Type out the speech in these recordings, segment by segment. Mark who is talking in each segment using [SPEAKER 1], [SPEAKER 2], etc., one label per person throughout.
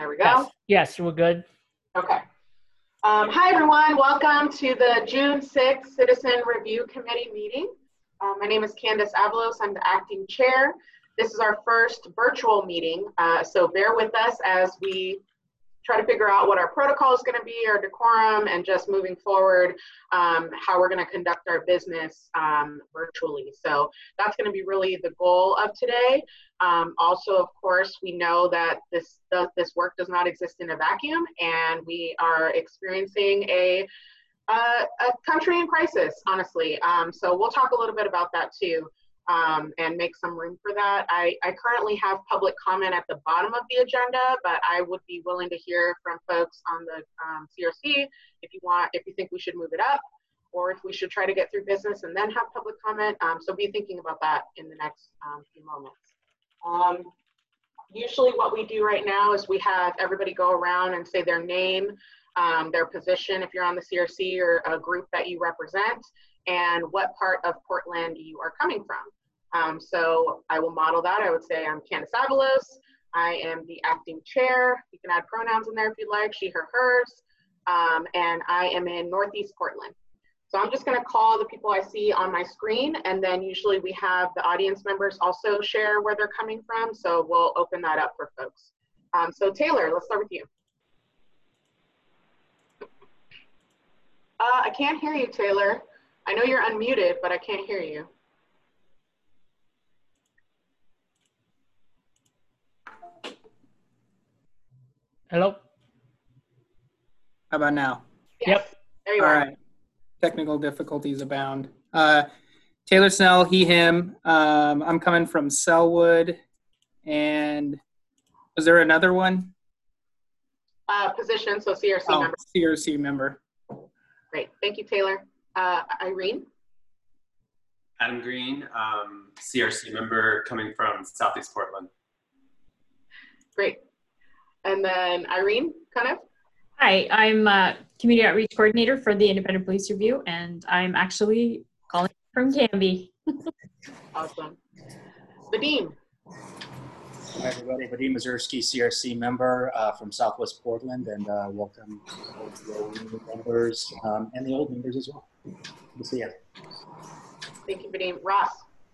[SPEAKER 1] There we go.
[SPEAKER 2] Yes, we're good.
[SPEAKER 1] Okay. Hi, everyone. Welcome to the June 6th Citizen Review Committee meeting. My name is Candace Avalos. I'm the acting chair. This is our first virtual meeting, so bear with us as we try to figure out what our protocol is going to be, our decorum, and just moving forward, how we're going to conduct our business virtually. So that's going to be really the goal of today. Also, of course, we know that this work does not exist in a vacuum, and we are experiencing a country in crisis, honestly. So we'll talk a little bit about that too. And make some room for that. I currently have public comment at the bottom of the agenda, but I would be willing to hear from folks on the CRC if you think we should move it up, or if we should try to get through business and then have public comment. So be thinking about that in the next few moments. Usually what we do right now is we have everybody go around and say their name, their position, if you're on the CRC or a group that you represent, and what part of Portland you are coming from. So I will model that. I would say I'm Candace Avalos. I am the acting chair. You can add pronouns in there if you'd like, she, her, hers. And I am in Northeast Portland. So I'm just gonna call the people I see on my screen, and then usually we have the audience members also share where they're coming from. So we'll open that up for folks. So Taylor, let's start with you. I can't hear you, Taylor. I know you're unmuted, but I can't hear you.
[SPEAKER 2] Hello?
[SPEAKER 3] How about now?
[SPEAKER 1] Yes.
[SPEAKER 2] Yep.
[SPEAKER 1] There you are.
[SPEAKER 3] All right. Technical difficulties abound. Taylor Snell, he, him. I'm coming from Selwood. And was there another one?
[SPEAKER 1] Position, so CRC member.
[SPEAKER 3] CRC member.
[SPEAKER 1] Great. Thank you, Taylor. Irene?
[SPEAKER 4] Adam Green, CRC member coming from Southeast Portland.
[SPEAKER 1] Great. And then Irene, kind of?
[SPEAKER 5] Hi, I'm Community Outreach Coordinator for the Independent Police Review, and I'm actually calling from Canby.
[SPEAKER 1] Awesome. Vadim?
[SPEAKER 6] Hi everybody, Vadim Mazursky, CRC member from Southwest Portland, and welcome to the new members and the old members as well. Good to see you.
[SPEAKER 1] Thank you, Vadim. Ross?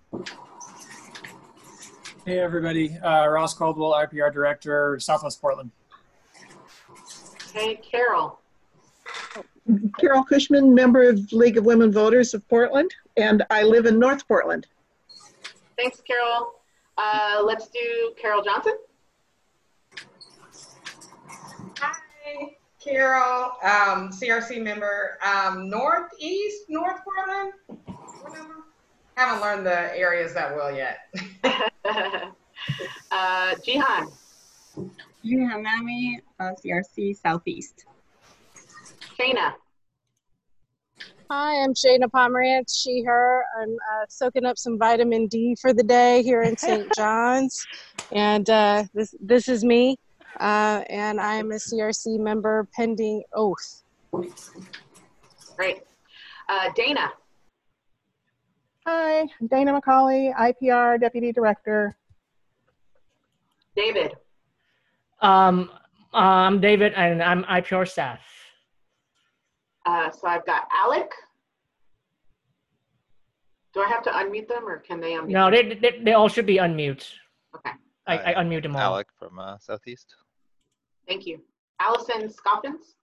[SPEAKER 7] Hey everybody, Ross Caldwell, IPR Director, Southwest Portland.
[SPEAKER 1] Hey, Carol?
[SPEAKER 8] Carol Cushman, member of League of Women Voters of Portland, and I live in North Portland.
[SPEAKER 1] Thanks, Carol. Let's do Carol Johnson.
[SPEAKER 9] Hi, Carol, CRC member, Northeast, North Portland. Haven't learned the areas that well yet.
[SPEAKER 1] Jihan.
[SPEAKER 10] Jihan Nami, CRC Southeast.
[SPEAKER 1] Shayna.
[SPEAKER 11] Hi, I'm Shayna Pomerantz, she, her. I'm soaking up some vitamin D for the day here in St. John's. And this is me. And I'm a CRC member pending oath.
[SPEAKER 1] Great. Dana.
[SPEAKER 12] Hi, I'm Dana McCauley, IPR Deputy Director.
[SPEAKER 1] David.
[SPEAKER 2] I'm David, and I'm IPR staff.
[SPEAKER 1] So I've got Alec. Do I have to unmute them, or can they unmute?
[SPEAKER 2] No, they all should be unmute.
[SPEAKER 1] Okay.
[SPEAKER 2] I unmute them all.
[SPEAKER 13] Alec from Southeast.
[SPEAKER 1] Thank you. Allison Scoffins.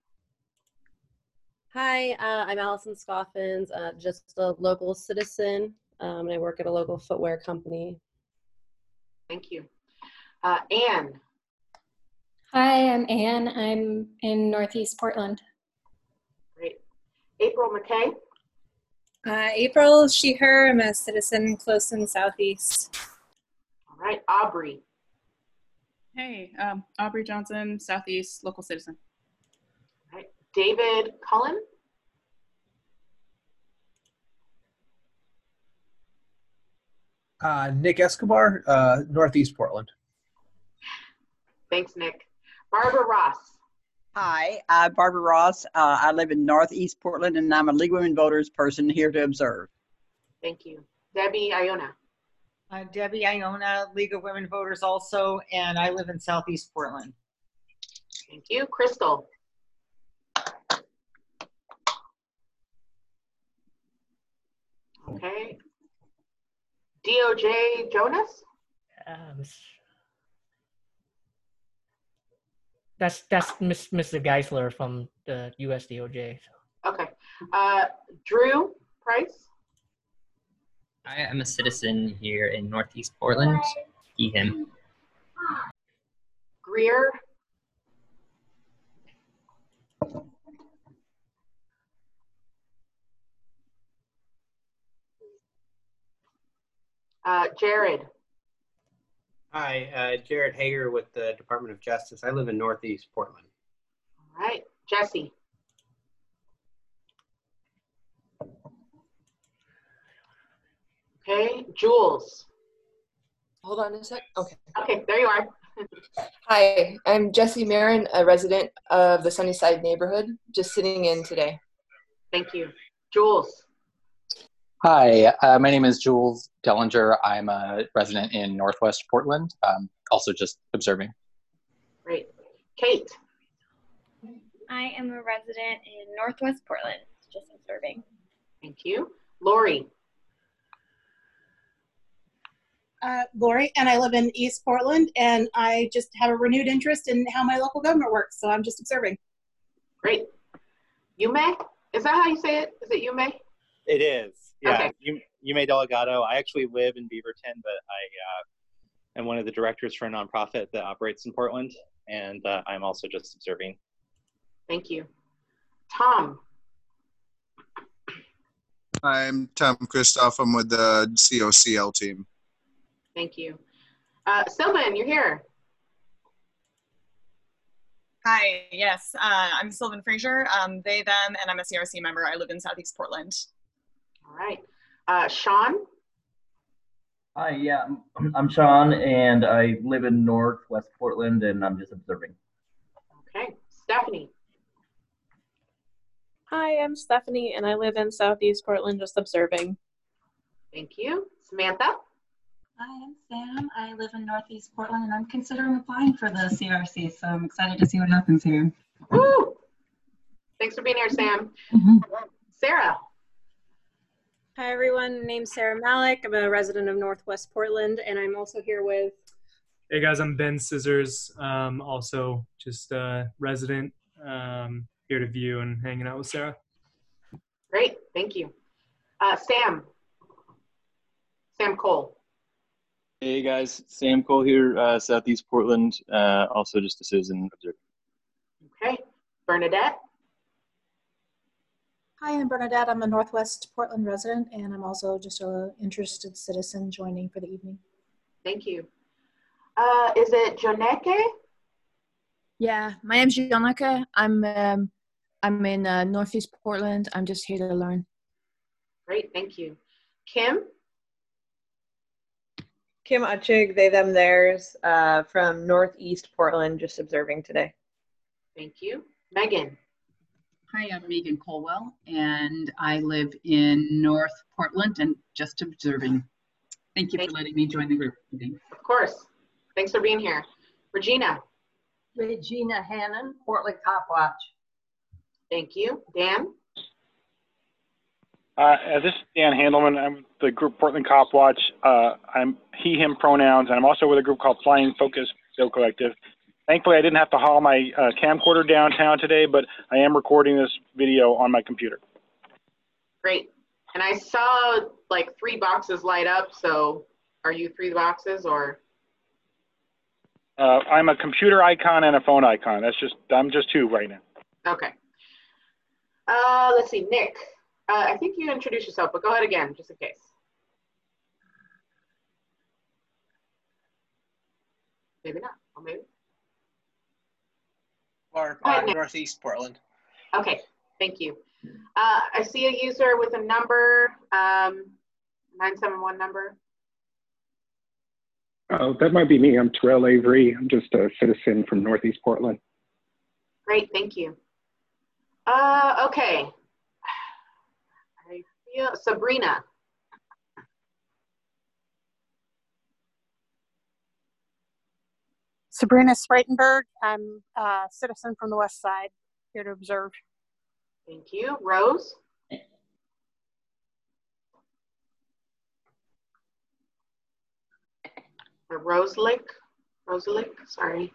[SPEAKER 14] Hi, I'm Allison Scoffins, just a local citizen, and I work at a local footwear company.
[SPEAKER 1] Thank you. Anne.
[SPEAKER 15] Hi, I'm Anne. I'm in Northeast Portland.
[SPEAKER 1] Great. April McKay.
[SPEAKER 16] April, she, her. I'm a citizen close in Southeast.
[SPEAKER 1] All right. Aubrey.
[SPEAKER 17] Hey, Aubrey Johnson, Southeast, local citizen.
[SPEAKER 1] All right. David Cullen.
[SPEAKER 18] Nick Escobar, Northeast Portland.
[SPEAKER 1] Thanks, Nick. Barbara Ross.
[SPEAKER 19] Hi, I'm Barbara Ross. I live in Northeast Portland, and I'm a League of Women Voters person here to observe.
[SPEAKER 1] Thank you. Debbie Iona.
[SPEAKER 20] Debbie Iona, League of Women Voters also, and I live in Southeast Portland.
[SPEAKER 1] Thank you. Crystal. Okay. DOJ Jonas?
[SPEAKER 2] That's Mr. Geisler from the US DOJ.
[SPEAKER 1] Okay. Drew Price?
[SPEAKER 13] I am a citizen here in Northeast Portland. He, him.
[SPEAKER 1] Greer? Jared?
[SPEAKER 20] Hi, Jared Hager with the Department of Justice. I live in Northeast Portland.
[SPEAKER 1] All right. Jesse? Okay. Jules?
[SPEAKER 21] Hold on a sec. Okay.
[SPEAKER 1] Okay, there you are.
[SPEAKER 21] Hi, I'm Jesse Marin, a resident of the Sunnyside neighborhood, just sitting in today.
[SPEAKER 1] Thank you. Jules?
[SPEAKER 22] Hi, my name is Jules Dellinger. I'm a resident in Northwest Portland, also just observing.
[SPEAKER 1] Great. Kate?
[SPEAKER 23] I am a resident in Northwest Portland, just observing.
[SPEAKER 1] Thank you. Lori?
[SPEAKER 24] Lori, and I live in East Portland, and I just have a renewed interest in how my local government works, so I'm just observing.
[SPEAKER 1] Great. Yume? Is that how you say it? Is it Yume?
[SPEAKER 25] It is. Yeah.
[SPEAKER 1] Okay.
[SPEAKER 25] Yume Delgado. I actually live in Beaverton, but I am one of the directors for a nonprofit that operates in Portland, and I'm also just observing.
[SPEAKER 1] Thank you. Tom?
[SPEAKER 26] I'm Tom Christoph. I'm with the COCL team.
[SPEAKER 1] Thank you. Sylvan, you're here.
[SPEAKER 27] Hi, yes, I'm Sylvan Frazier, they, them, and I'm a CRC member. I live in Southeast Portland.
[SPEAKER 1] All right. Sean?
[SPEAKER 28] Hi, yeah, I'm Sean, and I live in Northwest Portland, and I'm just observing.
[SPEAKER 1] Okay. Stephanie?
[SPEAKER 29] Hi, I'm Stephanie, and I live in Southeast Portland, just observing.
[SPEAKER 1] Thank you. Samantha?
[SPEAKER 30] Hi, I'm Sam. I live in Northeast Portland, and I'm considering applying for the CRC, so I'm excited to see what happens here.
[SPEAKER 1] Woo! Thanks for being here, Sam. Sarah?
[SPEAKER 31] Hi, everyone. My name's Sarah Malik. I'm a resident of Northwest Portland, and I'm also here with...
[SPEAKER 32] Hey, guys. I'm Ben Scissors, also just a resident, here to view and hanging out with Sarah.
[SPEAKER 1] Great. Thank you. Sam Cole?
[SPEAKER 33] Hey guys, Sam Cole here, Southeast Portland, also just a citizen observer.
[SPEAKER 1] Okay. Bernadette?
[SPEAKER 34] Hi, I'm Bernadette. I'm a Northwest Portland resident, and I'm also just an interested citizen joining for the evening.
[SPEAKER 1] Thank you. Is it Joneke?
[SPEAKER 35] Yeah, my name's Joneke. I'm in Northeast Portland. I'm just here to learn.
[SPEAKER 1] Great, thank you. Kim?
[SPEAKER 36] Kim Achig, they, them, theirs, from Northeast Portland, just observing today.
[SPEAKER 1] Thank you. Megan?
[SPEAKER 37] Hi, I'm Megan Colwell, and I live in North Portland and just observing. Thank you for letting me join the group today.
[SPEAKER 1] Of course. Thanks for being here. Regina?
[SPEAKER 38] Regina Hannon, Portland Cop Watch.
[SPEAKER 1] Thank you. Dan?
[SPEAKER 39] This is Dan Handelman. I'm the group Portland Cop Watch. I'm he, him pronouns, and I'm also with a group called Flying Focus Bill Collective. Thankfully, I didn't have to haul my camcorder downtown today, but I am recording this video on my computer.
[SPEAKER 1] Great. And I saw like 3 boxes light up, so are you 3 boxes or?
[SPEAKER 39] I'm a computer icon and a phone icon. I'm just 2 right now.
[SPEAKER 1] Okay. Let's see, Nick. I think you introduced yourself, but go ahead again, just in case. Maybe not, or maybe.
[SPEAKER 18] Or Northeast Portland.
[SPEAKER 1] Okay, thank you. I see a user with a number, 971 number.
[SPEAKER 40] That might be me. I'm Terrell Avery. I'm just a citizen from Northeast Portland.
[SPEAKER 1] Great, thank you. Okay. I feel Sabrina.
[SPEAKER 34] Sabrina Spreitenberg. I'm a citizen from the West Side, here to observe.
[SPEAKER 1] Thank you. Rose? Or Roselick, sorry.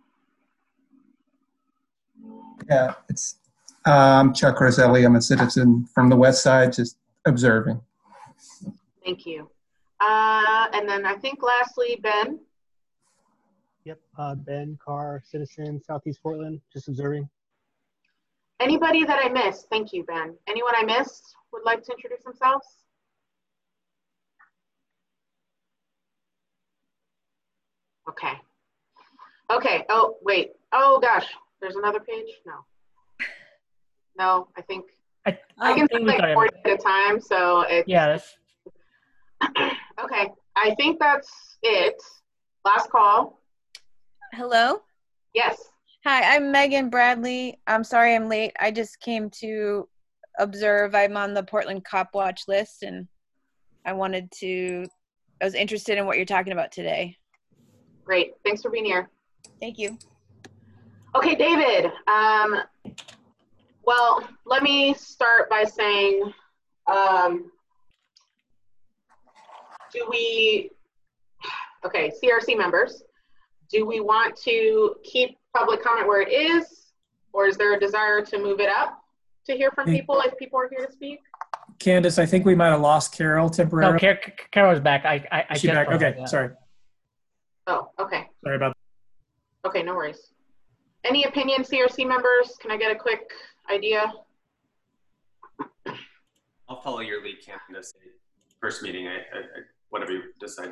[SPEAKER 2] Yeah, it's Chuck Roselli. I'm a citizen from the West Side, just observing.
[SPEAKER 1] Thank you. And then I think lastly, Ben.
[SPEAKER 3] Yep, Ben Carr, citizen, Southeast Portland, just observing.
[SPEAKER 1] Anybody that I missed? Thank you, Ben. Anyone I missed would like to introduce themselves? Okay. Okay. Oh, wait. Oh, gosh. There's another page? No. No, I think I can think like 40 at a time, so it's...
[SPEAKER 4] Yeah, that's...
[SPEAKER 1] Okay. I think that's it. Last call.
[SPEAKER 5] Hello?
[SPEAKER 1] Yes.
[SPEAKER 5] Hi, I'm Megan Bradley. I'm sorry I'm late. I just came to observe. I'm on the Portland Cop Watch list, and I was interested in what you're talking about today.
[SPEAKER 1] Great. Thanks for being here.
[SPEAKER 5] Thank you.
[SPEAKER 1] Okay, David. Well, let me start by saying, CRC members, do we want to keep public comment where it is, or is there a desire to move it up to hear from people if people are here to speak?
[SPEAKER 6] Candace, I think we might have lost Carol temporarily.
[SPEAKER 4] No, Carol's back.
[SPEAKER 6] Is she back? Okay, sorry.
[SPEAKER 1] Oh, okay.
[SPEAKER 6] Sorry about that.
[SPEAKER 1] Okay, no worries. Any opinion, CRC members? Can I get a quick idea?
[SPEAKER 7] I'll follow your lead, Candace. First meeting, whatever you decide.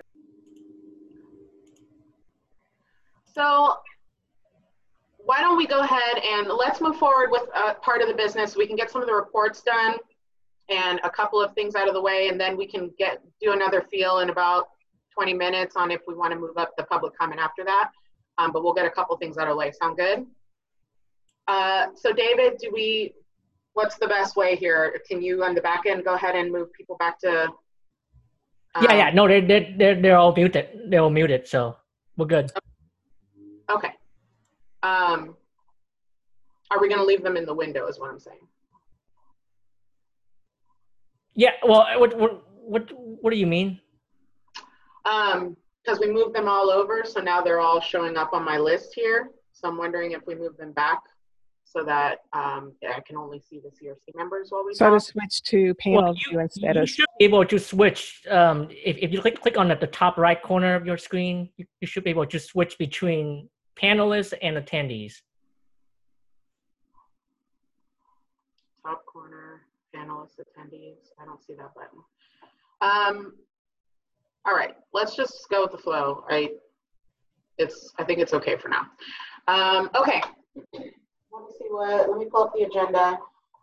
[SPEAKER 1] So why don't we go ahead and let's move forward with part of the business. We can get some of the reports done and a couple of things out of the way, and then we can do another feel in about 20 minutes on if we want to move up the public comment after that. But we'll get a couple things out of the way. Sound good? So David, what's the best way here? Can you on the back end go ahead and move people back to?
[SPEAKER 4] Yeah. No, they're all muted. They're all muted, so we're good.
[SPEAKER 1] Okay. Are we going to leave them in the window? Is what I'm saying.
[SPEAKER 4] Yeah. Well, what do you mean?
[SPEAKER 1] Because we moved them all over, so now they're all showing up on my list here. So I'm wondering if we move them back so that I can only see the CRC members while we talk.
[SPEAKER 8] So to switch to panel view instead of...
[SPEAKER 4] You should be able to switch. If you click on the top right corner of your screen, you should be able to switch between panelists and attendees.
[SPEAKER 1] Top corner, panelists, attendees. I don't see that button. All right, let's just go with the flow. I think it's okay for now. Okay, let me pull up the agenda.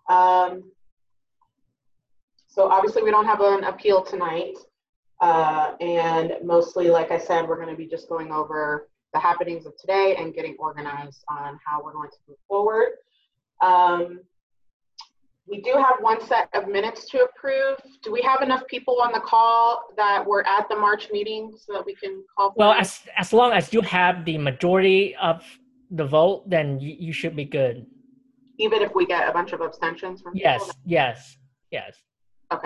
[SPEAKER 1] So obviously we don't have an appeal tonight. And mostly, like I said, we're gonna be just going over the happenings of today and getting organized on how we're going to move forward. We do have one set of minutes to approve. Do we have enough people on the call that were at the March meeting so that we can call?
[SPEAKER 4] Well, as long as you have the majority of the vote, then you should be good.
[SPEAKER 1] Even if we get a bunch of abstentions from people?
[SPEAKER 4] Yes.
[SPEAKER 1] Okay.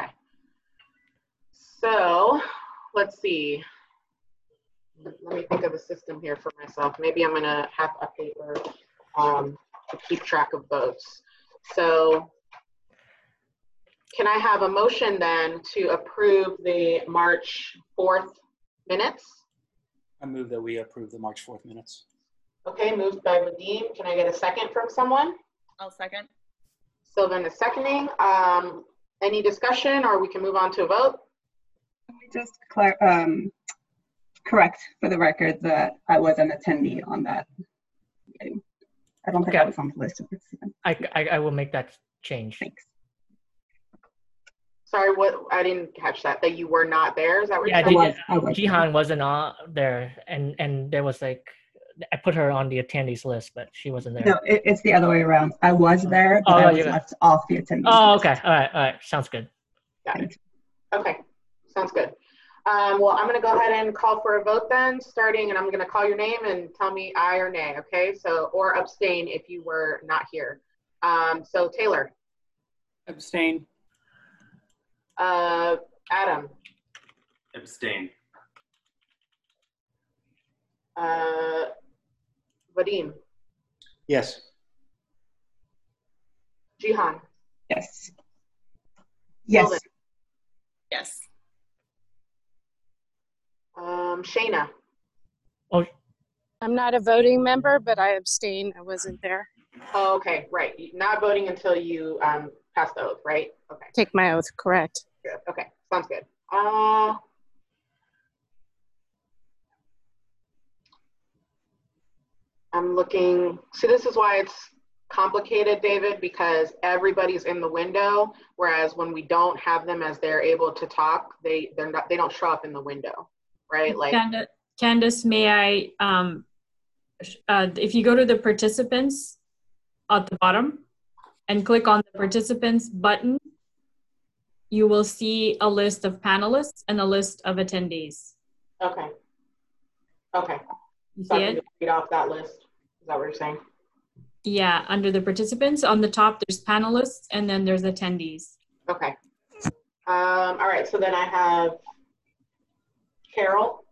[SPEAKER 1] So let's see. Let me think of a system here for myself. Maybe I'm gonna have a paper to keep track of votes. So can I have a motion then to approve the March 4th minutes?
[SPEAKER 9] I move that we approve the March 4th minutes.
[SPEAKER 1] Okay, moved by Vadim. Can I get a second from someone?
[SPEAKER 27] I'll second.
[SPEAKER 1] Sylvan is seconding. Any discussion, or we can move on to a vote?
[SPEAKER 10] Just correct for the record that I was an attendee on that meeting. I don't think I was on the list of participants.
[SPEAKER 4] I will make that change.
[SPEAKER 10] Thanks.
[SPEAKER 1] Sorry, I didn't catch that. That you were not there. Is that what
[SPEAKER 4] Yeah,
[SPEAKER 1] you said?
[SPEAKER 4] Jihan wasn't on there, and there was like, I put her on the attendees list, but she wasn't there.
[SPEAKER 10] No, it's the other way around. I was there, but I was left off the attendees.
[SPEAKER 4] Oh, okay. All right. Sounds good.
[SPEAKER 1] Got it. Okay, sounds good. Well, I'm going to go ahead and call for a vote then, starting, and I'm going to call your name and tell me aye or nay, okay? So, or abstain if you were not here. So Taylor.
[SPEAKER 9] Abstain.
[SPEAKER 1] Adam.
[SPEAKER 7] Abstain.
[SPEAKER 1] Vadim.
[SPEAKER 9] Yes.
[SPEAKER 1] Jihan.
[SPEAKER 10] Yes. Yes.
[SPEAKER 1] Sylvan.
[SPEAKER 27] Yes.
[SPEAKER 1] Shayna.
[SPEAKER 4] Oh,
[SPEAKER 11] I'm not a voting member, but I abstain. I wasn't there.
[SPEAKER 1] Oh, okay, right. Not voting until you pass the oath, right? Okay.
[SPEAKER 11] Take my oath, correct.
[SPEAKER 1] Good. Okay, sounds good. I'm looking. See, this is why it's complicated, David, because everybody's in the window, whereas when we don't have them as they're able to talk, they don't show up in the window, right? Like
[SPEAKER 12] Candace, may I if you go to the participants at the bottom and click on the participants button, you will see a list of panelists and a list of attendees.
[SPEAKER 1] Okay. Okay.
[SPEAKER 12] You
[SPEAKER 1] So
[SPEAKER 12] see
[SPEAKER 1] I can
[SPEAKER 12] it?
[SPEAKER 1] just read off that list. Is that what you're saying?
[SPEAKER 12] Yeah, under the participants on the top, there's panelists and then there's attendees.
[SPEAKER 1] Okay. All right, so then I have Carol.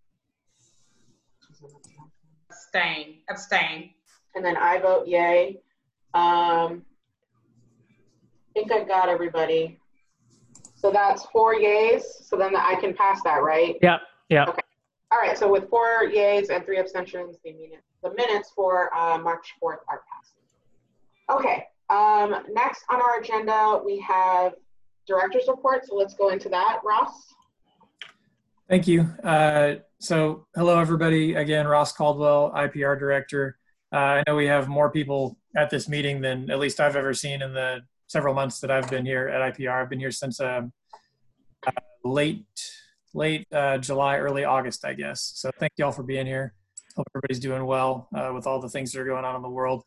[SPEAKER 38] Abstain.
[SPEAKER 1] And then I vote yay. I think I got everybody. So that's 4 yays. So then I can pass that, right?
[SPEAKER 4] yeah, yeah.
[SPEAKER 1] Okay. All right. So with 4 yays and 3 abstentions, the minutes for March 4th are passed. Okay. Next on our agenda, we have director's report. So let's go into that. Ross.
[SPEAKER 6] Thank you. So hello, everybody. Again, Ross Caldwell, IPR director. I know we have more people at this meeting than at least I've ever seen in the several months that I've been here at IPR. I've been here since late July, early August, I guess. So thank you all for being here. Hope everybody's doing well with all the things that are going on in the world.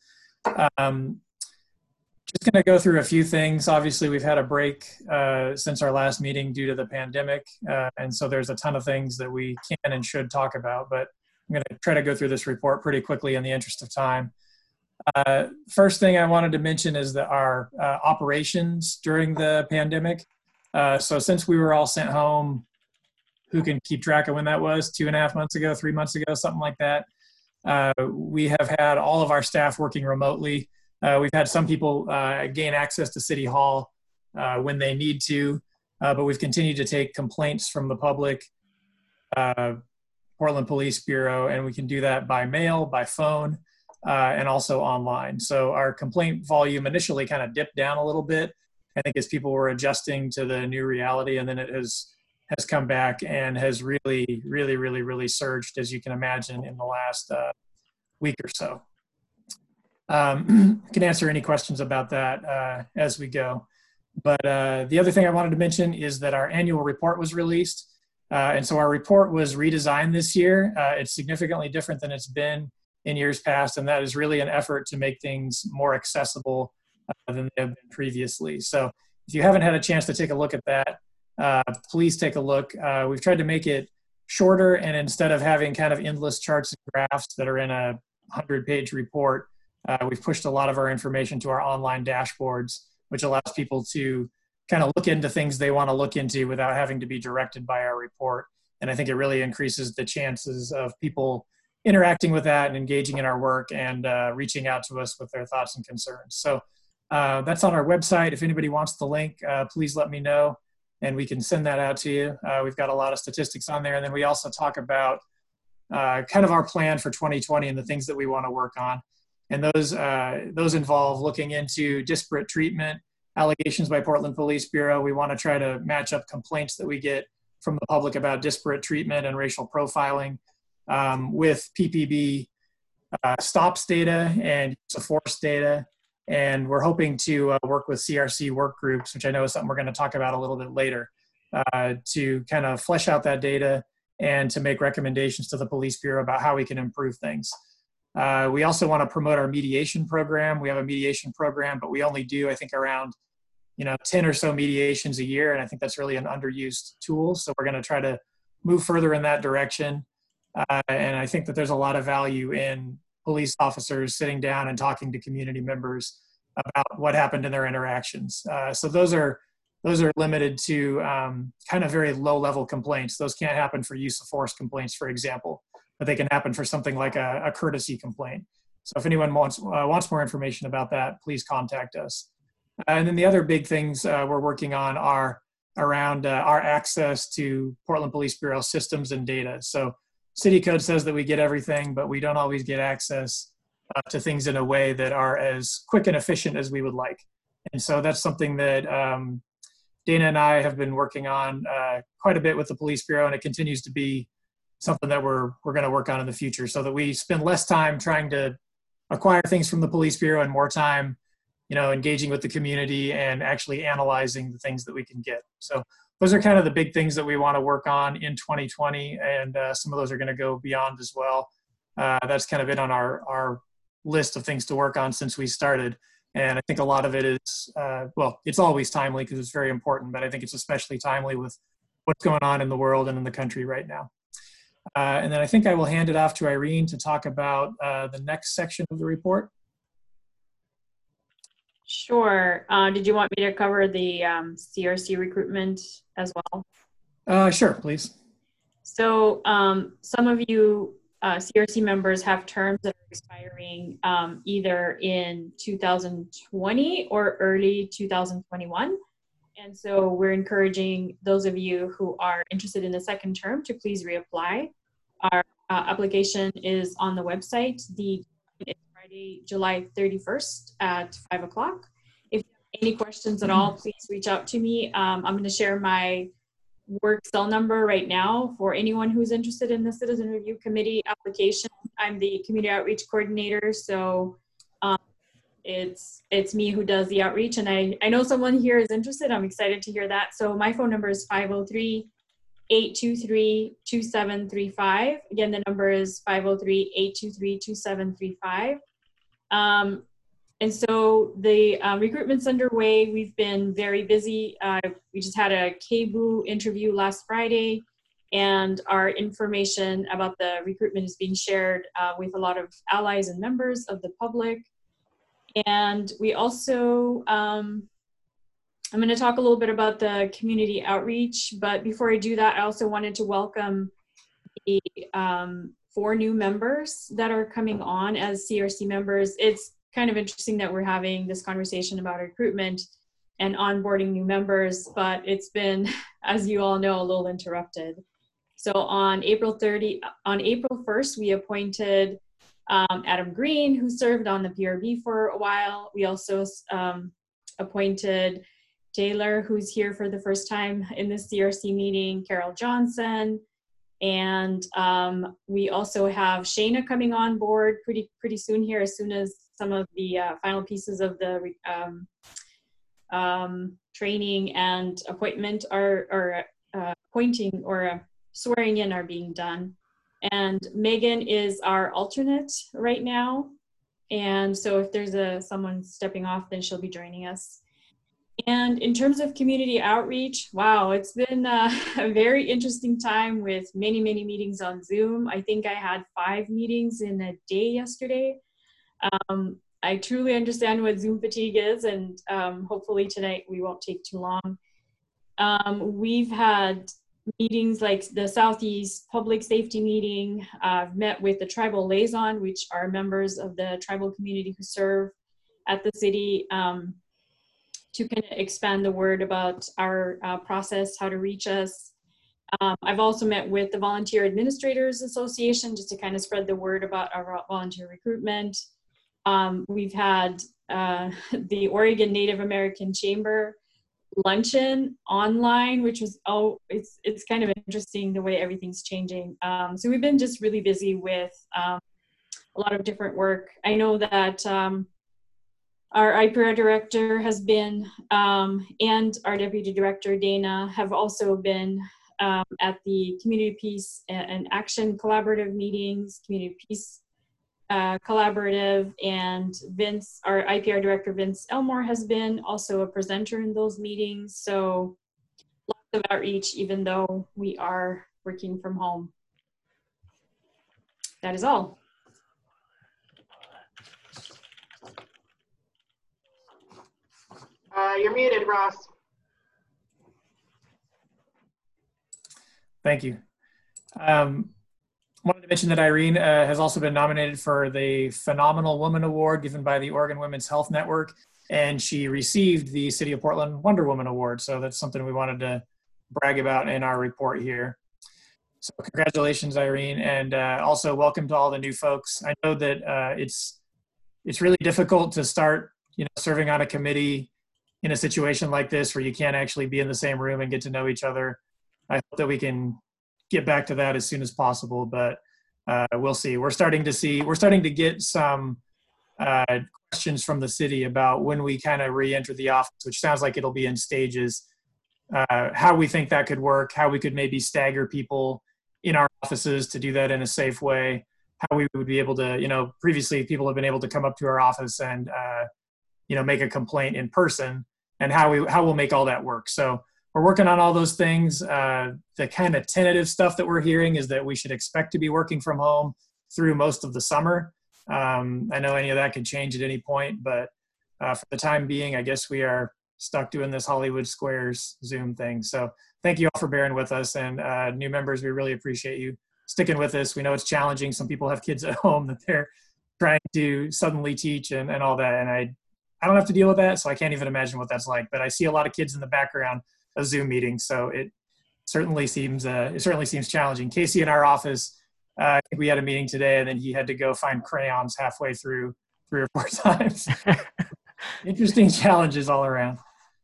[SPEAKER 6] Just going to go through a few things. Obviously, we've had a break since our last meeting due to the pandemic. And so there's a ton of things that we can and should talk about, but I'm going to try to go through this report pretty quickly in the interest of time. First thing I wanted to mention is that our operations during the pandemic. So since we were all sent home, who can keep track of when that was, 2.5 months ago, 3 months ago, something like that. We have had all of our staff working remotely. We've had some people gain access to City Hall when they need to, but we've continued to take complaints from the public, Portland Police Bureau, and we can do that by mail, by phone, and also online. So our complaint volume initially kind of dipped down a little bit, I think, as people were adjusting to the new reality, and then it has come back and has really surged, as you can imagine, in the last week or so. Can answer any questions about that as we go. But the other thing I wanted to mention is that our annual report was released. And so our report was redesigned this year. It's significantly different than it's been in years past, and that is really an effort to make things more accessible than they have been previously. So if you haven't had a chance to take a look at that, please take a look. We've tried to make it shorter, and instead of having kind of endless charts and graphs that are in a 100-page report, we've pushed a lot of our information to our online dashboards, which allows people to kind of look into things they want to look into without having to be directed by our report. And I think it really increases the chances of people interacting with that and engaging in our work and reaching out to us with their thoughts and concerns. So that's on our website. If anybody wants the link, please let me know and we can send that out to you. We've got a lot of statistics on there. And then we also talk about kind of our plan for 2020 and the things that we want to work on. And those involve looking into disparate treatment, allegations by Portland Police Bureau. We want to try to match up complaints that we get from the public about disparate treatment and racial profiling with PPB stops data and use of force data. And we're hoping to work with CRC work groups, which I know is something we're going to talk about a little bit later, to kind of flesh out that data and to make recommendations to the Police Bureau about how we can improve things. We also want to promote our mediation program. We have a mediation program, but we only do, I think, around 10 or so mediations a year. And I think that's really an underused tool. So we're going to try to move further in that direction. And I think that there's a lot of value in police officers sitting down and talking to community members about what happened in their interactions. So those are limited to kind of very low-level complaints. Those can't happen for use of force complaints, for example, but they can happen for something like a courtesy complaint. So if anyone wants more information about that, please contact us. And then the other big things we're working on are around our access to Portland Police Bureau systems and data. So City Code says that we get everything, but we don't always get access to things in a way that are as quick and efficient as we would like. And so that's something that Dana and I have been working on quite a bit with the Police Bureau, and it continues to be something that we're going to work on in the future, so that we spend less time trying to acquire things from the Police Bureau and more time, engaging with the community and actually analyzing the things that we can get. So those are kind of the big things that we want to work on in 2020, and some of those are going to go beyond as well. That's kind of been on our list of things to work on since we started. And I think a lot of it is, well, it's always timely because it's very important, but I think it's especially timely with what's going on in the world and in the country right now. And then I think I will hand it off to Irene to talk about the next section of the report.
[SPEAKER 12] Sure. Did you want me to cover the CRC recruitment as well?
[SPEAKER 6] Sure, please.
[SPEAKER 12] So some of you CRC members have terms that are expiring either in 2020 or early 2021. And so we're encouraging those of you who are interested in the second term to please reapply. Our application is on the website. It's Friday, July 31st at 5 o'clock. If you have any questions at all, please reach out to me. I'm going to share my work cell number right now for anyone who's interested in the Citizen Review Committee application. I'm the Community Outreach Coordinator, so it's me who does the outreach, and I know someone here is interested. I'm excited to hear that. So my phone number is 503-823-2735. Again, the number is 503-823-2735. And so the recruitment's underway. We've been very busy. We just had a KBOO interview last Friday, and our information about the recruitment is being shared with a lot of allies and members of the public. And we also, I'm going to talk a little bit about the community outreach, but before I do that, I also wanted to welcome the 4 new members that are coming on as CRC members. It's kind of interesting that we're having this conversation about recruitment and onboarding new members, but it's been, as you all know, a little interrupted. So on April 1st, we appointed Adam Green, who served on the PRB for a while. We also appointed Taylor, who's here for the first time in this CRC meeting, Carol Johnson, and we also have Shayna coming on board pretty soon here, as soon as some of the final pieces of the training and appointment appointing or swearing in are being done. And Megan is our alternate right now. And so if there's someone stepping off, then she'll be joining us. And in terms of community outreach, wow, it's been a very interesting time with many, many meetings on Zoom. I think I had 5 meetings in a day yesterday. I truly understand what Zoom fatigue is, and hopefully tonight we won't take too long. We've had meetings like the Southeast Public Safety meeting. I've met with the tribal liaison, which are members of the tribal community who serve at the city, to kind of expand the word about our process, how to reach us. I've also met with the Volunteer Administrators Association just to kind of spread the word about our volunteer recruitment. We've had the Oregon Native American Chamber luncheon online, which was, it's kind of interesting the way everything's changing. So we've been just really busy with a lot of different work. I know that our IPR director has been, and our deputy director, Dana, have also been at the Community Peace and Action Collaborative meetings, Community Peace Collaborative, and Vince, our IPR director, Vince Elmore, has been also a presenter in those meetings. So lots of outreach, even though we are working from home. That is all.
[SPEAKER 1] You're muted, Ross.
[SPEAKER 6] Thank you. Wanted to mention that Irene has also been nominated for the Phenomenal Woman Award given by the Oregon Women's Health Network, and she received the City of Portland Wonder Woman Award. So that's something we wanted to brag about in our report here. So congratulations, Irene, and also welcome to all the new folks. I know that it's really difficult to start, serving on a committee in a situation like this where you can't actually be in the same room and get to know each other. I hope that we can get back to that as soon as possible, but we'll see. We're starting to get some questions from the city about when we kind of re-enter the office, which sounds like it'll be in stages, how we think that could work, how we could maybe stagger people in our offices to do that in a safe way, how we would be able to, previously people have been able to come up to our office and, make a complaint in person, and how we'll make all that work. So we're working on all those things. The kind of tentative stuff that we're hearing is that we should expect to be working from home through most of the summer. I know any of that could change at any point, but for the time being, I guess we are stuck doing this Hollywood Squares Zoom thing. So thank you all for bearing with us, and new members, we really appreciate you sticking with us. We know it's challenging. Some people have kids at home that they're trying to suddenly teach and all that. And I don't have to deal with that, so I can't even imagine what that's like. But I see a lot of kids in the background of Zoom meetings, so it certainly seems challenging. Casey in our office, I think we had a meeting today, and then he had to go find crayons halfway through 3 or 4 times. Interesting challenges all around.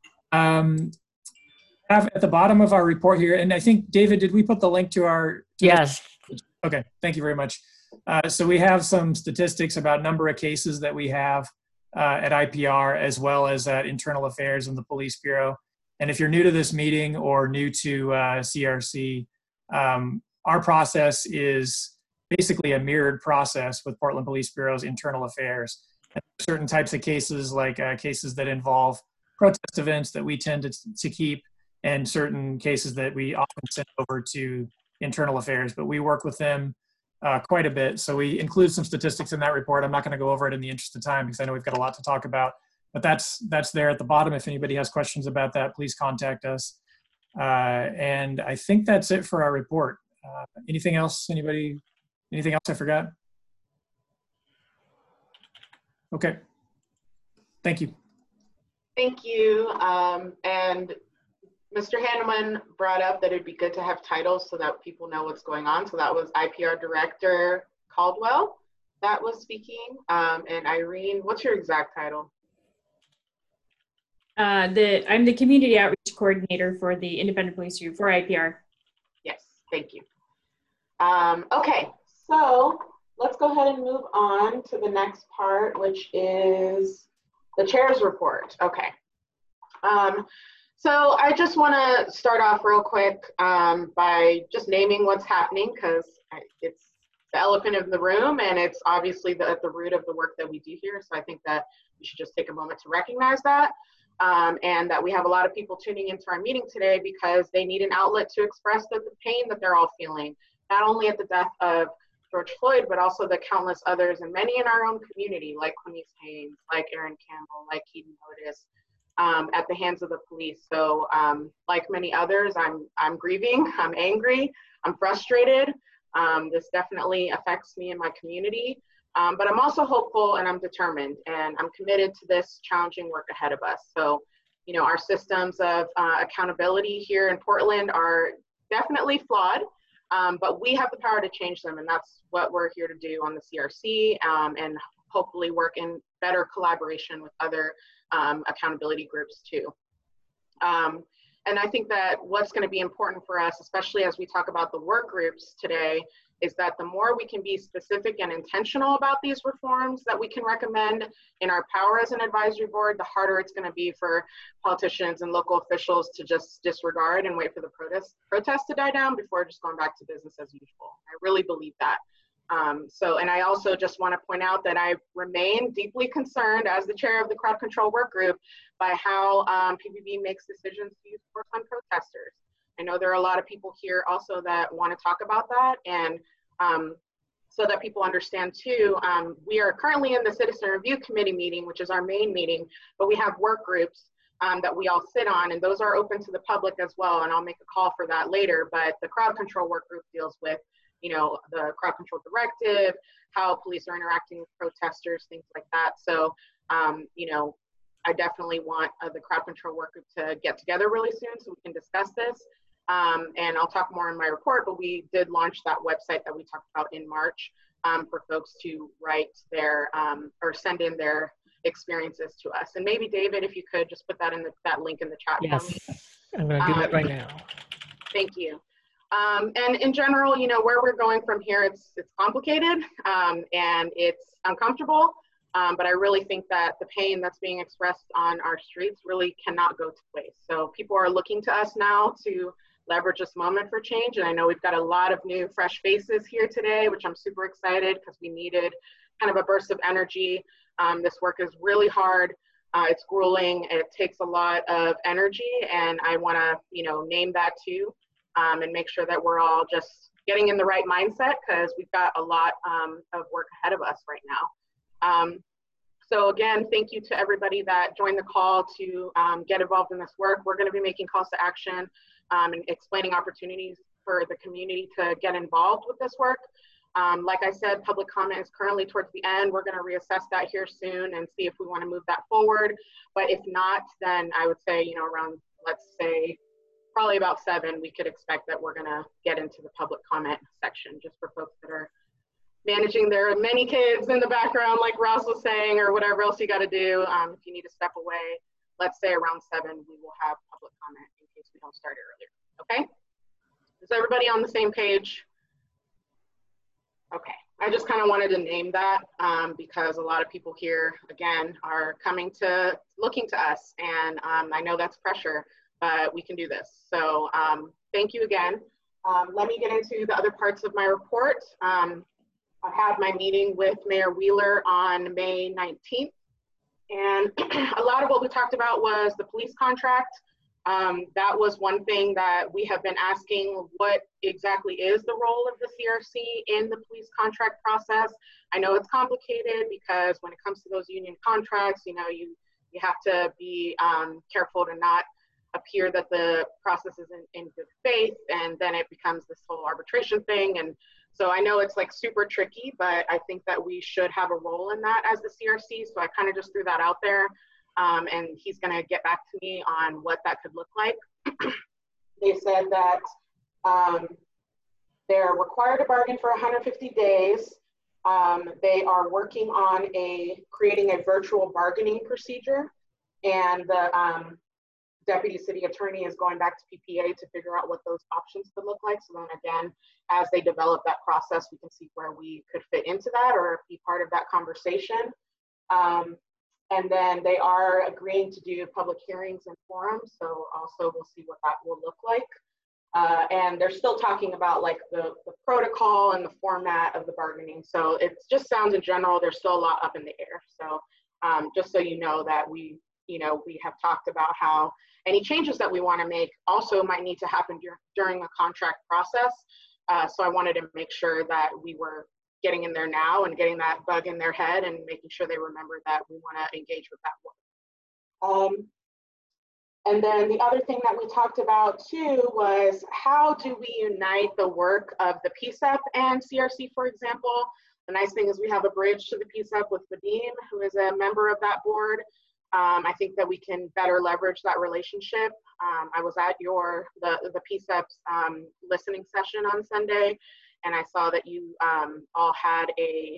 [SPEAKER 6] At the bottom of our report here, and I think, David, did we put the link to our?
[SPEAKER 4] Yes.
[SPEAKER 6] Okay, thank you very much. So we have some statistics about number of cases that we have at IPR, as well as at Internal Affairs and the Police Bureau. And if you're new to this meeting or new to CRC, our process is basically a mirrored process with Portland Police Bureau's Internal Affairs. And certain types of cases, like cases that involve protest events, that we tend to keep, and certain cases that we often send over to Internal Affairs. But we work with them quite a bit. So we include some statistics in that report. I'm not going to go over it in the interest of time because I know we've got a lot to talk about. But that's there at the bottom. If anybody has questions about that, please contact us. And I think that's it for our report. Anything else? Anybody? Anything else I forgot? Okay. Thank you.
[SPEAKER 1] Thank you. And Mr. Hanneman brought up that it'd be good to have titles so that people know what's going on. So that was IPR Director Caldwell that was speaking. And Irene, what's your exact title?
[SPEAKER 12] I'm the Community Outreach Coordinator for the Independent Police Group for IPR.
[SPEAKER 1] Yes, thank you. Okay, so let's go ahead and move on to the next part, which is the chair's report. Okay. So I just want to start off real quick by just naming what's happening, because it's the elephant in the room, and it's obviously at the root of the work that we do here. So I think that we should just take a moment to recognize that. And that we have a lot of people tuning into our meeting today because they need an outlet to express the pain that they're all feeling, not only at the death of George Floyd, but also the countless others, and many in our own community, like Quinice Haynes, like Aaron Campbell, like Keaton Otis, at the hands of the police. So like many others, I'm grieving, I'm angry, I'm frustrated. This definitely affects me and my community. But I'm also hopeful, and I'm determined, and I'm committed to this challenging work ahead of us. So, our systems of accountability here in Portland are definitely flawed, but we have the power to change them, and that's what we're here to do on the CRC, and hopefully work in better collaboration with other accountability groups too. And I think that what's going to be important for us, especially as we talk about the work groups today, is that the more we can be specific and intentional about these reforms that we can recommend in our power as an advisory board, the harder it's going to be for politicians and local officials to just disregard and wait for the protest to die down before just going back to business as usual. I really believe that. And I also just want to point out that I remain deeply concerned as the chair of the crowd control work group by how PPB makes decisions to use force on protesters. I know there are a lot of people here also that want to talk about that, and so that people understand too, we are currently in the Citizen Review Committee meeting, which is our main meeting, but we have work groups that we all sit on, and those are open to the public as well, and I'll make a call for that later. But the crowd control work group deals with, you know, the crowd control directive, how police are interacting with protesters, things like that. So, you know, I definitely want the crowd control work group to get together really soon so we can discuss this. And I'll talk more in my report, but we did launch that website that we talked about in March for folks to write their, or send in their experiences to us. And maybe David, if you could just put that in that link in the chat.
[SPEAKER 4] Yes, I'm gonna do that right now.
[SPEAKER 1] Thank you. And in general, you know, where we're going from here, it's complicated and it's uncomfortable, but I really think that the pain that's being expressed on our streets really cannot go to waste. So people are looking to us now to leverage this moment for change. And I know we've got a lot of new fresh faces here today, which I'm super excited because we needed kind of a burst of energy. This work is really hard. It's grueling. It takes a lot of energy, and I want to, you know, name that too, and make sure that we're all just getting in the right mindset because we've got a lot of work ahead of us right now. So again, thank you to everybody that joined the call to get involved in this work. We're going to be making calls to action and explaining opportunities for the community to get involved with this work. Like I said, public comment is currently towards the end. We're going to reassess that here soon and see if we want to move that forward. But if not, then I would say, you know, around, let's say, probably about 7, we could expect that we're going to get into the public comment section just for folks that are managing their many kids in the background, like Ross was saying, or whatever else you got to do. If you need to step away, let's say around 7, we will have public comment in case we don't start earlier. Okay? Is everybody on the same page? Okay, I just kind of wanted to name that because a lot of people here, again, are looking to us, and I know that's pressure, but we can do this. So thank you again. Let me get into the other parts of my report. I had my meeting with Mayor Wheeler on May 19th, and a lot of what we talked about was the police contract. That was one thing that we have been asking, what exactly is the role of the CRC in the police contract process? I know it's complicated because when it comes to those union contracts, you know, you have to be careful to not appear that the process is in good faith, and then it becomes this whole arbitration thing. And so I know it's like super tricky, but I think that we should have a role in that as the CRC. So I kind of just threw that out there. And he's going to get back to me on what that could look like. They said that they're required to bargain for 150 days. They are working on creating a virtual bargaining procedure, and the deputy city attorney is going back to PPA to figure out what those options could look like. So then again, as they develop that process, we can see where we could fit into that or be part of that conversation. And then they are agreeing to do public hearings and forums. So also we'll see what that will look like. And they're still talking about like the protocol and the format of the bargaining. So it just sounds in general, there's still a lot up in the air. So just so you know that we have talked about how any changes that we want to make also might need to happen during the contract process. So I wanted to make sure that we were getting in there now and getting that bug in their head and making sure they remember that we want to engage with that work. And then the other thing that we talked about too was how do we unite the work of the PSEP and CRC, for example. The nice thing is we have a bridge to the PSEP with Vadim, who is a member of that board. I think that we can better leverage that relationship. I was at the PSEP's listening session on Sunday, and I saw that you all had a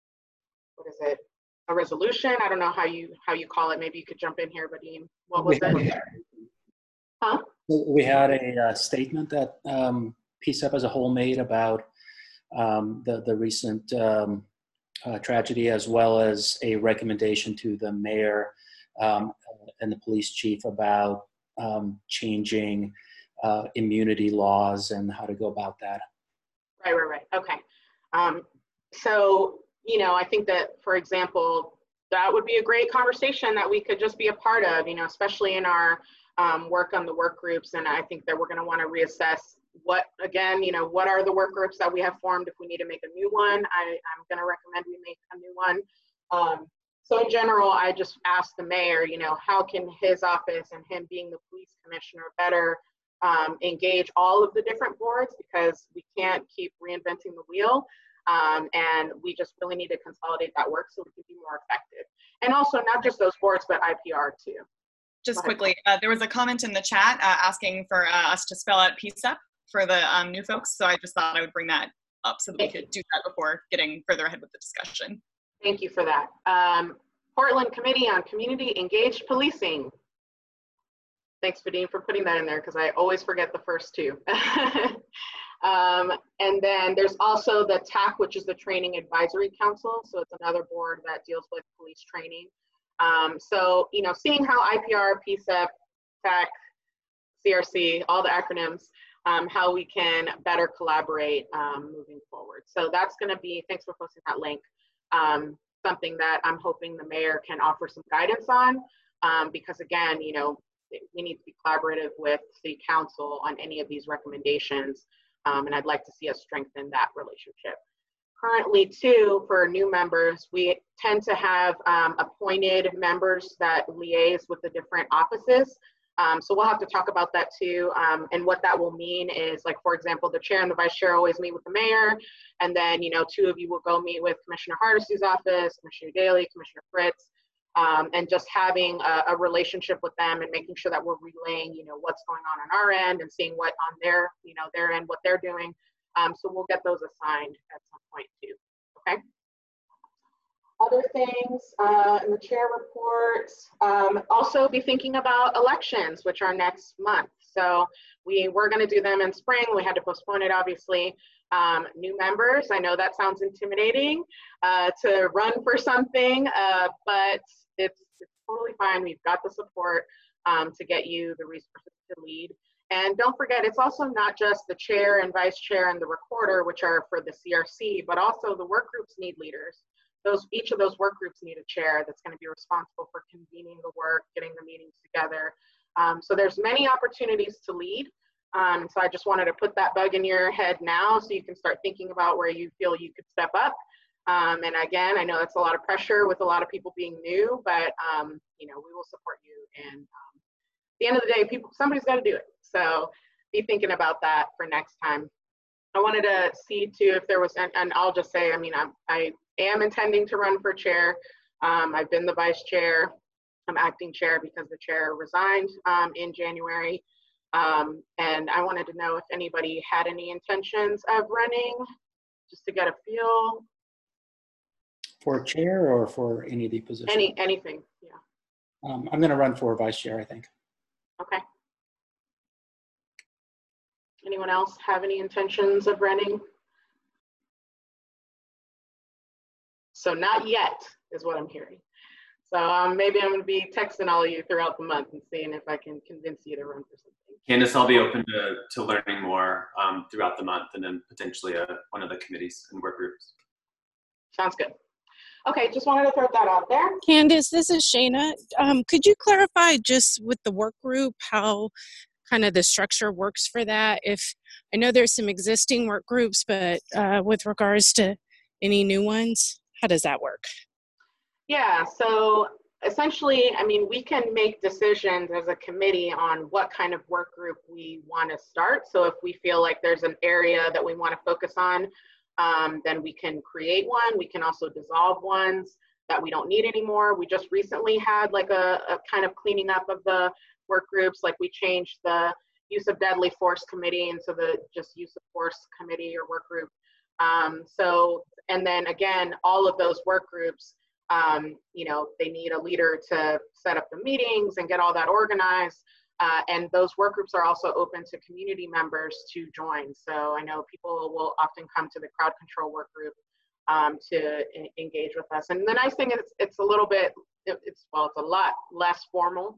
[SPEAKER 1] resolution. I don't know how you call it. Maybe you could jump in here, Vadim. What was it? Huh?
[SPEAKER 13] We had a statement that PSEP as a whole made about the recent tragedy, as well as a recommendation to the mayor and the police chief about changing immunity laws and how to go about that.
[SPEAKER 1] Right. Okay. So, I think that, for example, that would be a great conversation that we could just be a part of, especially in our work on the work groups. And I think that we're going to want to reassess what, again, what are the work groups that we have formed if we need to make a new one. I'm going to recommend we make a new one. So in general, I just asked the mayor, how can his office and him being the police commissioner better engage all of the different boards, because we can't keep reinventing the wheel. And we just really need to consolidate that work so we can be more effective. And also not just those boards, but IPR too.
[SPEAKER 27] Just quickly, there was a comment in the chat asking for us to spell out PSEP for the new folks. So I just thought I would bring that up so that we could do that before getting further ahead with the discussion.
[SPEAKER 1] Thank you for that. Portland Committee on Community Engaged Policing. Thanks, Vadim, for putting that in there, because I always forget the first two. And then there's also the TAC, which is the Training Advisory Council. So it's another board that deals with police training. So, seeing how IPR, PSEP, TAC, CRC, all the acronyms, how we can better collaborate moving forward. So that's going to be, thanks for posting that link, something that I'm hoping the mayor can offer some guidance on, because again, we need to be collaborative with the council on any of these recommendations, and I'd like to see us strengthen that relationship. Currently, too, for new members, we tend to have appointed members that liaise with the different offices. So we'll have to talk about that too. And what that will mean is, like, for example, the chair and the vice chair always meet with the mayor. And then, two of you will go meet with Commissioner Hardesty's office, Commissioner Daly, Commissioner Fritz, and just having a relationship with them and making sure that we're relaying, what's going on our end and seeing what on their, their end, what they're doing. So we'll get those assigned at some point too, okay? Other things in the chair reports, also be thinking about elections, which are next month. So we were gonna do them in spring. We had to postpone it, obviously. New members, I know that sounds intimidating to run for something, but it's totally fine. We've got the support to get you the resources to lead. And don't forget, it's also not just the chair and vice chair and the recorder, which are for the CRC, but also the work groups need leaders. Each of those work groups need a chair that's going to be responsible for convening the work, getting the meetings together. So there's many opportunities to lead. So I just wanted to put that bug in your head now so you can start thinking about where you feel you could step up. And again, I know that's a lot of pressure with a lot of people being new, but we will support you. And at the end of the day, somebody's got to do it. So be thinking about that for next time. I wanted to see too if there was, and I'll just say, I am intending to run for chair. I've been the vice chair. I'm acting chair because the chair resigned in January. And I wanted to know if anybody had any intentions of running, just to get a feel.
[SPEAKER 13] For chair or for any of the positions?
[SPEAKER 1] Anything, yeah.
[SPEAKER 13] I'm going to run for vice chair, I think.
[SPEAKER 1] Okay. Anyone else have any intentions of running? So not yet is what I'm hearing. So maybe I'm going to be texting all of you throughout the month and seeing if I can convince you to run for something.
[SPEAKER 7] Candace, I'll be open to learning more throughout the month, and then potentially one of the committees and work groups.
[SPEAKER 1] Sounds good. Okay, just wanted to throw that out there.
[SPEAKER 11] Candace, this is Shayna. Could you clarify just with the work group how kind of the structure works for that? If I know there's some existing work groups, but with regards to any new ones, how does that work?
[SPEAKER 1] Yeah, so essentially, we can make decisions as a committee on what kind of work group we want to start. So if we feel like there's an area that we want to focus on, then we can create one. We can also dissolve ones that we don't need anymore. We just recently had like a kind of cleaning up of the work groups. Like we changed the use of deadly force committee into the just use of force committee or work group. And then again, all of those work groups, they need a leader to set up the meetings and get all that organized. And those work groups are also open to community members to join. So I know people will often come to the crowd control work group to engage with us. And the nice thing is it's a little bit, it's a lot less formal.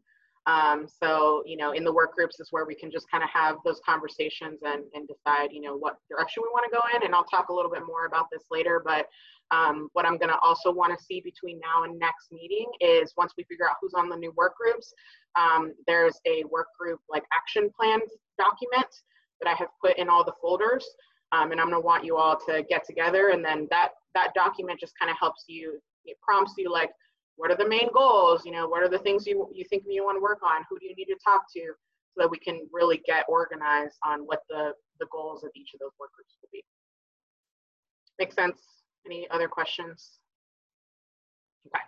[SPEAKER 1] So, in the work groups is where we can just kind of have those conversations and decide, what direction we want to go in. And I'll talk a little bit more about this later, but what I'm going to also want to see between now and next meeting is once we figure out who's on the new work groups, there's a work group like action plan document that I have put in all the folders. And I'm going to want you all to get together, and then that document just kind of helps you, it prompts you like, what are the main goals? What are the things you think you want to work on? Who do you need to talk to, so that we can really get organized on what the goals of each of those work groups will be. Make sense? Any other questions? Okay.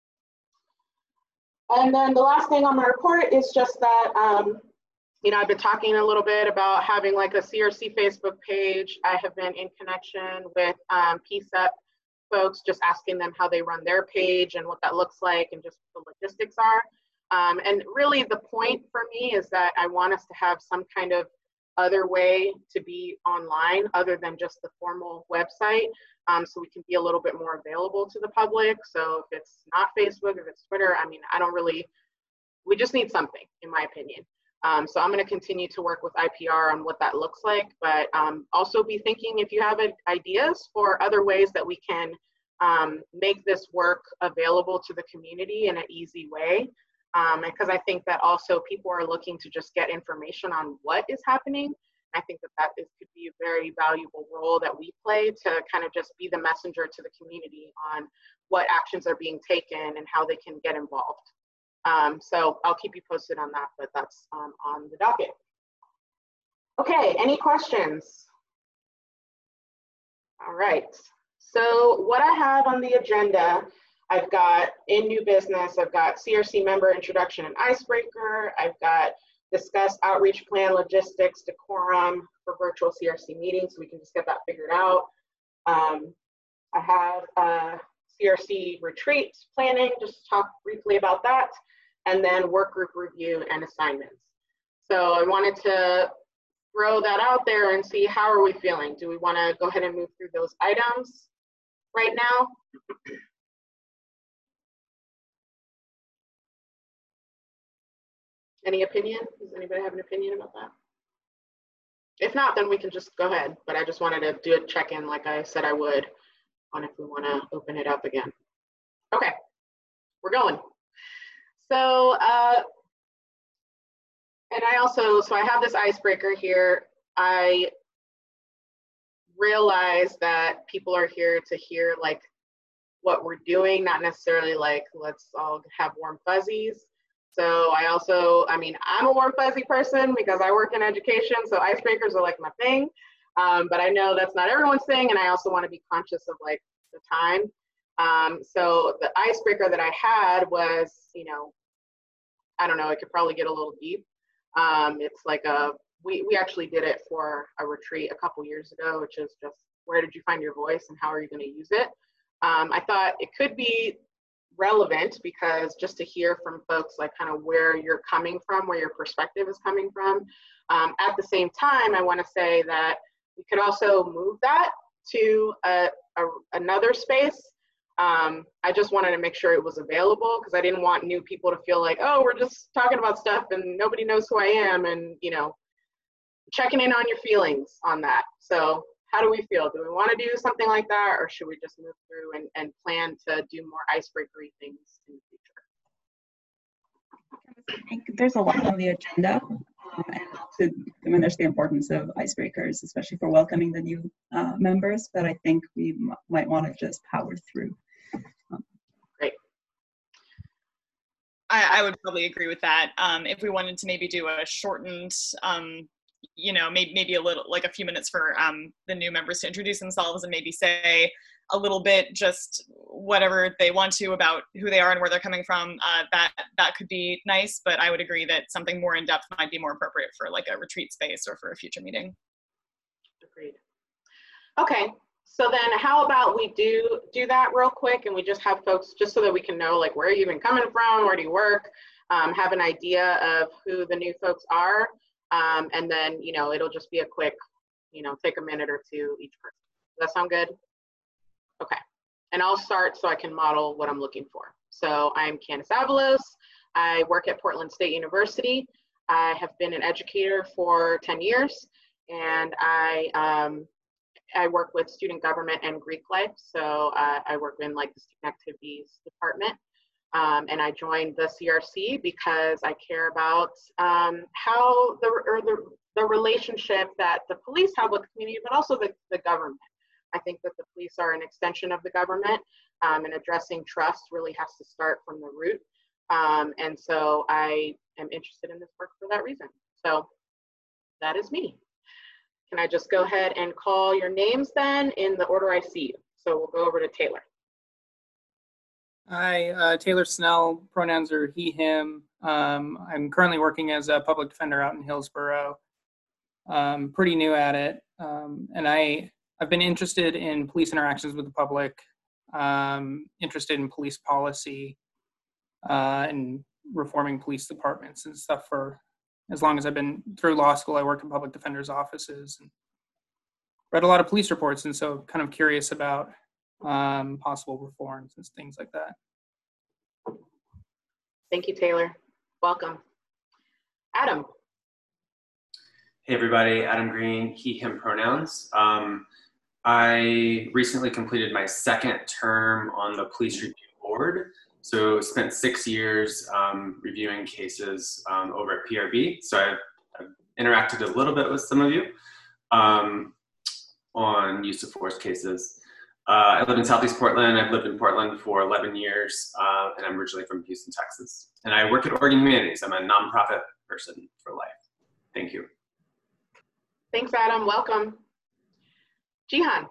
[SPEAKER 1] And then the last thing on my report is just that, I've been talking a little bit about having like a CRC Facebook page. I have been in connection with PSEP folks, just asking them how they run their page and what that looks like and just what the logistics are. And really the point for me is that I want us to have some kind of other way to be online other than just the formal website, so we can be a little bit more available to the public. So if it's not Facebook, if it's Twitter, we just need something, in my opinion. So I'm going to continue to work with IPR on what that looks like, but also be thinking if you have ideas for other ways that we can make this work available to the community in an easy way. Because I think that also people are looking to just get information on what is happening. I think that could be a very valuable role that we play to kind of just be the messenger to the community on what actions are being taken and how they can get involved. So I'll keep you posted on that, but that's on the docket. Okay, any questions? All right, so what I have on the agenda, I've got in new business, I've got CRC member introduction and icebreaker. I've got discuss outreach plan, logistics, decorum for virtual CRC meetings, so we can just get that figured out. I have CRC retreat planning, just talk briefly about that, and then work group review and assignments. So I wanted to throw that out there and see how are we feeling. Do we want to go ahead and move through those items right now? Any opinion? Does anybody have an opinion about that? If not, then we can just go ahead. But I just wanted to do a check-in like I said I would on if we want to open it up again. Okay, we're going. So, and so I have this icebreaker here. I realize that people are here to hear like what we're doing, not necessarily like, let's all have warm fuzzies. So I'm a warm fuzzy person because I work in education, so icebreakers are like my thing. But I know that's not everyone's thing, and I also want to be conscious of like the time. So the icebreaker that I had was, I don't know, it could probably get a little deep. It's like we actually did it for a retreat a couple years ago, which is just, where did you find your voice and how are you going to use it? I thought it could be relevant because just to hear from folks like kind of where you're coming from, where your perspective is coming from. At the same time, I want to say that we could also move that to another space. I just wanted to make sure it was available because I didn't want new people to feel like, oh, we're just talking about stuff and nobody knows who I am, and checking in on your feelings on that. So how do we feel? Do we want to do something like that, or should we just move through and plan to do more icebreakery things in the future?
[SPEAKER 10] I think there's a lot on the agenda, and not to diminish the importance of icebreakers, especially for welcoming the new members, but I think we might want to just power through.
[SPEAKER 1] Great.
[SPEAKER 27] I would probably agree with that. If we wanted to maybe do a shortened, maybe a little, like a few minutes for the new members to introduce themselves and maybe say a little bit, just whatever they want to about who they are and where they're coming from, that could be nice. But I would agree that something more in depth might be more appropriate for like a retreat space or for a future meeting. Agreed.
[SPEAKER 1] Okay, so then how about we do that real quick and we just have folks, just so that we can know like where you've been coming from, where do you work, have an idea of who the new folks are. And then, it'll just be a quick, take a minute or two each person. Does that sound good? Okay. And I'll start so I can model what I'm looking for. So I'm Candace Avalos. I work at Portland State University. I have been an educator for 10 years, and I work with student government and Greek life. So I work in like the student activities department. And I joined the CRC because I care about how the relationship that the police have with the community, but also the government. I think that the police are an extension of the government, and addressing trust really has to start from the root. And so I am interested in this work for that reason. So that is me. Can I just go ahead and call your names then in the order I see you? So we'll go over to Taylor.
[SPEAKER 9] Hi, Taylor Snell, pronouns are he, him. I'm currently working as a public defender out in Hillsborough. Pretty new at it. And I've been interested in police interactions with the public, interested in police policy, and reforming police departments and stuff for as long as I've been through law school. I worked in public defenders' offices and read a lot of police reports, and so kind of curious about possible reforms and things like that.
[SPEAKER 1] Thank you, Taylor. Welcome. Adam.
[SPEAKER 7] Hey everybody, Adam Green, he, him pronouns. I recently completed my second term on the police review board. So spent 6 years reviewing cases over at PRB. So I've interacted a little bit with some of you on use of force cases. I live in Southeast Portland. I've lived in Portland for 11 years, and I'm originally from Houston, Texas. And I work at Oregon Humanities. I'm a nonprofit person for life. Thank you.
[SPEAKER 1] Thanks, Adam. Welcome. Jihan.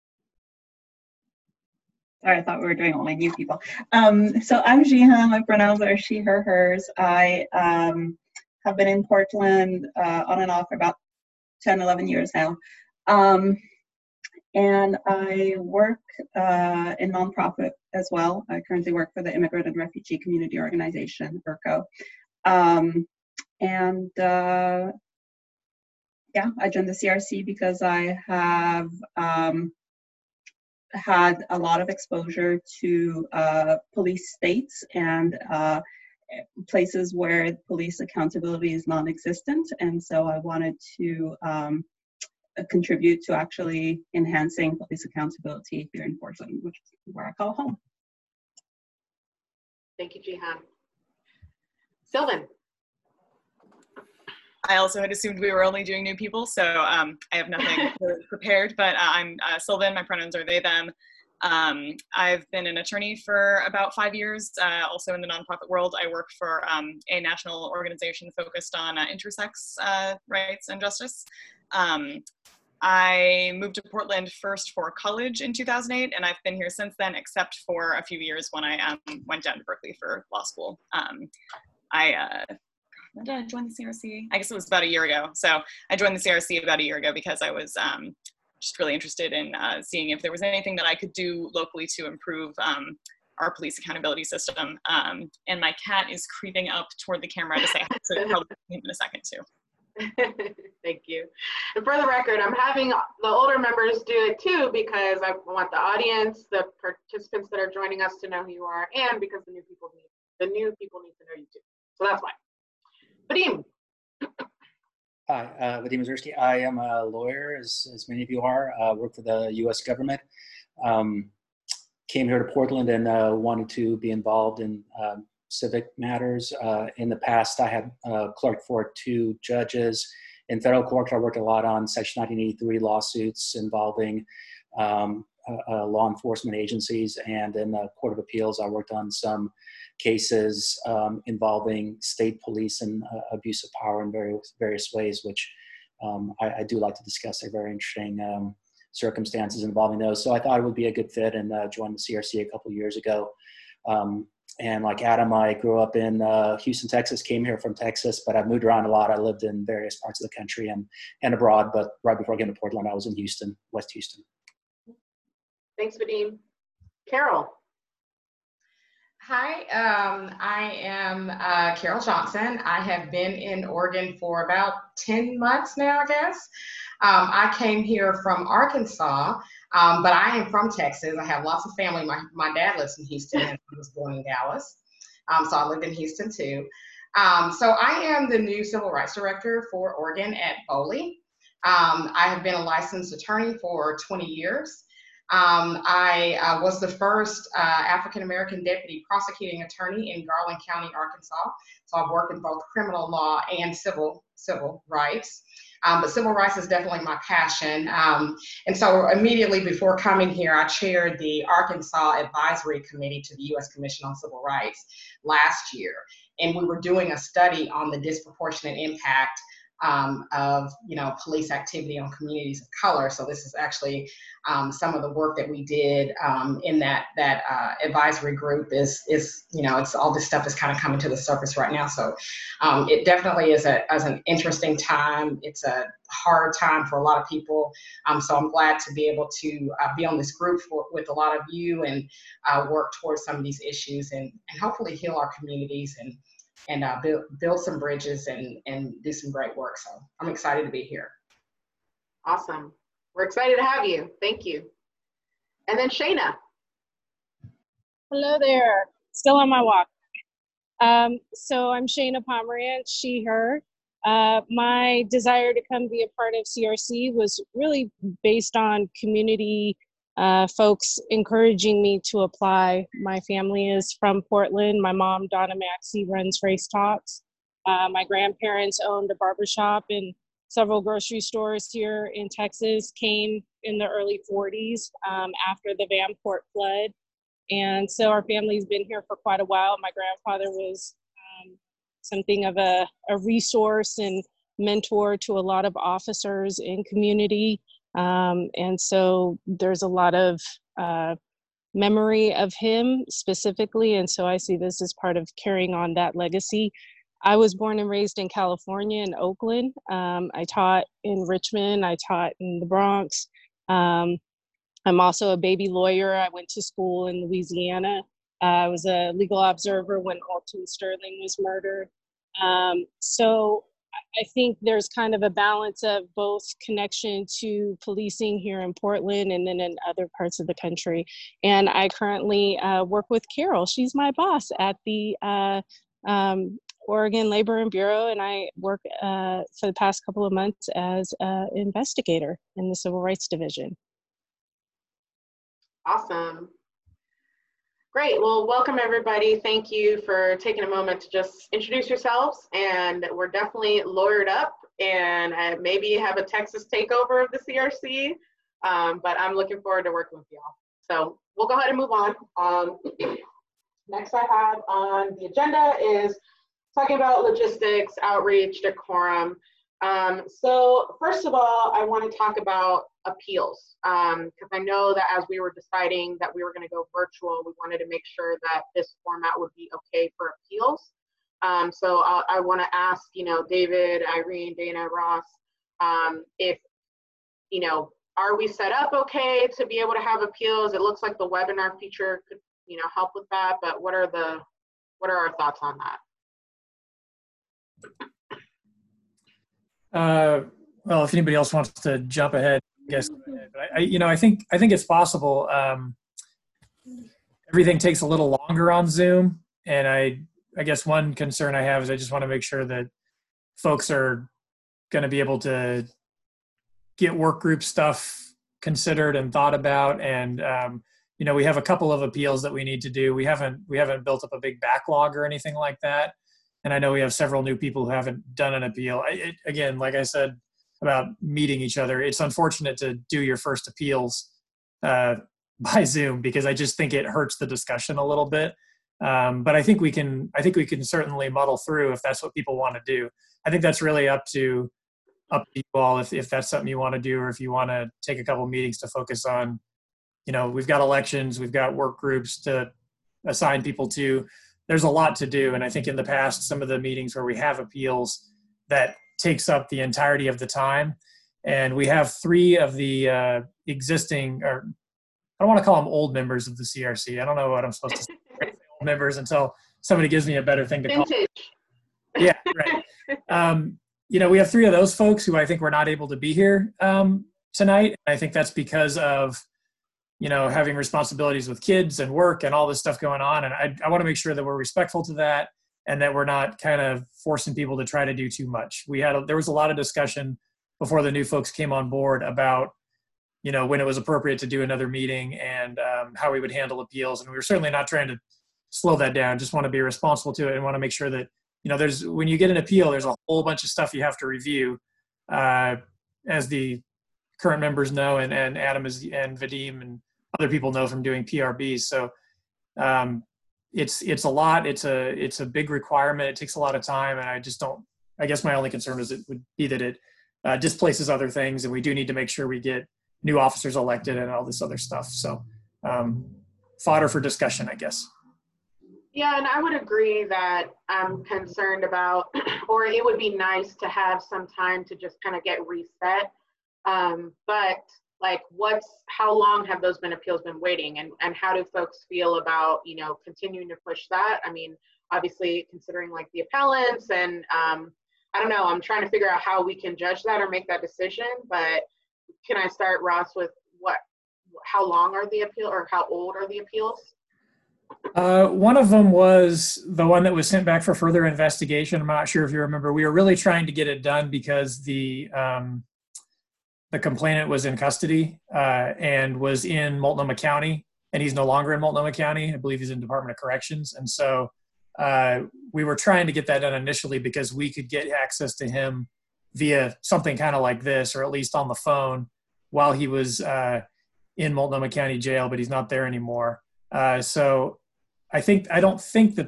[SPEAKER 10] Sorry, I thought we were doing only new people. So I'm Jihan. My pronouns are she, her, hers. I have been in Portland on and off for about 10, 11 years now. And I work in nonprofit as well. I currently work for the Immigrant and Refugee Community Organization, IRCO. Yeah, I joined the CRC because I have had a lot of exposure to police states and places where police accountability is non-existent. And so I wanted to contribute to actually enhancing police accountability here in Portland, which is where I call home.
[SPEAKER 1] Thank you, Jihan. Sylvan.
[SPEAKER 27] I also had assumed we were only doing new people, so I have nothing prepared, but I'm Sylvan, my pronouns are they, them. I've been an attorney for about 5 years, also in the nonprofit world. I work for a national organization focused on intersex rights and justice. I moved to Portland first for college in 2008, and I've been here since then, except for a few years when I went down to Berkeley for law school. When did I join the CRC? I guess it was about a year ago. So I joined the CRC about a year ago because I was just really interested in seeing if there was anything that I could do locally to improve our police accountability system. And my cat is creeping up toward the camera to say hi, so it'll probably be in a second too.
[SPEAKER 1] Thank you. And for the record, I'm having the older members do it too because I want the audience, the participants that are joining us to know who you are, and because the new people need to know you too. So that's why. Vadim.
[SPEAKER 13] Hi, Vadim Mazursky. I am a lawyer, as many of you are. Work for the U.S. government. Came here to Portland and wanted to be involved in civic matters. In the past, I had clerked for 2 judges. In federal court, I worked a lot on Section 1983 lawsuits involving law enforcement agencies. And in the Court of Appeals, I worked on some cases involving state police and abuse of power in various ways, which I do like to discuss. They're very interesting circumstances involving those. So I thought it would be a good fit and joined the CRC a couple of years ago. And like Adam, I grew up in Houston, Texas, came here from Texas, but I've moved around a lot. I lived in various parts of the country and abroad, but right before getting to Portland, I was in Houston, West Houston.
[SPEAKER 1] Thanks, Vadim. Carol.
[SPEAKER 14] Hi, I am Carol Johnson. I have been in Oregon for about 10 months now, I guess. I came here from Arkansas. But I am from Texas. I have lots of family. My dad lives in Houston and I was born in Dallas. So I lived in Houston too. So I am the new Civil Rights Director for Oregon at Foley. I have been a licensed attorney for 20 years. I was the first African-American deputy prosecuting attorney in Garland County, Arkansas. So I've worked in both criminal law and civil rights. But civil rights is definitely my passion. And so immediately before coming here, I chaired the Arkansas Advisory Committee to the U.S. Commission on Civil Rights last year. And we were doing a study on the disproportionate impact of police activity on communities of color. So this is actually some of the work that we did in that advisory group is it's all this stuff is kind of coming to the surface right now. So it definitely is an interesting time. It's a hard time for a lot of people. So I'm glad to be able to be on this group with a lot of you and work towards some of these issues and hopefully heal our communities and build some bridges and do some great work. So I'm excited to be here.
[SPEAKER 1] Awesome. We're excited to have you. Thank you. And then Shayna.
[SPEAKER 11] Hello there. Still on my walk. So I'm Shayna Pomerantz, she, her. My desire to come be a part of CRC was really based on community folks encouraging me to apply. My family is from Portland. My mom, Donna Maxey, runs Race Talks. My grandparents owned a barbershop and several grocery stores here in Texas, came in the early 40s after the Vanport flood. And so our family's been here for quite a while. My grandfather was something of a resource and mentor to a lot of officers in community. And so there's a lot of memory of him specifically. And so I see this as part of carrying on that legacy. I was born and raised in California, in Oakland. I taught in Richmond. I taught in the Bronx. I'm also a baby lawyer. I went to school in Louisiana. I was a legal observer when Alton Sterling was murdered. So I think there's kind of a balance of both connection to policing here in Portland and then in other parts of the country. And I currently work with Carol. She's my boss at the Oregon Labor and Bureau, and I work for the past couple of months as an investigator in the Civil Rights Division.
[SPEAKER 1] Awesome. Great. Well, welcome everybody. Thank you for taking a moment to just introduce yourselves. And we're definitely lawyered up and maybe have a Texas takeover of the CRC, but I'm looking forward to working with y'all. So we'll go ahead and move on. Next I have on the agenda is talking about logistics, outreach, decorum. So first of all, I want to talk about appeals, because I know that as we were deciding that we were going to go virtual, we wanted to make sure that this format would be okay for appeals. So I want to ask, David, Irene, Dana, Ross, if, are we set up okay to be able to have appeals? It looks like the webinar feature could, help with that, but what are our thoughts on that?
[SPEAKER 6] Well, if anybody else wants to jump ahead, I guess. But I think it's possible. Everything takes a little longer on Zoom, and I guess one concern I have is I just want to make sure that folks are going to be able to get work group stuff considered and thought about. And we have a couple of appeals that we need to do. We haven't built up a big backlog or anything like that. And I know we have several new people who haven't done an appeal. Again, like I said about meeting each other, it's unfortunate to do your first appeals by Zoom because I just think it hurts the discussion a little bit. But I think we can certainly muddle through if that's what people want to do. I think that's really up to you all if that's something you want to do, or if you want to take a couple meetings to focus on. We've got elections, we've got work groups to assign people to. There's a lot to do. And I think in the past, some of the meetings where we have appeals, that takes up the entirety of the time. And we have 3 of the existing, or I don't want to call them old members of the CRC. I don't know what I'm supposed to say old members until somebody gives me a better thing to call them. Yeah, right. We have 3 of those folks who I think were not able to be here tonight. I think that's because of having responsibilities with kids and work and all this stuff going on. And I want to make sure that we're respectful to that and that we're not kind of forcing people to try to do too much. There was a lot of discussion before the new folks came on board about, when it was appropriate to do another meeting and how we would handle appeals. And we were certainly not trying to slow that down, just want to be responsible to it and want to make sure that, when you get an appeal, there's a whole bunch of stuff you have to review, as the current members know, and Adam and Vadim and other people know from doing PRBs. So it's a lot. It's a big requirement. It takes a lot of time, and I guess my only concern is it would be that it displaces other things, and we do need to make sure we get new officers elected and all this other stuff. So fodder for discussion, I guess.
[SPEAKER 1] Yeah, and I would agree that I'm concerned about, or it would be nice to have some time to just kind of get reset. But like, how long have those appeals been waiting, and how do folks feel about, continuing to push that? I mean, obviously considering like the appellants and I don't know, I'm trying to figure out how we can judge that or make that decision. But can I start, Ross, with how long are the appeal, or how old are the appeals?
[SPEAKER 6] One of them was the one that was sent back for further investigation. I'm not sure if you remember. We were really trying to get it done because the complainant was in custody and was in Multnomah County, and he's no longer in Multnomah County. I believe he's in Department of Corrections. And so we were trying to get that done initially because we could get access to him via something kind of like this, or at least on the phone while he was in Multnomah County Jail, but he's not there anymore. So I don't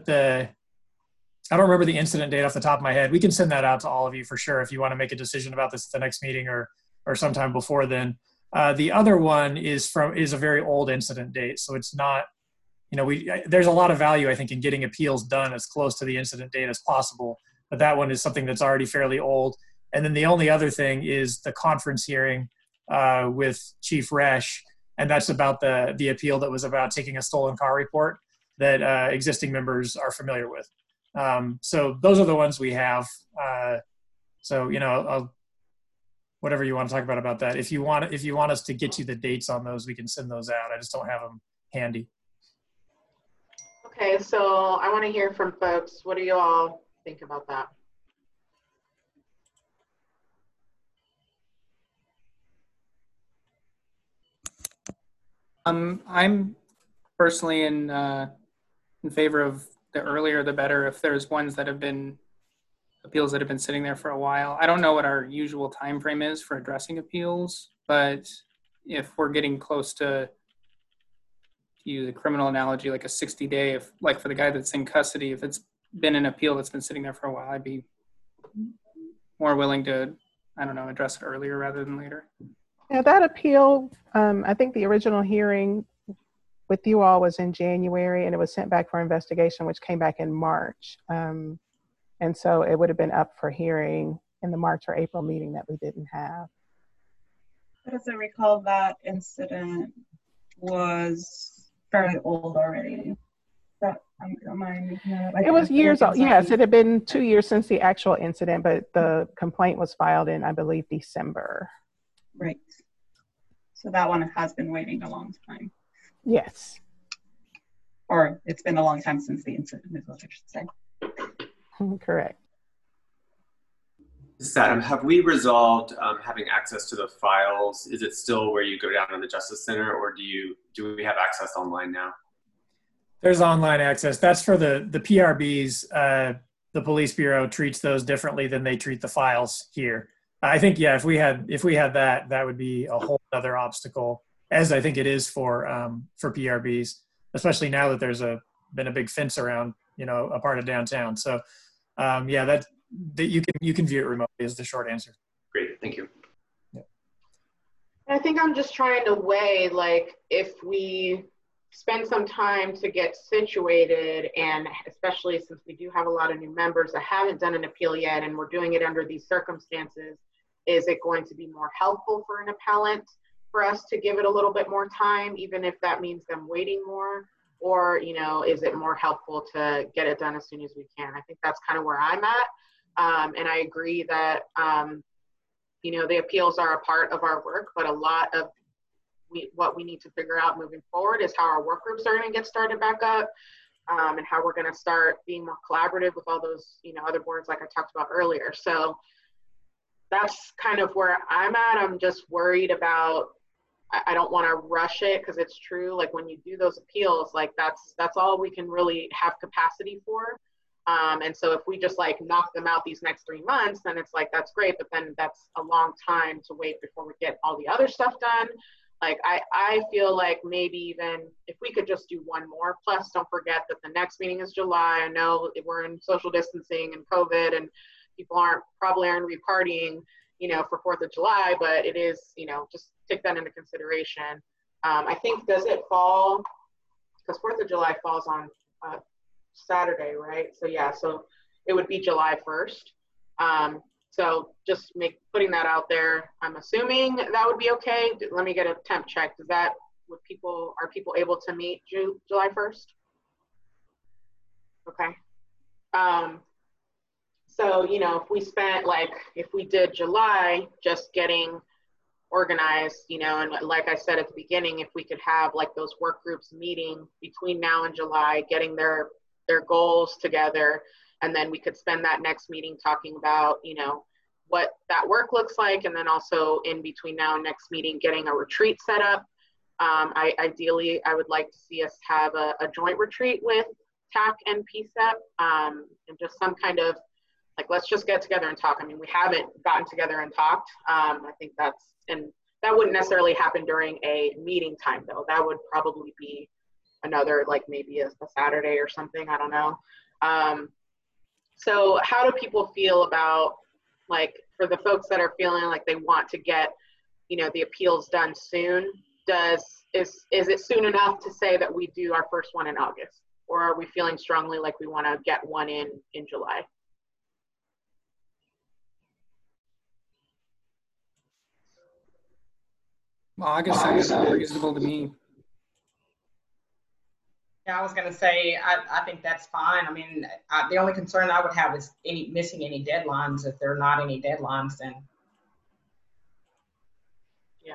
[SPEAKER 6] remember the incident date off the top of my head. We can send that out to all of you for sure if you want to make a decision about this at the next meeting or sometime before then. The other one is a very old incident date. So it's not, there's a lot of value, I think, in getting appeals done as close to the incident date as possible. But that one is something that's already fairly old. And then the only other thing is the conference hearing with Chief Resch. And that's about the appeal that was about taking a stolen car report that existing members are familiar with. So those are the ones we have. Whatever you want to talk about that. If you want us to get you the dates on those, we can send those out. I just don't have them handy.
[SPEAKER 1] Okay, so I want to hear from folks. What do you all think about that?
[SPEAKER 9] I'm personally in favor of the earlier the better. If there's ones that have been appeals that have been sitting there for a while, I don't know what our usual time frame is for addressing appeals, but if we're getting close to use a criminal analogy, like a 60-day, if like for the guy that's in custody, if it's been an appeal that's been sitting there for a while, I'd be more willing to, address it earlier rather than later.
[SPEAKER 8] Yeah, that appeal, I think the original hearing with you all was in January, and it was sent back for investigation, which came back in March. And so it would have been up for hearing in the March or April meeting that we didn't have.
[SPEAKER 10] As I recall, that incident was fairly old already.
[SPEAKER 8] It was years old. Yes, it had been 2 years since the actual incident, but the complaint was filed in, I believe, December.
[SPEAKER 10] Right. So that one has been waiting a long time.
[SPEAKER 8] Yes.
[SPEAKER 10] Or it's been a long time since the incident, is what I should say.
[SPEAKER 8] Correct.
[SPEAKER 7] This is Adam. Have we resolved having access to the files? Is it still where you go down to the Justice Center, or do we have access online now?
[SPEAKER 6] There's online access. That's for the PRBs. The Police Bureau treats those differently than they treat the files here. I think, yeah, if we had that, that would be a whole other obstacle, as I think it is for PRBs, especially now that there's been a big fence around, a part of downtown. So, yeah, that you can view it remotely is the short answer.
[SPEAKER 7] Great, thank you.
[SPEAKER 6] Yeah.
[SPEAKER 1] I think I'm just trying to weigh, like, if we spend some time to get situated, and especially since we do have a lot of new members that haven't done an appeal yet, and we're doing it under these circumstances, is it going to be more helpful for an appellant for us to give it a little bit more time, even if that means them waiting more? Or, is it more helpful to get it done as soon as we can? I think that's kind of where I'm at. And I agree that, the appeals are a part of our work, but a lot of what we need to figure out moving forward is how our work groups are going to get started back up, and how we're going to start being more collaborative with all those, other boards like I talked about earlier. So that's kind of where I'm at. I'm just worried about, I don't want to rush it, because it's true, like when you do those appeals, like that's all we can really have capacity for. And so if we just like knock them out these next 3 months, then it's like, that's great, but then that's a long time to wait before we get all the other stuff done. Like I feel like maybe even if we could just do one more, plus don't forget that the next meeting is July. I know we're in social distancing and COVID, and people probably aren't repartying, for 4th of July, but it is, just take that into consideration. I think, does it fall, because 4th of July falls on Saturday, right? So yeah, so it would be July 1st. So just putting that out there. I'm assuming that would be okay. Let me get a temp check. Are people able to meet July 1st? Okay. So, if we did July, just getting organized, and like I said at the beginning, if we could have like those work groups meeting between now and July, getting their goals together, and then we could spend that next meeting talking about, what that work looks like, and then also in between now and next meeting, getting a retreat set up. Ideally, I would like to see us have a joint retreat with TAC and PSEP, and just some kind of, like, let's just get together and talk. I mean, we haven't gotten together and talked. I think that wouldn't necessarily happen during a meeting time, though. That would probably be another, like maybe a Saturday or something, I don't know. So how do people feel about, like, for the folks that are feeling like they want to get, the appeals done soon, is it soon enough to say that we do our first one in August? Or are we feeling strongly like we want to get one in July?
[SPEAKER 9] August sounds reasonable to me.
[SPEAKER 14] Yeah, I was going to say, I think that's fine. I mean, the only concern I would have is missing any deadlines. If there are not any deadlines, then.
[SPEAKER 1] Yeah.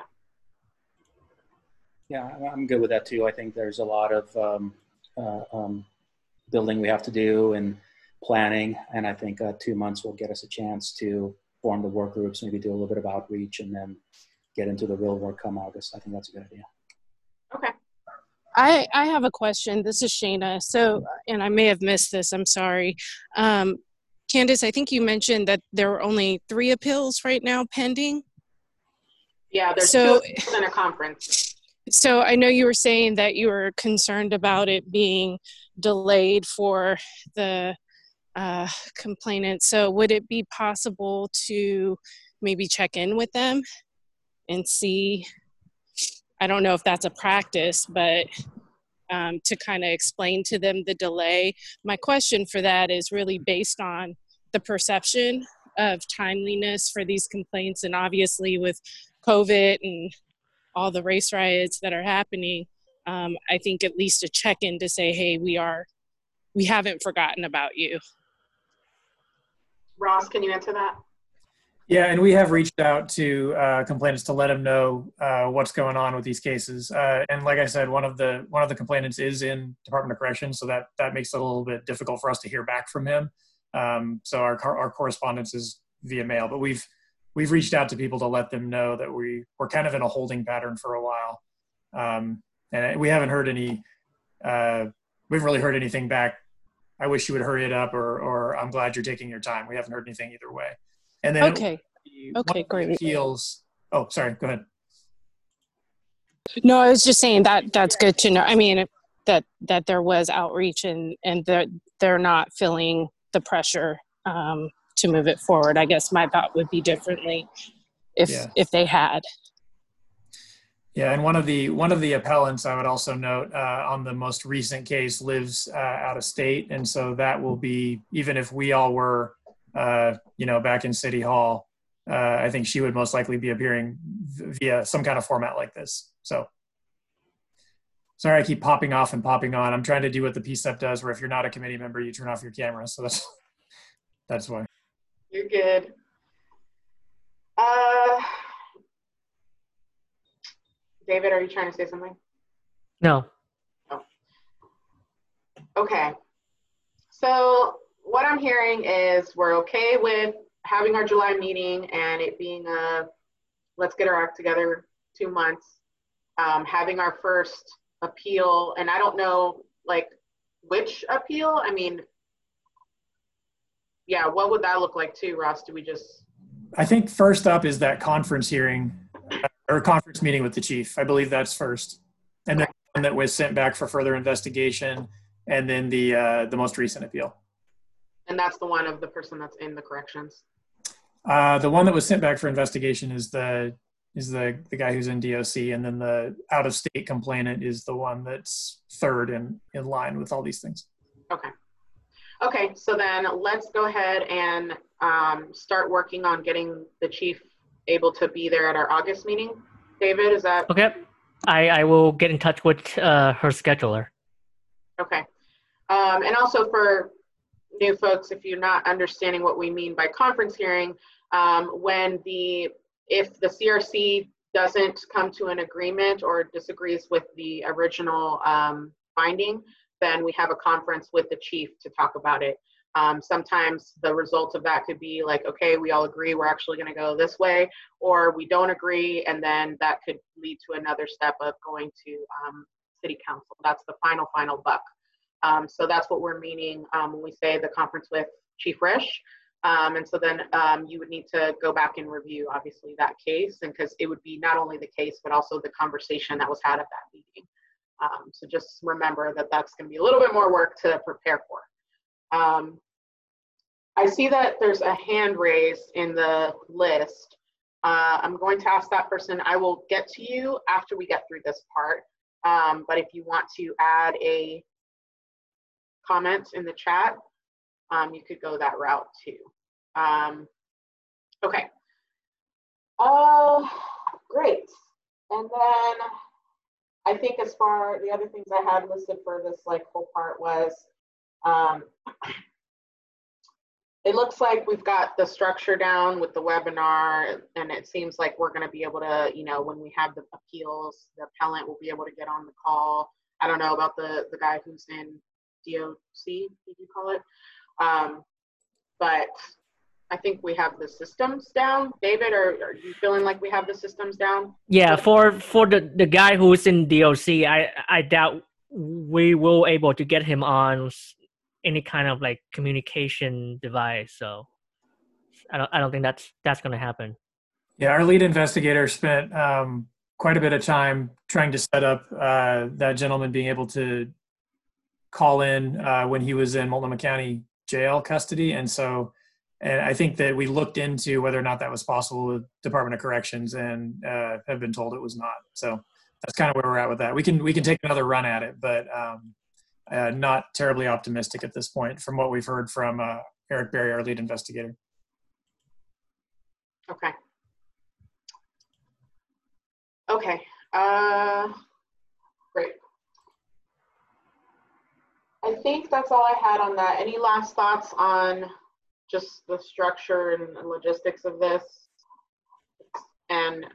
[SPEAKER 13] Yeah, I'm good with that too. I think there's a lot of building we have to do and planning. And I think 2 months will get us a chance to form the work groups, maybe do a little bit of outreach, and then get into the real work come August. I think that's a good idea.
[SPEAKER 1] Okay.
[SPEAKER 11] I have a question. This is Shayna. So, and I may have missed this, I'm sorry. Candace, I think you mentioned that there are only 3 appeals right now pending.
[SPEAKER 1] Yeah, there's 2 in a conference.
[SPEAKER 11] So I know you were saying that you were concerned about it being delayed for the complainant. So would it be possible to maybe check in with them and see, I don't know if that's a practice, but to kind of explain to them the delay. My question for that is really based on the perception of timeliness for these complaints. And obviously with COVID and all the race riots that are happening, I think at least a check-in to say, hey, we haven't forgotten about you.
[SPEAKER 1] Ross, can you answer that?
[SPEAKER 6] Yeah, and we have reached out to complainants to let them know what's going on with these cases. And like I said, one of the complainants is in Department of Corrections, so that makes it a little bit difficult for us to hear back from him. So our correspondence is via mail, but we've reached out to people to let them know that we're kind of in a holding pattern for a while, and we haven't heard any. We haven't really heard anything back. I wish you would hurry it up, or I'm glad you're taking your time. We haven't heard anything either way. And then
[SPEAKER 11] okay, great.
[SPEAKER 6] Appeals. Oh, sorry. Go ahead.
[SPEAKER 11] No, I was just saying that's good to know. I mean, that there was outreach and that they're not feeling the pressure to move it forward. I guess my thought would be differently if they had.
[SPEAKER 6] Yeah, and one of the appellants, I would also note, on the most recent case lives out of state, and so that will be, even if we all were, back in City Hall, I think she would most likely be appearing via some kind of format like this. So, sorry, I keep popping off and popping on. I'm trying to do what the PSEP does, where if you're not a committee member, you turn off your camera. So that's why.
[SPEAKER 1] You're good. David, are you trying to say something?
[SPEAKER 4] No.
[SPEAKER 1] Okay. So what I'm hearing is we're okay with having our July meeting and it being a let's get our act together 2 months, having our first appeal, and I don't know like which appeal. I mean, yeah, what would that look like too, Ross? Do we just?
[SPEAKER 6] I think first up is that conference hearing or conference meeting with the chief. I believe that's first, and then one that was sent back for further investigation, and then the most recent appeal.
[SPEAKER 1] And that's the one of the person that's in the corrections.
[SPEAKER 6] The one that was sent back for investigation is the guy who's in DOC, and then the out of state complainant is the one that's third in line with all these things.
[SPEAKER 1] Okay. Okay, so then let's go ahead and start working on getting the chief able to be there at our August meeting. David, is that?
[SPEAKER 4] Okay. I will get in touch with her scheduler.
[SPEAKER 1] Okay. And also for new folks, if you're not understanding what we mean by conference hearing, if the CRC doesn't come to an agreement or disagrees with the original finding, then we have a conference with the chief to talk about it. Sometimes the result of that could be like, okay, we all agree we're actually going to go this way, or we don't agree, and then that could lead to another step of going to city council. That's the final buck. So that's what we're meaning when we say the conference with Chief Resch. And so then you would need to go back and review, obviously, that case, and because it would be not only the case, but also the conversation that was had at that meeting. So just remember that that's going to be a little bit more work to prepare for. I see that there's a hand raised in the list. I'm going to ask that person. I will get to you after we get through this part. But if you want to add a comment in the chat, you could go that route too. Okay. Great. And then I think as far the other things I had listed for this whole part was, it looks like we've got the structure down with the webinar, and it seems like we're going to be able to, when we have the appeals, the appellant will be able to get on the call. I don't know about the guy who's in DOC, did you call it? But I think we have the systems down. David, are you feeling like we have the systems down?
[SPEAKER 4] Yeah, for the guy who's in DOC, I doubt we will able to get him on any kind of communication device. So I don't think that's going to happen.
[SPEAKER 6] Yeah, our lead investigator spent quite a bit of time trying to set up that gentleman being able to call in when he was in Multnomah County Jail custody. And I think that we looked into whether or not that was possible with Department of Corrections and have been told it was not. So that's kind of where we're at with that. We can take another run at it, but not terribly optimistic at this point from what we've heard from Eric Berry, our lead investigator.
[SPEAKER 1] Okay. Okay. Great. I think that's all I had on that. Any last thoughts on just the structure and logistics of this? And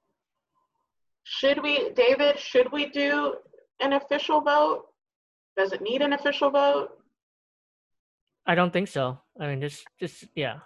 [SPEAKER 1] David, should we do an official vote? Does it need an official vote?
[SPEAKER 4] I don't think so. I mean, just yeah.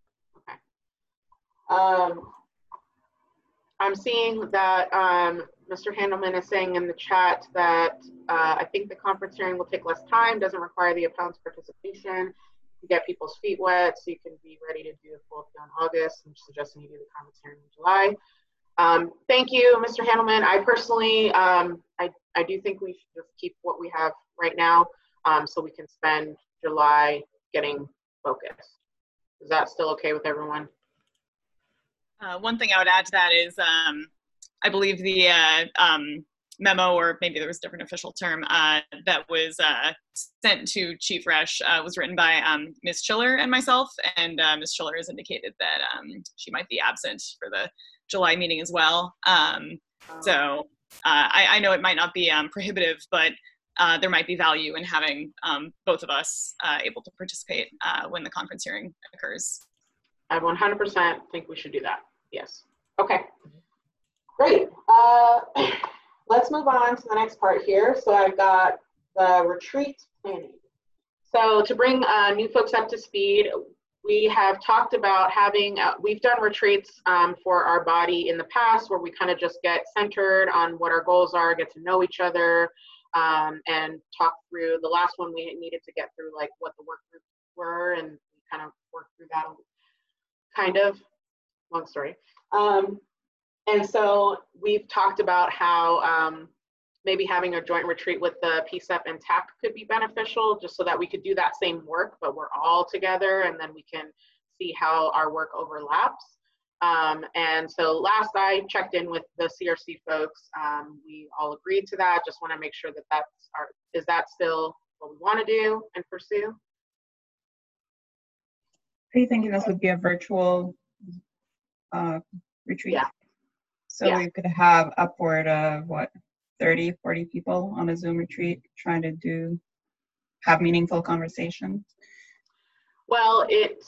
[SPEAKER 1] Okay. I'm seeing that Mr. Handelman is saying in the chat that I think the conference hearing will take less time, doesn't require the appellant's participation, you get people's feet wet, so you can be ready to do the full appeal in August. I'm suggesting you do the conference hearing in July. Thank you, Mr. Handelman. I personally, I do think we should just keep what we have right now, so we can spend July getting focused. Is that still okay with everyone?
[SPEAKER 27] One thing I would add to that is I believe the memo, or maybe there was a different official term, that was sent to Chief Resch was written by Ms. Chiller and myself, and Ms. Chiller has indicated that she might be absent for the July meeting as well. So I know it might not be prohibitive, but there might be value in having both of us able to participate when the conference hearing occurs.
[SPEAKER 1] I 100% think we should do that. Yes. Okay. Great. Let's move on to the next part here. So I've got the retreat planning. So to bring new folks up to speed, we have talked about having, we've done retreats for our body in the past where we kind of just get centered on what our goals are, get to know each other, and talk through. The last one we needed to get through like what the work groups were, and we kind of worked through that kind of, long story. And so we've talked about how maybe having a joint retreat with the PSEP and TAC could be beneficial, just so that we could do that same work, but we're all together, and then we can see how our work overlaps. And so last I checked in with the CRC folks, we all agreed to that. Just want to make sure that is that still what we want to do and pursue?
[SPEAKER 10] Are you thinking this would be a virtual retreat?
[SPEAKER 1] Yeah.
[SPEAKER 10] So we could have upward of what, 30, 40 people on a Zoom retreat trying to have meaningful conversations?
[SPEAKER 1] Well,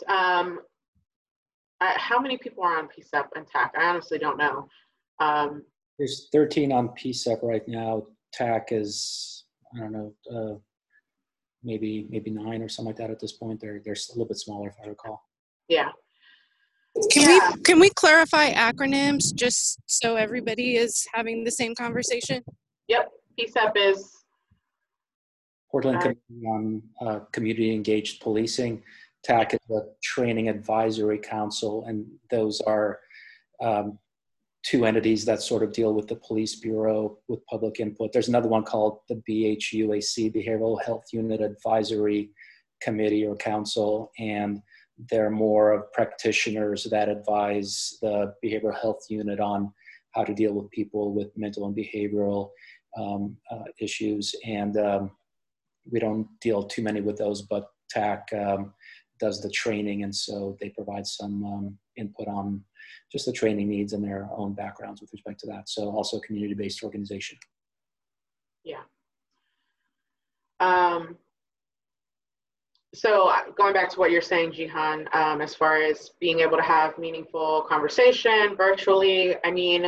[SPEAKER 1] how many people are on PSEP and TAC? I honestly don't know.
[SPEAKER 13] There's 13 on PSEP right now. TAC is, I don't know, maybe 9 or something like that at this point. They're a little bit smaller, if I recall.
[SPEAKER 1] Yeah.
[SPEAKER 11] Can we clarify acronyms just so everybody is having the same conversation?
[SPEAKER 1] Yep. PSEP is
[SPEAKER 13] Portland Committee on Community Engaged Policing. TAC is a Training Advisory Council, and those are two entities that sort of deal with the police bureau with public input. There's another one called the BHUAC, Behavioral Health Unit Advisory Committee or Council, and they're more of practitioners that advise the behavioral health unit on how to deal with people with mental and behavioral issues. And we don't deal too many with those, but TAC does the training, and so they provide some input on just the training needs and their own backgrounds with respect to that. So also a community-based organization.
[SPEAKER 1] Yeah. So going back to what you're saying, Jihan, as far as being able to have meaningful conversation virtually, I mean,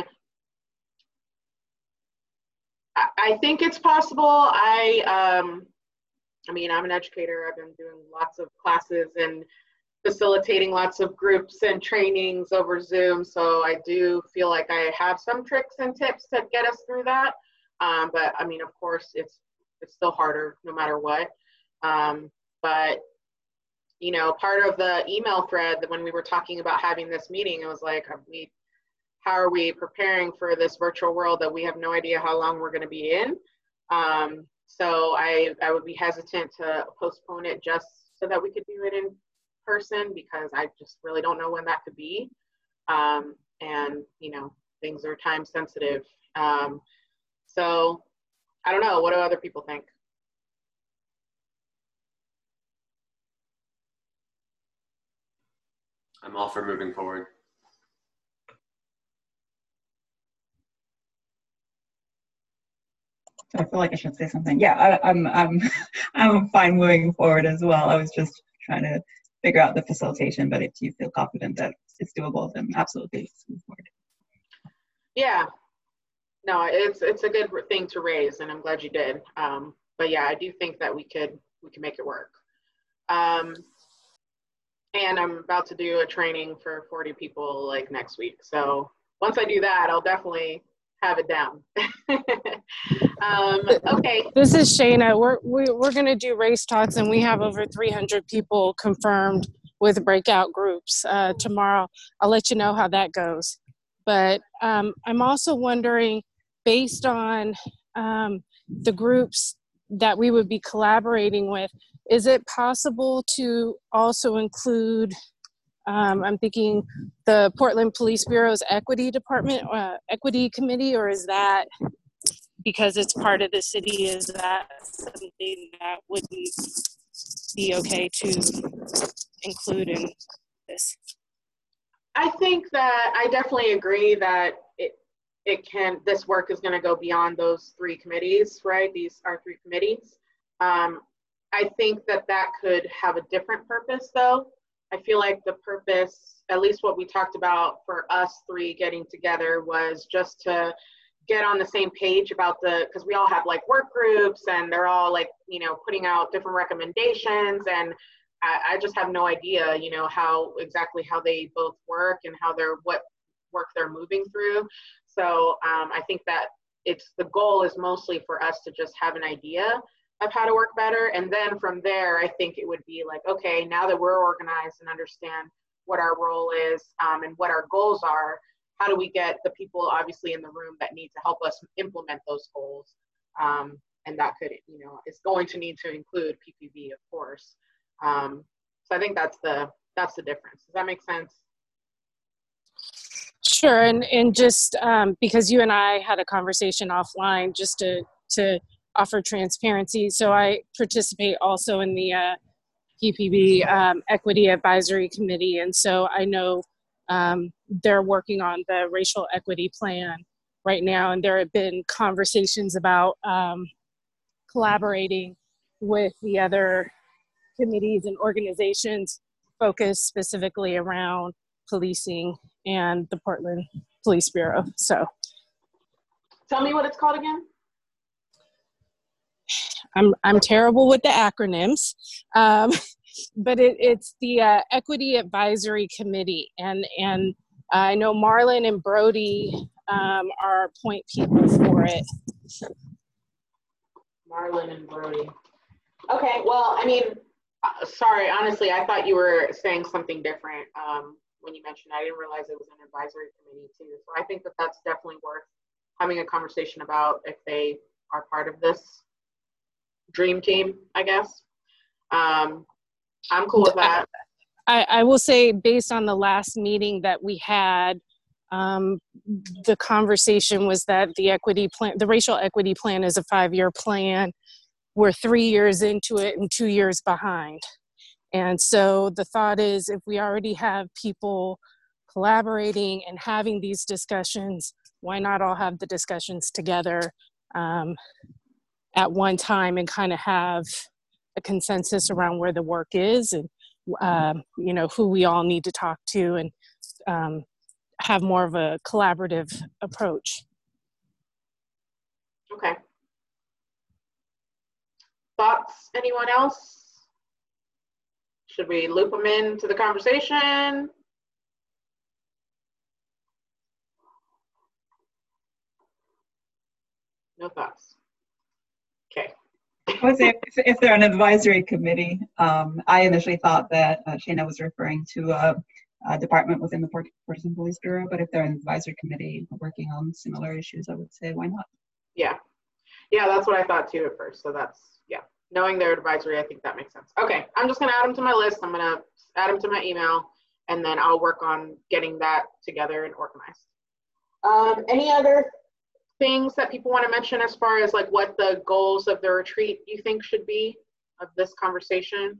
[SPEAKER 1] I think it's possible. I mean, I'm an educator. I've been doing lots of classes and facilitating lots of groups and trainings over Zoom. So I do feel like I have some tricks and tips to get us through that. But I mean, of course, it's still harder no matter what. But, you know, part of the email thread that when we were talking about having this meeting, it was like, how are we preparing for this virtual world that we have no idea how long we're going to be in? So I would be hesitant to postpone it just so that we could do it in person, because I just really don't know when that could be. And, you know, things are time sensitive. So I don't know. What do other people think?
[SPEAKER 7] I'm all for moving forward.
[SPEAKER 10] I feel like I should say something. Yeah, I'm fine moving forward as well. I was just trying to figure out the facilitation, but if you feel confident that it's doable, then absolutely move forward.
[SPEAKER 1] Yeah, no, it's a good thing to raise, and I'm glad you did. But yeah, I do think that we could make it work. And I'm about to do a training for 40 people like next week. So once I do that, I'll definitely have it down. Okay.
[SPEAKER 11] This is Shayna. We're going to do race talks, and we have over 300 people confirmed with breakout groups tomorrow. I'll let you know how that goes. But I'm also wondering, based on the groups that we would be collaborating with, is it possible to also include, I'm thinking the Portland Police Bureau's Equity Department, Equity Committee, or is that, because it's part of the city, is that something that wouldn't be okay to include in this?
[SPEAKER 1] I think that I definitely agree that this work is going to go beyond those 3 committees, right? These are 3 committees. I think that could have a different purpose though. I feel like the purpose, at least what we talked about for us three getting together, was just to get on the same page about because we all have like work groups and they're all like, you know, putting out different recommendations, and I just have no idea, you know, how they both work and what work they're moving through. So I think that the goal is mostly for us to just have an idea of how to work better. And then from there, I think it would be like, okay, now that we're organized and understand what our role is and what our goals are, how do we get the people obviously in the room that need to help us implement those goals? And that could, you know, it's going to need to include PPV, of course. So I think that's the difference. Does that make sense?
[SPEAKER 11] Sure, and just because you and I had a conversation offline, just to offer transparency. So I participate also in the PPV Equity Advisory Committee, and so I know they're working on the racial equity plan right now, and there have been conversations about collaborating with the other committees and organizations focused specifically around policing and the Portland Police Bureau. So
[SPEAKER 1] tell me what it's called again.
[SPEAKER 11] I'm terrible with the acronyms, but it's the Equity Advisory Committee, and I know Marlon and Brody are point people for it.
[SPEAKER 1] Marlon and Brody. Okay, well, I mean, sorry, honestly, I thought you were saying something different when you mentioned it. I didn't realize it was an advisory committee too. So I think that that's definitely worth having a conversation about if they are part of this dream team, I guess. I'm cool with that.
[SPEAKER 11] I will say, based on the last meeting that we had, the conversation was that the racial equity plan is a 5-year plan. We're 3 years into it and 2 years behind. And so the thought is, if we already have people collaborating and having these discussions, why not all have the discussions together at one time and kind of have a consensus around where the work is and you know, who we all need to talk to, and have more of a collaborative approach.
[SPEAKER 1] Okay. Thoughts? Anyone else? Should we loop them into the conversation? No thoughts. Okay.
[SPEAKER 10] I would say if they're an advisory committee, I initially thought that Shana was referring to a department within the Portland Police Bureau, but if they're an advisory committee working on similar issues, I would say why not?
[SPEAKER 1] Yeah. Yeah, that's what I thought too at first. So that's, yeah. Knowing their advisory, I think that makes sense. Okay, I'm just gonna add them to my list. I'm gonna add them to my email, and then I'll work on getting that together and organized. Any other things that people want to mention as far as like what the goals of the retreat you think should be of this conversation?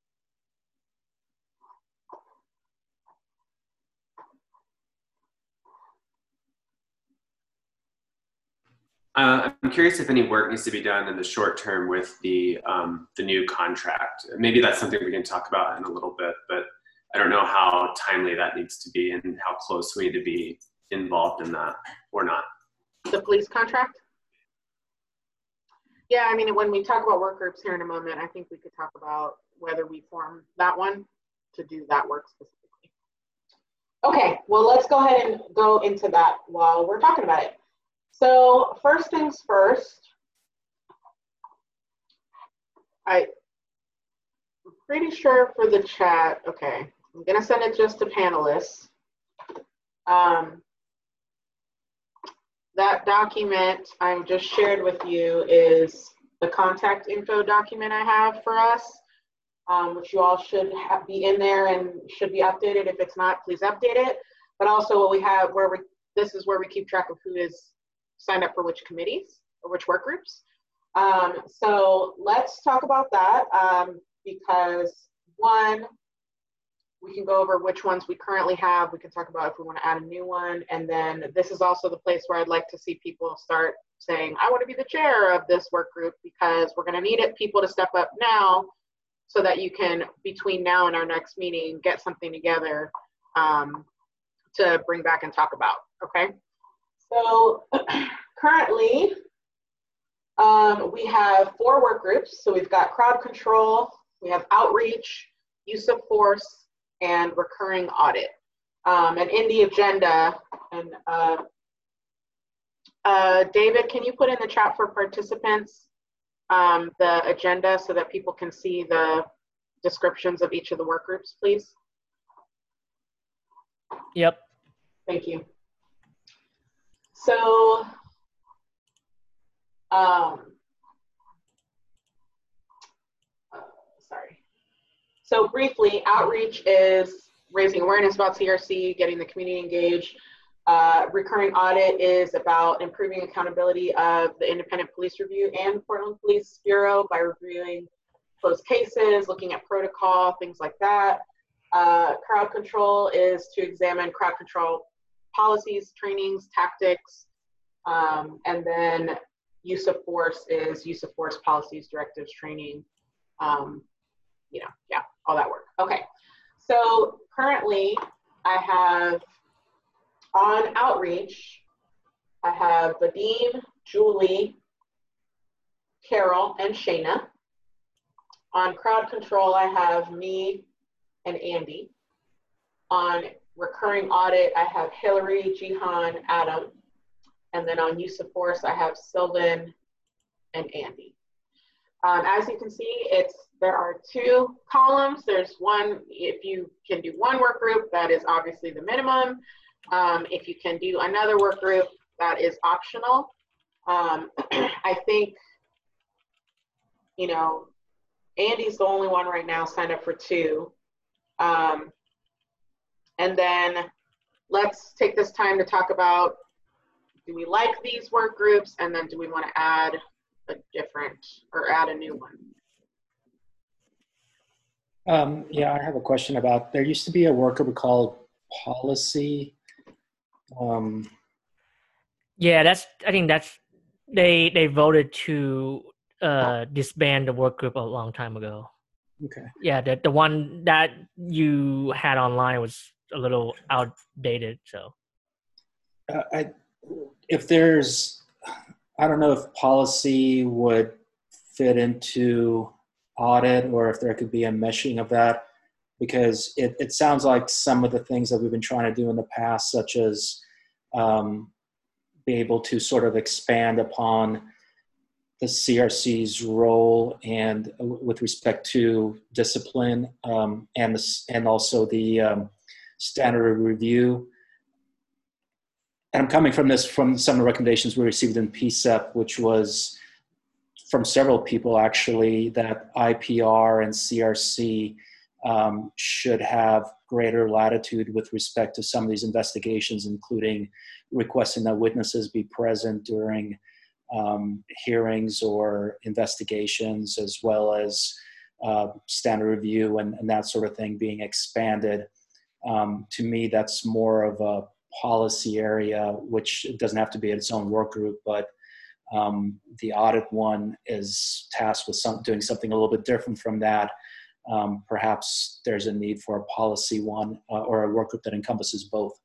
[SPEAKER 7] I'm curious if any work needs to be done in the short term with the new contract. Maybe that's something we can talk about in a little bit, but I don't know how timely that needs to be and how close we need to be involved in that or not.
[SPEAKER 1] The police contract? Yeah, I mean, when we talk about work groups here in a moment, I think we could talk about whether we form that one to do that work specifically. Okay, well, let's go ahead and go into that while we're talking about it. So first things first, I'm pretty sure for the chat, okay, I'm gonna send it just to panelists. That document I just shared with you is the contact info document I have for us, which you all should be in there and should be updated. If it's not, please update it. But also what we have, this is where we keep track of who is signed up for which committees or which work groups. So let's talk about that because one, we can go over which ones we currently have. We can talk about if we want to add a new one. And then this is also the place where I'd like to see people start saying, I want to be the chair of this work group because we're going to need people to step up now so that you can, between now and our next meeting, get something together to bring back and talk about, okay? So currently, we have 4 work groups. So we've got crowd control, we have outreach, use of force, and recurring audit. And in the agenda, and David, can you put in the chat for participants the agenda so that people can see the descriptions of each of the work groups, please?
[SPEAKER 4] Yep.
[SPEAKER 1] Thank you. So, sorry. So briefly, outreach is raising awareness about CRC, getting the community engaged. Recurring audit is about improving accountability of the Independent Police Review and Portland Police Bureau by reviewing closed cases, looking at protocol, things like that. Crowd control is to examine crowd control policies, trainings, tactics, and then use of force is use of force policies, directives, training, you know, yeah, all that work. Okay, so currently I have on outreach, I have Vadim, Julie, Carol, and Shayna. On crowd control, I have me and Andy. On recurring audit, I have Hillary, Jihan, Adam. And then on use of force, I have Sylvan and Andy. As you can see, there are 2 columns. There's one, if you can do one work group, that is obviously the minimum. If you can do another work group, that is optional. I think, you know, Andy's the only one right now signed up for 2. And then let's take this time to talk about, do we like these work groups? And then do we want to add a different, or add a new one?
[SPEAKER 13] Yeah, I have a question about, there used to be a work group called policy.
[SPEAKER 4] Yeah, I think they voted to disband the work group a long time ago.
[SPEAKER 13] Okay.
[SPEAKER 4] Yeah, the one that you had online was a little outdated, so.
[SPEAKER 13] If there's, I don't know if policy would fit into audit or if there could be a meshing of that, because it sounds like some of the things that we've been trying to do in the past, such as be able to sort of expand upon the CRC's role and with respect to discipline and also the standard review. And I'm coming from some of the recommendations we received in PSEP, which was from several people actually, that IPR and CRC should have greater latitude with respect to some of these investigations, including requesting that witnesses be present during hearings or investigations, as well as standard review and that sort of thing being expanded. To me, that's more of a policy area, which doesn't have to be its own work group, but the audit one is tasked with doing something a little bit different from that. Perhaps there's a need for a policy one or a work group that encompasses both.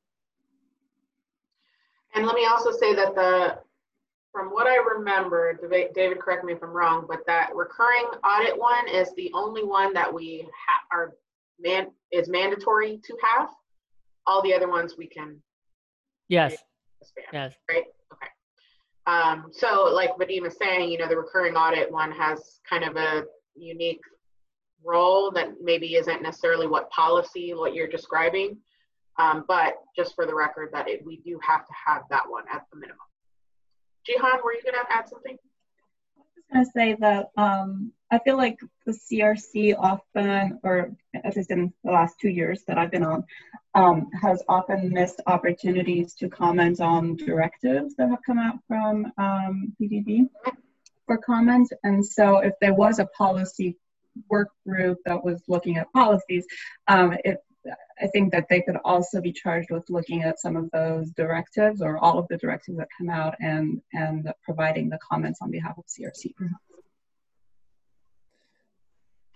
[SPEAKER 1] And let me also say that from what I remember, David, correct me if I'm wrong, but that recurring audit one is the only one that we is mandatory to have. All the other ones we can.
[SPEAKER 4] Yes.
[SPEAKER 1] Expand,
[SPEAKER 4] yes.
[SPEAKER 1] Right. Okay. So, like Vadim is saying, you know, the recurring audit one has kind of a unique role that maybe isn't necessarily what you're describing, but just for the record, that we do have to have that one at the minimum. Jihan, were you going to add something?
[SPEAKER 10] I was going to say that I feel like the CRC often, or at least in the last 2 years that I've been on, has often missed opportunities to comment on directives that have come out from PDB for comments. And so if there was a policy work group that was looking at policies, I think that they could also be charged with looking at some of those directives or all of the directives that come out and providing the comments on behalf of CRC.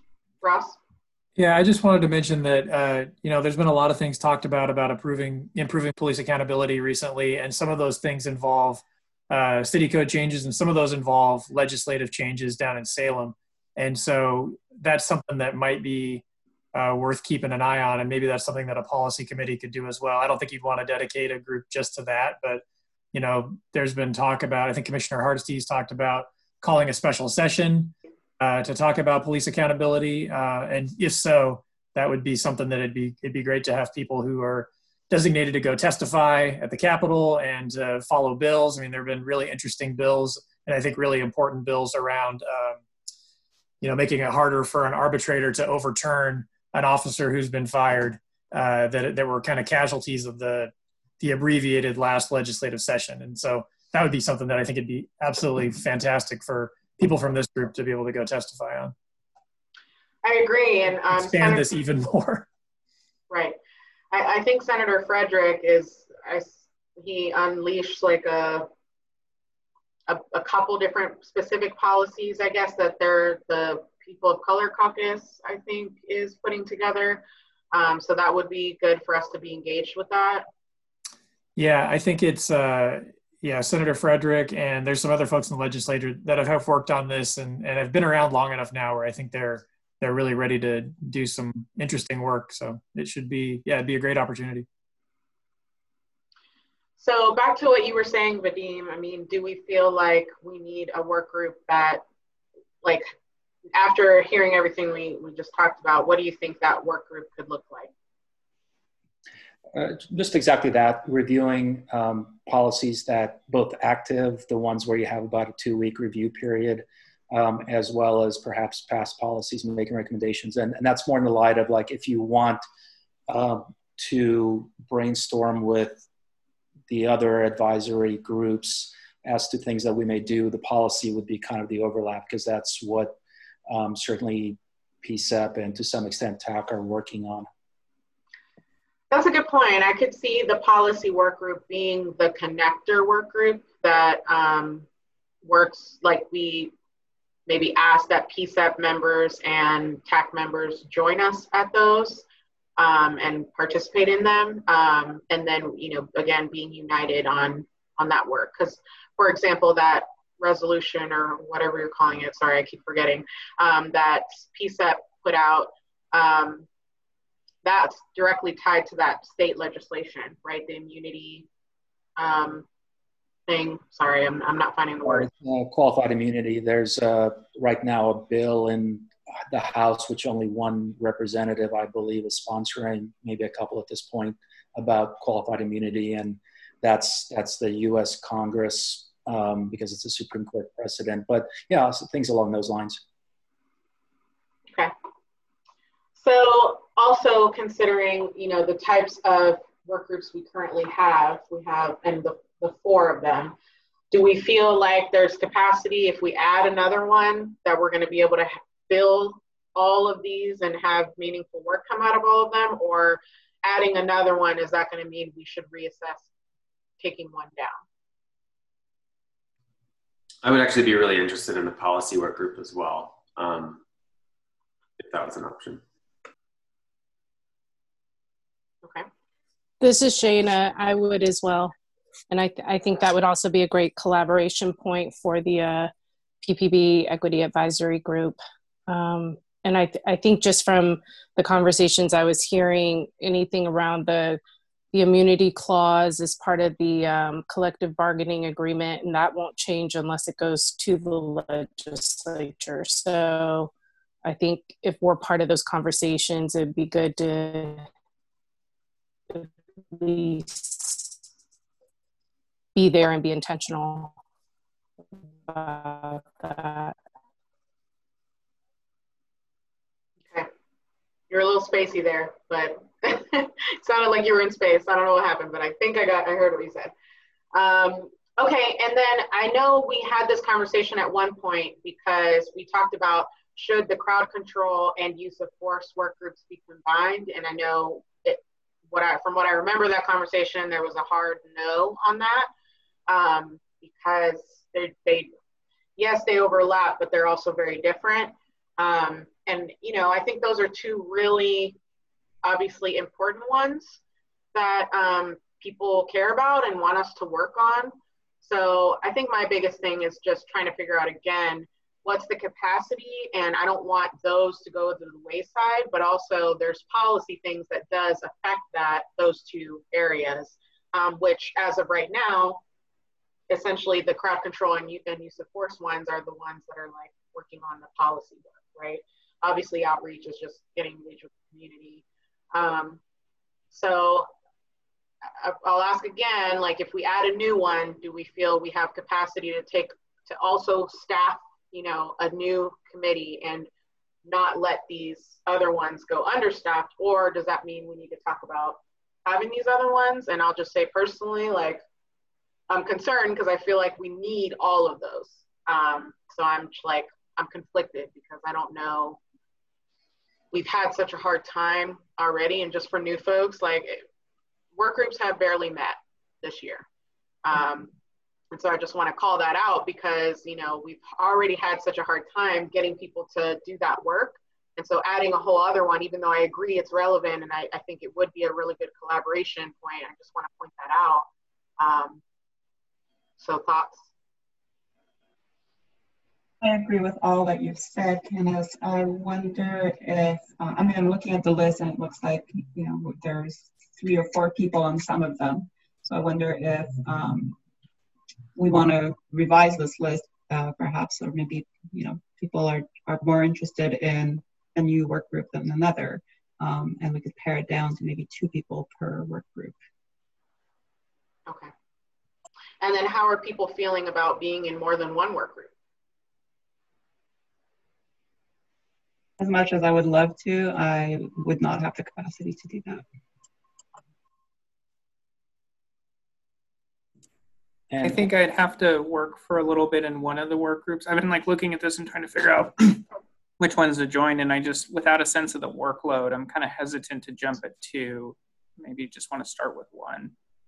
[SPEAKER 1] Ross?
[SPEAKER 6] Yeah, I just wanted to mention that, there's been a lot of things talked about improving police accountability recently, and some of those things involve city code changes, and some of those involve legislative changes down in Salem. And so that's something that might be worth keeping an eye on, and maybe that's something that a policy committee could do as well. I don't think you'd want to dedicate a group just to that, but there's been talk about, I think Commissioner Hardesty's talked about calling a special session to talk about police accountability, and if so, that would be something that it'd be great to have people who are designated to go testify at the Capitol and follow bills. I mean, there have been really interesting bills, and I think really important bills around, making it harder for an arbitrator to overturn an officer who's been fired, that were kind of casualties of the abbreviated last legislative session. And so that would be something that I think it'd be absolutely fantastic for people from this group to be able to go testify on.
[SPEAKER 1] I agree, and
[SPEAKER 6] expand this even more.
[SPEAKER 1] Right. I think Senator Frederick he unleashed like a couple different specific policies, I guess, that the People of Color Caucus, I think, is putting together. So that would be good for us to be engaged with that.
[SPEAKER 6] Yeah, I think it's, Senator Frederick, and there's some other folks in the legislature that have worked on this and have been around long enough now where I think they're really ready to do some interesting work. So it should be, it'd be a great opportunity.
[SPEAKER 1] So back to what you were saying, Vadim, I mean, do we feel like we need a work group that, like, after hearing everything we just talked about, what do you think that work group could look like?
[SPEAKER 13] Just exactly that, reviewing policies that both active, the ones where you have about a 2-week review period, as well as perhaps past policies and making recommendations. And that's more in the light of, like, if you want to brainstorm with the other advisory groups as to things that we may do, the policy would be kind of the overlap, because that's what certainly PSEP and to some extent TAC are working on.
[SPEAKER 1] That's a good point. I could see the policy work group being the connector work group that works, like, we maybe ask that PSEP members and TAC members join us at those and participate in them. And then, again, being united on that work. Because, for example, that resolution or whatever you're calling it, sorry, I keep forgetting, that PSEP put out, that's directly tied to that state legislation, right? The immunity thing. Sorry, I'm not finding the word.
[SPEAKER 13] Qualified immunity. There's right now a bill in the House, which only one representative, I believe, is sponsoring, maybe a couple at this point, about qualified immunity. And that's the U.S. Congress, because it's a Supreme Court precedent. But yeah, so things along those lines. Okay.
[SPEAKER 1] So also considering, the types of work groups we currently have, and the 4 of them, do we feel like there's capacity if we add another one that we're going to be able to fill all of these and have meaningful work come out of all of them? Or adding another one, is that going to mean we should reassess taking one down?
[SPEAKER 7] I would actually be really interested in the policy work group as well, if that was an option.
[SPEAKER 1] Okay.
[SPEAKER 11] This is Shayna. I would as well. And I think that would also be a great collaboration point for the PPB Equity Advisory Group. And I think just from the conversations I was hearing, anything around the immunity clause is part of the collective bargaining agreement, and that won't change unless it goes to the legislature. So I think if we're part of those conversations, it'd be good to at least be there and be intentional about that.
[SPEAKER 1] Okay. You're a little spacey there, but it sounded like you were in space. I don't know what happened, but I think I heard what you said. Okay, and then I know we had this conversation at one point because we talked about should the crowd control and use of force work groups be combined, and I know from what I remember that conversation, there was a hard no on that because they overlap, but they're also very different. And, you know, I think those are two really obviously important ones that people care about and want us to work on. So I think my biggest thing is just trying to figure out, again, what's the capacity? And I don't want those to go to the wayside, but also there's policy things that does affect those two areas, which as of right now, essentially the crowd control and use of force ones are the ones that are like working on the policy work, right? Obviously outreach is just getting engaged with the community. So I'll ask again, like if we add a new one, do we feel we have capacity to also staff, you know, a new committee and not let these other ones go understaffed? Or does that mean we need to talk about having these other ones? And I'll just say personally, like, I'm concerned because I feel like we need all of those. So I'm conflicted because I don't know. We've had such a hard time already. And just for new folks, like work groups have barely met this year. And so I just want to call that out because, you know, we've already had such a hard time getting people to do that work. And so adding a whole other one, even though I agree it's relevant and I think it would be a really good collaboration point, I just want to point that out. So thoughts?
[SPEAKER 10] I agree with all that you've said, Candace. I wonder if, I mean, I'm looking at the list and it looks like, you know, there's 3 or 4 people on some of them. So I wonder if we want to revise this list perhaps, or maybe, you know, people are more interested in a new work group than another. And we could pare it down to maybe 2 people per work group.
[SPEAKER 1] Okay. And then how are people feeling about being in more than one work group?
[SPEAKER 10] As much as I would love to, I would not have the capacity to do that.
[SPEAKER 9] I think I'd have to work for a little bit in one of the work groups. I've been like looking at this and trying to figure out which ones to join. And I just, without a sense of the workload, I'm kind of hesitant to jump at 2. Maybe just want to start with 1.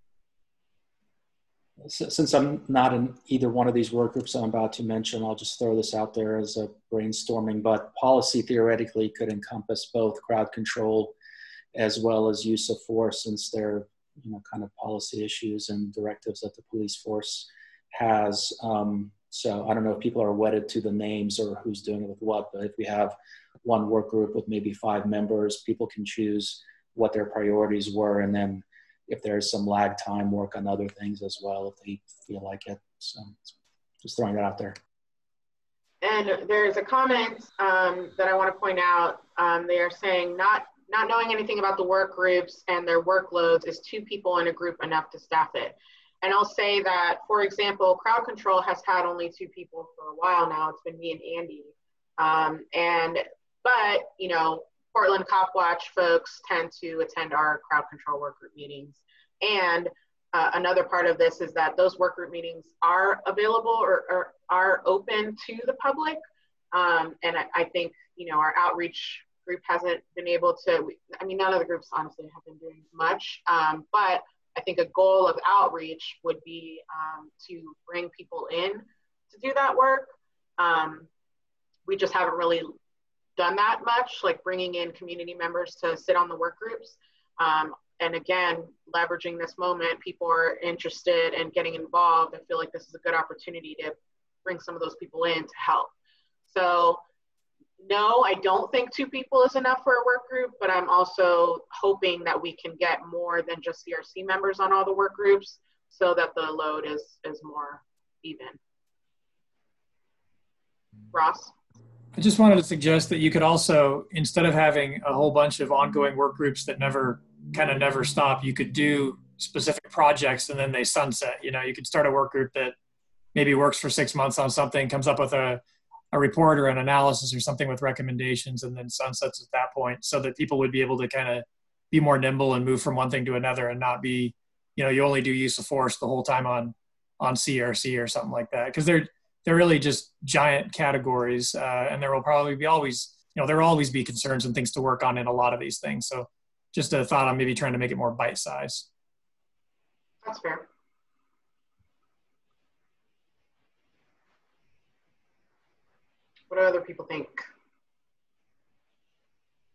[SPEAKER 13] Since I'm not in either one of these work groups I'm about to mention, I'll just throw this out there as a brainstorming, but policy theoretically could encompass both crowd control as well as use of force, since they're, you know, kind of policy issues and directives that the police force has. So I don't know if people are wedded to the names or who's doing it with what, but if we have one work group with maybe 5 members, people can choose what their priorities were, and then if there's some lag time, work on other things as well if they feel like it. So just throwing that out there.
[SPEAKER 1] And there's a comment that I want to point out. They are saying not knowing anything about the work groups and their workloads, is 2 people in a group enough to staff it? And I'll say that, for example, crowd control has had only 2 people for a while now. It's been me and Andy. But you know, Portland Cop Watch folks tend to attend our crowd control work group meetings. And another part of this is that those work group meetings are available or are open to the public. And I think, you know, our outreach group hasn't been able to, I mean, none of the groups honestly have been doing much, but I think a goal of outreach would be to bring people in to do that work. We just haven't really done that much, like bringing in community members to sit on the work groups. And again, leveraging this moment, people are interested in getting involved. I feel like this is a good opportunity to bring some of those people in to help. So no, I don't think 2 people is enough for a work group, but I'm also hoping that we can get more than just CRC members on all the work groups so that the load is more even. Ross?
[SPEAKER 6] I just wanted to suggest that you could also, instead of having a whole bunch of ongoing work groups that never stop, you could do specific projects and then they sunset. You know, you could start a work group that maybe works for 6 months on something, comes up with a report or an analysis or something with recommendations, and then sunsets at that point, so that people would be able to kind of be more nimble and move from one thing to another and not be, you know, you only do use of force the whole time on CRC or something like that. Because they're really just giant categories, and there will probably be always, you know, there will always be concerns and things to work on in a lot of these things. So just a thought on maybe trying to make it more bite-sized.
[SPEAKER 1] That's fair. What do other people think?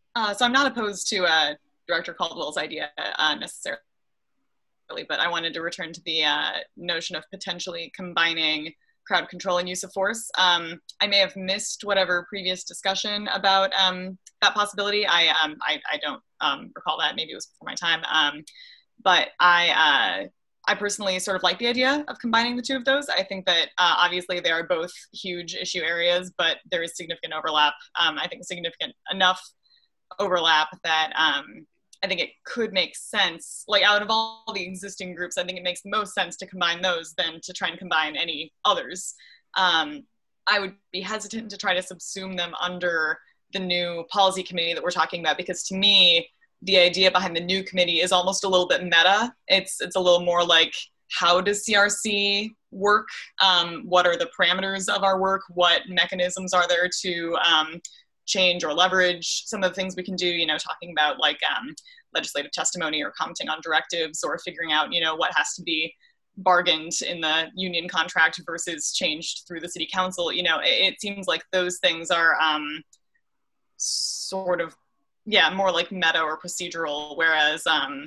[SPEAKER 27] So I'm not opposed to Director Caldwell's idea necessarily, but I wanted to return to the notion of potentially combining crowd control and use of force. I may have missed whatever previous discussion about that possibility. I don't recall that. Maybe it was before my time. But I personally sort of like the idea of combining the two of those. I think that obviously they are both huge issue areas, but there is significant overlap. I think significant enough overlap that I think it could make sense. Like out of all the existing groups, I think it makes the most sense to combine those than to try and combine any others. I would be hesitant to try to subsume them under the new policy committee that we're talking about, because to me, the idea behind the new committee is almost a little bit meta. It's a little more like, how does CRC work? What are the parameters of our work? What mechanisms are there to change or leverage some of the things we can do, you know, talking about like legislative testimony or commenting on directives, or figuring out, you know, what has to be bargained in the union contract versus changed through the city council. You know, it seems like those things are sort of, yeah, more like meta or procedural, whereas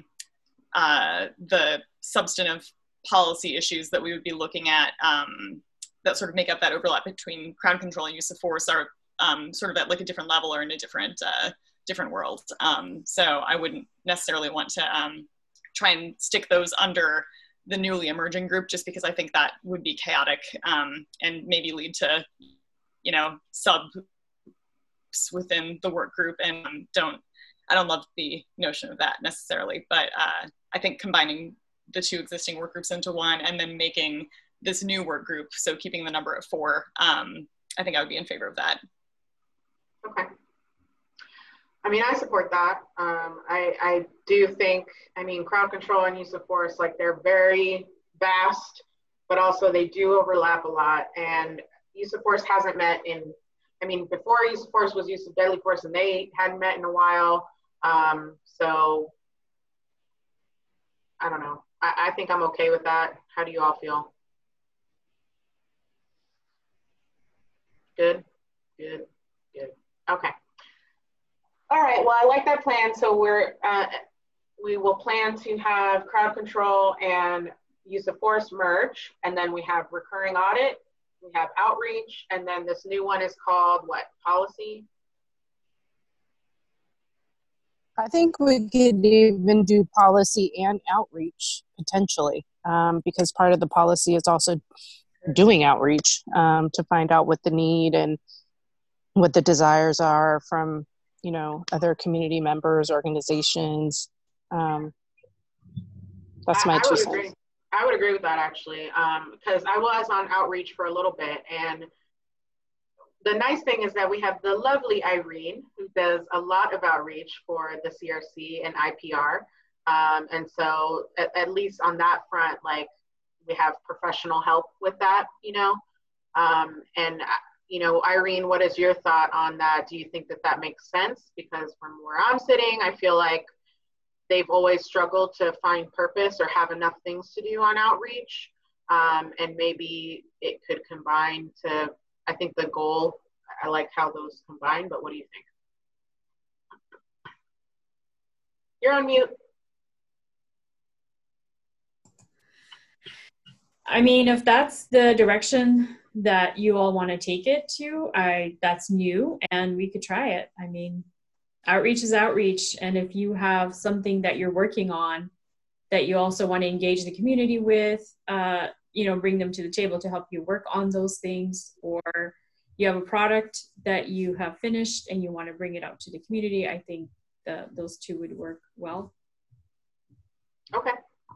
[SPEAKER 27] the substantive policy issues that we would be looking at that sort of make up that overlap between crowd control and use of force are sort of at like a different level or in a different world. So I wouldn't necessarily want to try and stick those under the newly emerging group, just because I think that would be chaotic and maybe lead to, you know, subs within the work group, and I don't love the notion of that necessarily, but I think combining the two existing work groups into one and then making this new work group, so keeping the number at 4, I think I would be in favor of that.
[SPEAKER 1] Okay. I mean, I support that. I do think, I mean, crowd control and use of force, like they're very vast, but also they do overlap a lot. And use of force hasn't met in, I mean, before use of force was use of deadly force, and they hadn't met in a while. So I don't know. I think I'm okay with that. How do you all feel? Good, good, good. Okay. All right, well, I like that plan. So we will plan to have crowd control and use of force merge, and then we have recurring audit, we have outreach, and then this new one is called what, policy?
[SPEAKER 11] I think we could even do policy and outreach potentially, because part of the policy is also doing outreach to find out what the need and what the desires are from, you know, other community members, organizations. That's my 2 cents.
[SPEAKER 1] I would agree with that actually, because I was on outreach for a little bit, and the nice thing is that we have the lovely Irene, who does a lot of outreach for the CRC and IPR. And so at least on that front, like we have professional help with that, you know? You know, Irene, what is your thought on that? Do you think that that makes sense? Because from where I'm sitting, I feel like they've always struggled to find purpose or have enough things to do on outreach. And maybe it could combine to, I think the goal, I like how those combine, but what do you think? You're on mute.
[SPEAKER 12] I mean, if that's the direction that you all want to take it to, that's new and we could try it. I mean, outreach is outreach. And if you have something that you're working on that you also want to engage the community with, you know, bring them to the table to help you work on those things, or you have a product that you have finished and you want to bring it out to the community, I think those two would work well.
[SPEAKER 1] Okay.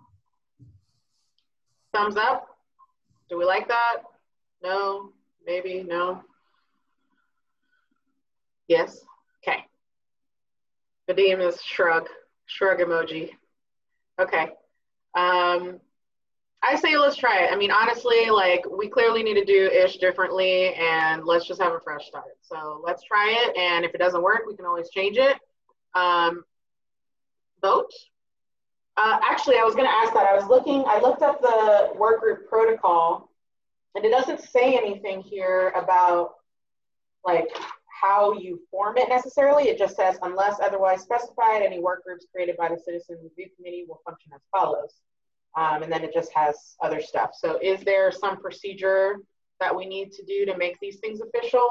[SPEAKER 1] Thumbs up. Do we like that? No, maybe, no. Yes, okay. Vadim is shrug emoji. Okay. I say let's try it. I mean, honestly, like we clearly need to do ish differently, and let's just have a fresh start. So let's try it, and if it doesn't work, we can always change it. Vote. Actually, I was going to ask that. I looked up the work group protocol, and it doesn't say anything here about like how you form it necessarily. It just says, unless otherwise specified, any work groups created by the Citizen Review Committee will function as follows. And then it just has other stuff. So is there some procedure that we need to do to make these things official?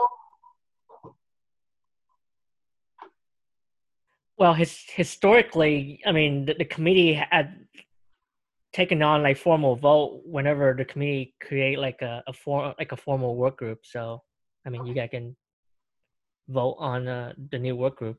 [SPEAKER 4] Well, historically, I mean, the committee had taken on like formal vote whenever the committee create like a formal work group. So, I mean, you guys can vote on the new work group.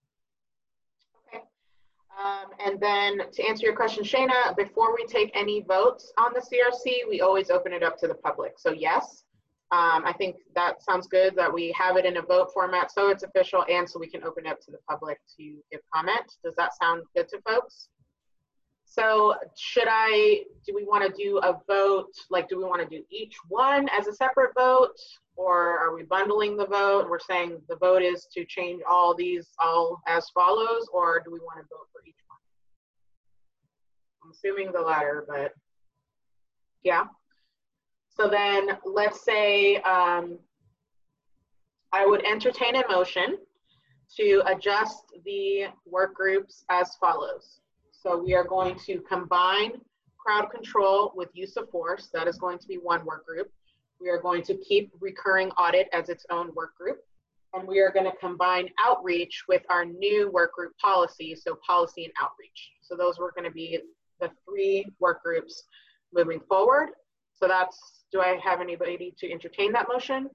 [SPEAKER 1] And then to answer your question, Shayna, before we take any votes on the CRC, we always open it up to the public. So yes, I think that sounds good that we have it in a vote format so it's official and so we can open it up to the public to give comment. Does that sound good to folks? So do we want to do a vote? Like, do we want to do each one as a separate vote, or are we bundling the vote? We're saying the vote is to change all these all as follows, or do we want to vote for each one? I'm assuming the latter, but yeah. So then let's say I would entertain a motion to adjust the work groups as follows. So we are going to combine crowd control with use of force. That is going to be one work group. We are going to keep recurring audit as its own work group. And we are going to combine outreach with our new work group policy, so policy and outreach. So those were going to be the 3 work groups moving forward. So do I have anybody to entertain that motion?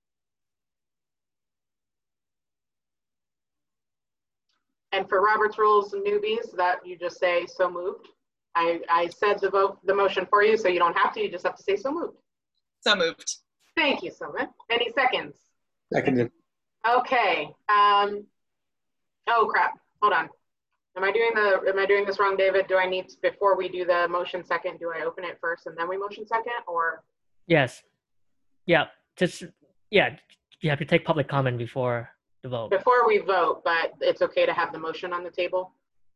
[SPEAKER 1] And for Robert's Rules newbies, that you just say so moved. I said the motion for you, so you don't have to, you just have to say so moved.
[SPEAKER 27] So moved.
[SPEAKER 1] Thank you, Sylvan. Any seconds?
[SPEAKER 13] Seconded.
[SPEAKER 1] Okay. Oh crap, hold on. Am I doing this wrong, David? Do I need to, before we do the motion second, do I open it first and then we motion second, or?
[SPEAKER 4] Yes. Yeah. You have to take public comment before the vote.
[SPEAKER 1] Before we vote, but it's okay to have the motion on the table?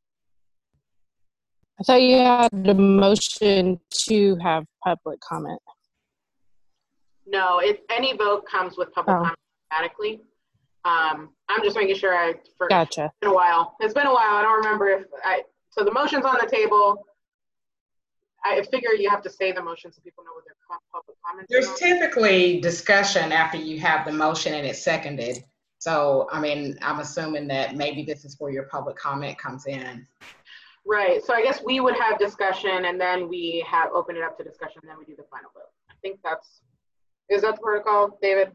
[SPEAKER 11] I thought you had the motion to have public comment.
[SPEAKER 1] No, any vote comes with public comment automatically. I'm just making sure
[SPEAKER 11] Gotcha.
[SPEAKER 1] It's been a while. It's been a while. I don't remember so the motion's on the table. I figure you have to say the motion so people know what their public comments are.
[SPEAKER 14] There's typically discussion after you have the motion and it's seconded. So, I mean, I'm assuming that maybe this is where your public comment comes in.
[SPEAKER 1] Right. So I guess we would have discussion and then we open it up to discussion and then we do the final vote. I think is that the protocol, David?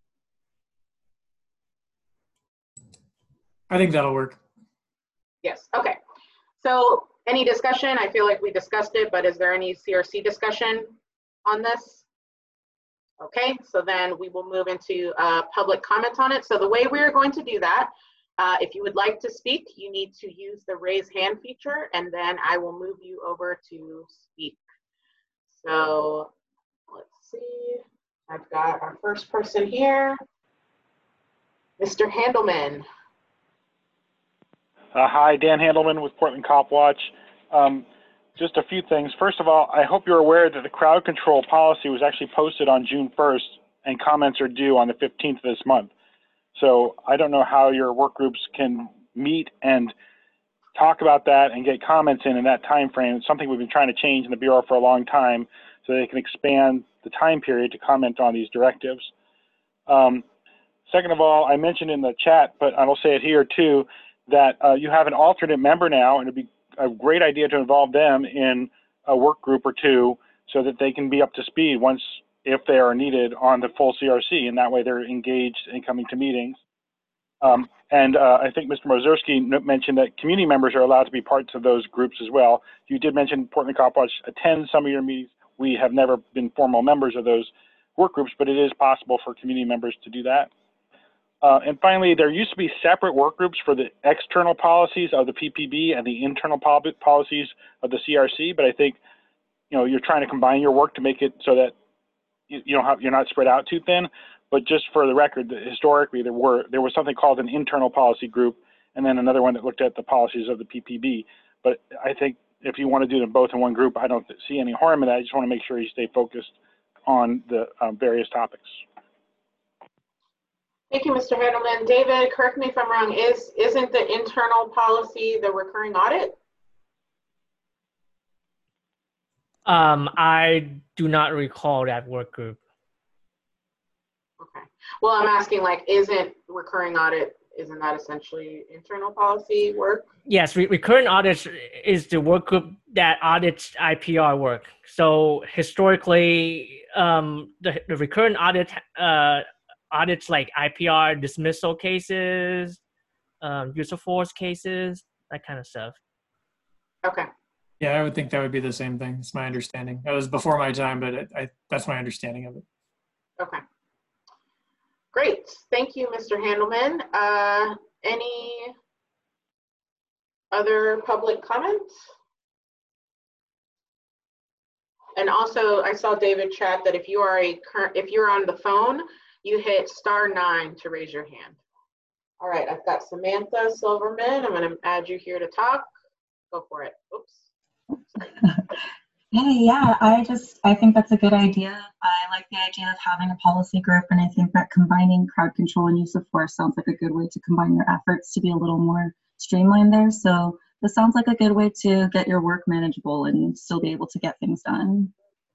[SPEAKER 6] I think that'll work.
[SPEAKER 1] Yes. Okay. So any discussion? I feel like we discussed it, but is there any CRC discussion on this? Okay, so then we will move into public comment on it. So the way we are going to do that, if you would like to speak, you need to use the raise hand feature, and then I will move you over to speak. So let's see. I've got our first person here, Mr. Handelman.
[SPEAKER 39] Hi, Dan Handelman with Portland Cop Watch. Just a few things. First of all, I hope you're aware that the crowd control policy was actually posted on June 1st and comments are due on the 15th of this month. So I don't know how your work groups can meet and talk about that and get comments in that time frame. It's something we've been trying to change in the Bureau for a long time so they can expand the time period to comment on these directives. Second of all, I mentioned in the chat, but I will say it here too, that you have an alternate member now, and it'd be a great idea to involve them in a work group or two so that they can be up to speed if they are needed on the full CRC, and that way they're engaged in coming to meetings. I think Mr. Mozerski mentioned that community members are allowed to be parts of those groups as well. You did mention Portland Cop Watch attends some of your meetings. We have never been formal members of those work groups, but it is possible for community members to do that. And finally, there used to be separate work groups for the external policies of the PPB and the internal policies of the CRC, but I think you're trying to combine your work to make it so that you're not spread out too thin. But just for the record, historically there was something called an internal policy group, and then another one that looked at the policies of the PPB. But I think if you want to do them both in one group, I don't see any harm in that. I just want to make sure you stay focused on the various topics.
[SPEAKER 1] Thank you, Mr. Handelman. David, correct me if I'm wrong, isn't the internal policy the recurring audit?
[SPEAKER 4] I do not recall that work group.
[SPEAKER 1] Okay. Well, I'm asking, like, isn't recurring audit, isn't that essentially internal policy work?
[SPEAKER 4] Yes, recurrent audits is the work group that audits IPR work. So historically, the recurrent audit audits like IPR dismissal cases, use of force cases, that kind of stuff.
[SPEAKER 1] Okay.
[SPEAKER 6] Yeah, I would think that would be the same thing. It's my understanding. That was before my time, but that's my understanding of it.
[SPEAKER 1] Okay. Great. Thank you, Mr. Handelman. Any other public comments? And also, I saw David chat that if you're on the phone, you hit *9 to raise your hand. All right, I've got Samantha Silverman. I'm going to add you here to talk. Go for it. Oops.
[SPEAKER 15] Hey, yeah, I think that's a good idea. I like the idea of having a policy group, and I think that combining crowd control and use of force sounds like a good way to combine your efforts to be a little more streamlined there. So this sounds like a good way to get your work manageable and still be able to get things done.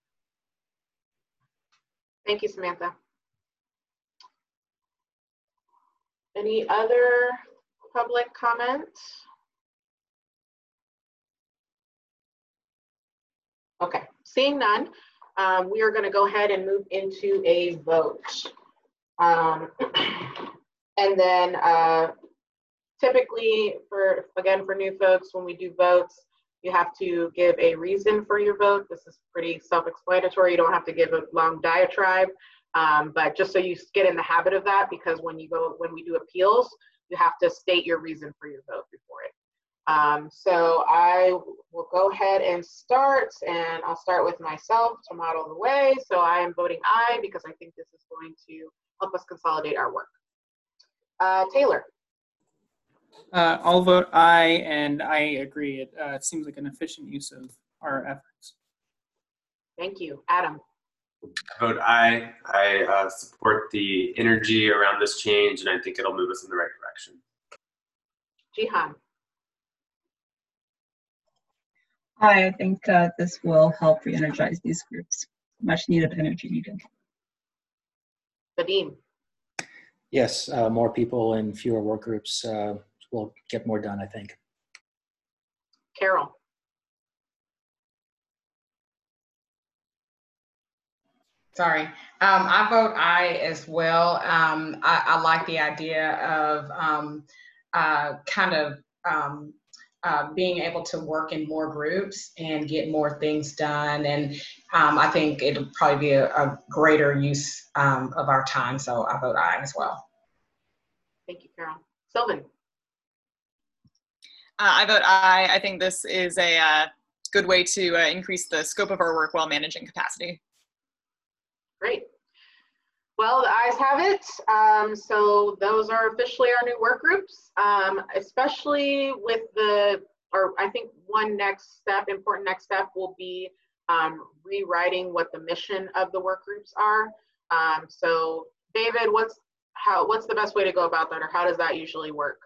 [SPEAKER 1] Thank you, Samantha. Any other public comments? Okay, seeing none, we are going to go ahead and move into a vote. And then typically, for new folks, when we do votes, you have to give a reason for your vote. This is pretty self-explanatory. You don't have to give a long diatribe, but just so you get in the habit of that, because when we do appeals, you have to state your reason for your vote before it. So I will go ahead and start, and I'll start with myself to model the way. So I am voting aye because I think this is going to help us consolidate our work. Taylor.
[SPEAKER 9] I'll vote aye, and I agree. It seems like an efficient use of our efforts.
[SPEAKER 1] Thank you. Adam.
[SPEAKER 7] I vote aye. I support the energy around this change, and I think it'll move us in the right direction.
[SPEAKER 1] Jihan.
[SPEAKER 10] I think this will help re-energize these groups. Much needed energy needed.
[SPEAKER 1] Vadim.
[SPEAKER 13] Yes, more people and fewer work groups will get more done, I think.
[SPEAKER 1] Carol.
[SPEAKER 14] Sorry, I vote aye as well. I like the idea of being able to work in more groups and get more things done. And I think it'll probably be a greater use of our time. So I vote aye as well.
[SPEAKER 1] Thank you, Carol. Sylvan.
[SPEAKER 27] I vote aye. I think this is a good way to increase the scope of our work while managing capacity.
[SPEAKER 1] Great. Well, the ayes have it. So those are officially our new work groups, especially with I think one important next step will be rewriting what the mission of the work groups are. So David, what's the best way to go about that, or how does that usually work?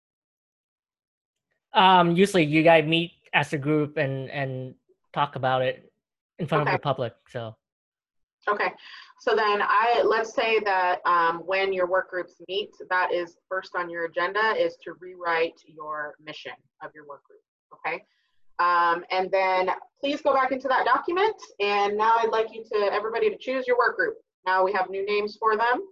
[SPEAKER 4] Usually you guys meet as a group and talk about it in front of the public, so.
[SPEAKER 1] Okay, so then let's say that when your work groups meet, that is first on your agenda is to rewrite your mission of your work group, okay? And then please go back into that document, and now I'd like everybody to choose your work group. Now we have new names for them.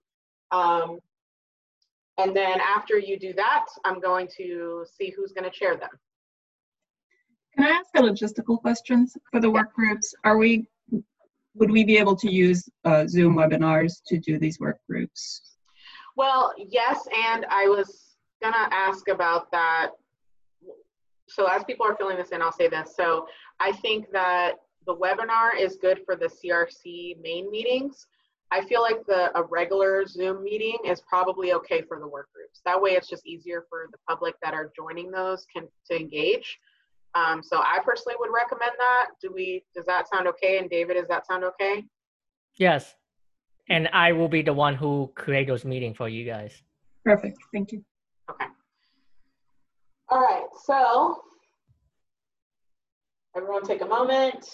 [SPEAKER 1] And then after you do that, I'm going to see who's going to chair them.
[SPEAKER 10] Can I ask a logistical question for the work groups? Would we be able to use Zoom webinars to do these work groups?
[SPEAKER 1] Well, yes, and I was gonna ask about that. So as people are filling this in, I'll say this. So I think that the webinar is good for the CRC main meetings. I feel like a regular Zoom meeting is probably okay for the work groups. That way it's just easier for the public that are joining those to engage. So I personally would recommend that. Does that sound okay? And David, does that sound okay?
[SPEAKER 4] Yes. And I will be the one who create those meetings for you guys.
[SPEAKER 15] Perfect. Thank you.
[SPEAKER 1] Okay. All right. So everyone take a moment.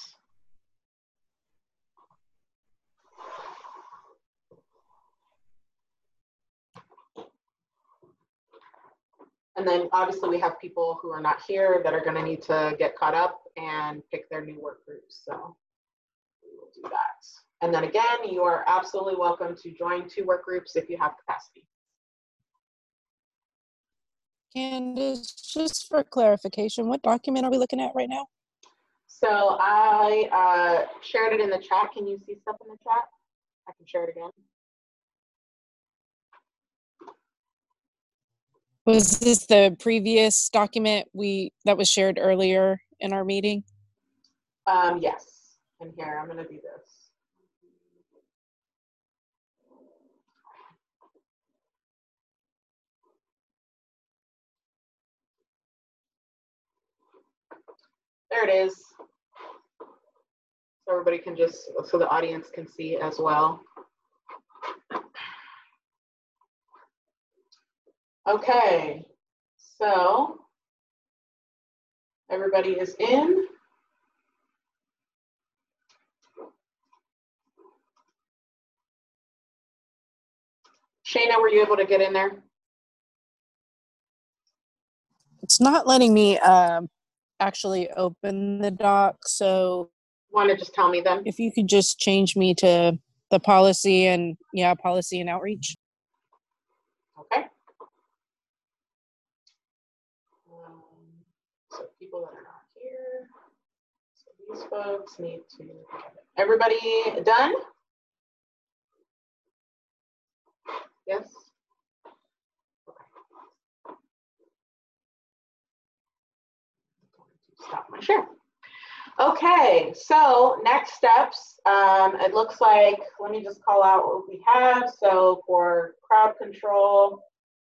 [SPEAKER 1] And then obviously we have people who are not here that are going to need to get caught up and pick their new work groups. So we will do that. And then again, you are absolutely welcome to join 2 work groups if you have capacity.
[SPEAKER 11] Candace, just for clarification, what document are we looking at right now?
[SPEAKER 1] So I shared it in the chat. Can you see stuff in the chat? I can share it again.
[SPEAKER 11] Was this the previous document that was shared earlier in our meeting?
[SPEAKER 1] Yes. And here, I'm going to do this. There it is. So everybody can just, so the audience can see as well. Okay, so everybody is in. Shayna, were you able to get in there?
[SPEAKER 11] It's not letting me actually open the doc, so
[SPEAKER 1] want to just tell me then?
[SPEAKER 11] If you could just change me to the policy and policy and outreach.
[SPEAKER 1] Okay. So people that are not here, so these folks need to, everybody done? Yes? Okay. Stop my share. Okay, so next steps, it looks like, let me just call out what we have. So for crowd control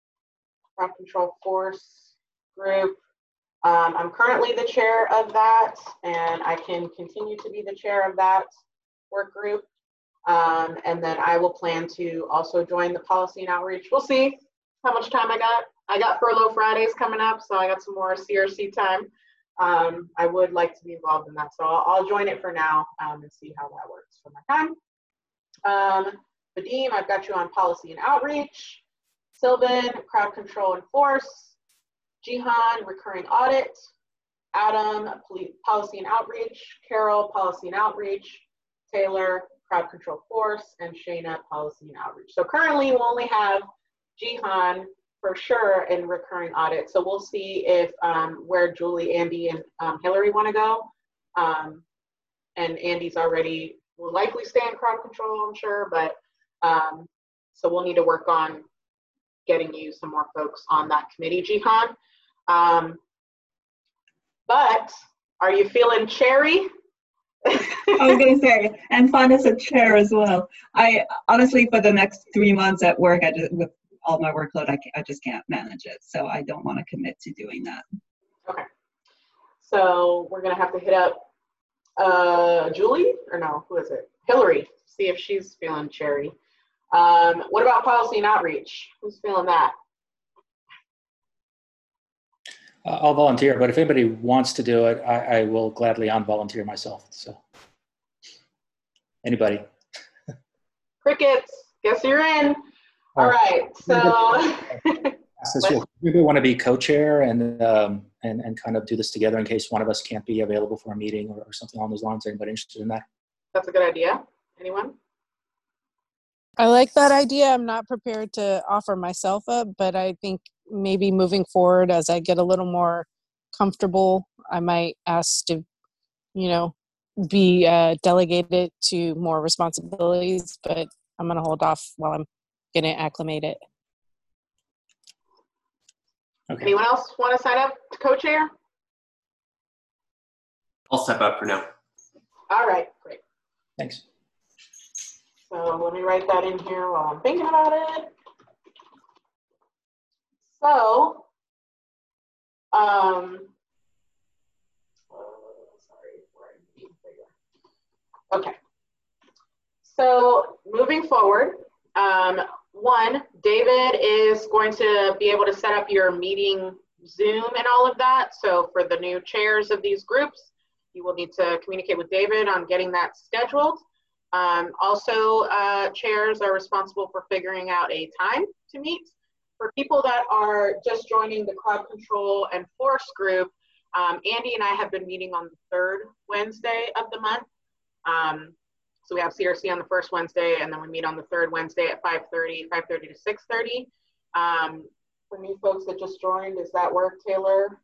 [SPEAKER 1] force group, I'm currently the chair of that, and I can continue to be the chair of that work group. And then I will plan to also join the policy and outreach. We'll see how much time I got. I got furlough Fridays coming up, so I got some more CRC time. I would like to be involved in that, so I'll join it for now and see how that works for my time. Vadim, I've got you on policy and outreach. Sylvan, crowd control and force. Jihan, recurring audit. Adam, policy and outreach. Carol, policy and outreach. Taylor, crowd control force. And Shayna, policy and outreach. So currently we only have Jihan for sure in recurring audit. So we'll see if where Julie, Andy, and Hillary want to go. And Andy's already will likely stay in crowd control, I'm sure, but so we'll need to work on getting you some more folks on that committee, Jihan. But are you feeling cherry?
[SPEAKER 10] I was going to say, and fun as a chair as well. I honestly, for the next 3 months at work, with all my workload, I just can't manage it. So I don't want to commit to doing that.
[SPEAKER 1] Okay. So we're going to have to hit up Julie, or no, who is it? Hillary, see if she's feeling cherry. What about policy and outreach? Who's feeling that?
[SPEAKER 13] I'll volunteer, but if anybody wants to do it, I will gladly unvolunteer myself. So, anybody?
[SPEAKER 1] Crickets. Guess you're in. All right. So,
[SPEAKER 13] we want to be co-chair and kind of do this together in case one of us can't be available for a meeting or something along those lines. Anybody interested in that?
[SPEAKER 1] That's a good idea. Anyone?
[SPEAKER 11] I like that idea. I'm not prepared to offer myself up, but I think maybe moving forward as I get a little more comfortable, I might ask to, be delegated to more responsibilities, but I'm going to hold off while I'm getting acclimated.
[SPEAKER 13] Okay.
[SPEAKER 1] Anyone else want to sign up to co-chair?
[SPEAKER 7] I'll step up for now.
[SPEAKER 1] All right, great.
[SPEAKER 13] Thanks.
[SPEAKER 1] So let me write that in here while I'm thinking about it. So, okay. So moving forward, one, David is going to be able to set up your meeting Zoom and all of that. So for the new chairs of these groups, you will need to communicate with David on getting that scheduled. Also, chairs are responsible for figuring out a time to meet. For people that are just joining the crowd control and force group, Andy and I have been meeting on the third Wednesday of the month. So we have CRC on the first Wednesday, and then we meet on the third Wednesday at 5:30 to 6:30. For new folks that just joined, does that work, Taylor?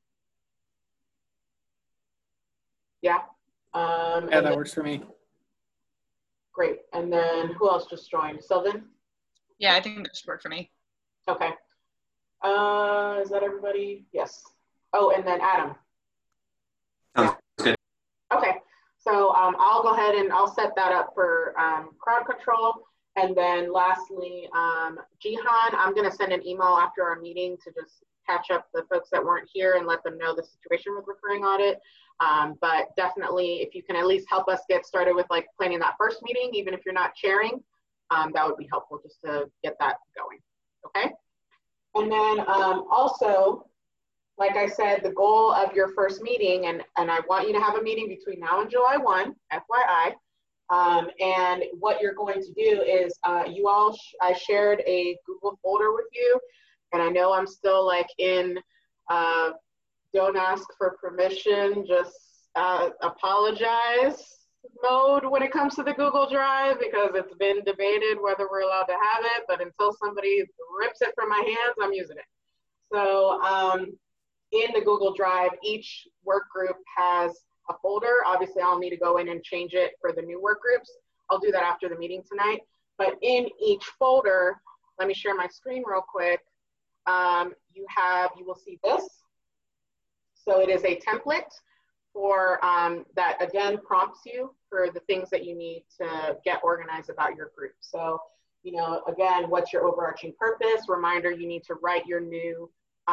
[SPEAKER 1] Yeah.
[SPEAKER 9] Yeah, that works for me.
[SPEAKER 1] Great. And then who else just joined? Sylvan?
[SPEAKER 27] Yeah, I think that should work for me.
[SPEAKER 1] Okay. Is that everybody? Yes. Oh, and then Adam.
[SPEAKER 7] Sounds good.
[SPEAKER 1] Okay. So I'll go ahead and I'll set that up for crowd control. And then lastly, Jihan, I'm going to send an email after our meeting to just catch up the folks that weren't here and let them know the situation with recurring audit. But definitely, if you can at least help us get started with like planning that first meeting, even if you're not chairing, that would be helpful just to get that going. Okay. And then also, like I said, the goal of your first meeting, and I want you to have a meeting between now and July 1, FYI. And what you're going to do is I shared a Google folder with you, and I know I'm still like in don't ask for permission, just apologize mode when it comes to the Google Drive, because it's been debated whether we're allowed to have it, but until somebody rips it from my hands, I'm using it. So in the Google Drive, each work group has a folder. Obviously, I'll need to go in and change it for the new work groups. I'll do that after the meeting tonight. But in each folder, let me share my screen real quick. You will see this. So it is a template for that again prompts you for the things that you need to get organized about your group. So, you know, again, what's your overarching purpose? Reminder, you need to write your new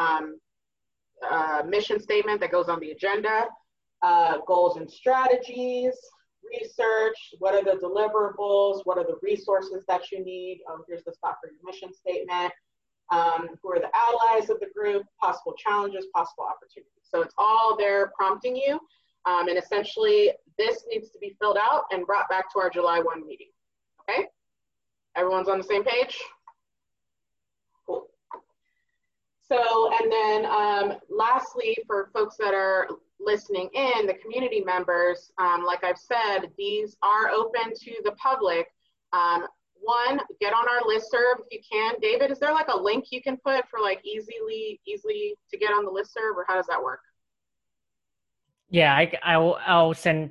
[SPEAKER 1] mission statement that goes on the agenda, goals and strategies, research, what are the deliverables, what are the resources that you need, here's the spot for your mission statement, who are the allies of the group, possible challenges, possible opportunities. So it's all there prompting you, and essentially this needs to be filled out and brought back to our July 1 meeting, okay? Everyone's on the same page? Cool. So, and then lastly, for folks that are listening in, the community members, like I've said, these are open to the public. One, get on our listserv if you can. David, is there like a link you can put for like easily to get on the listserv, or how does that work?
[SPEAKER 4] Yeah, I'll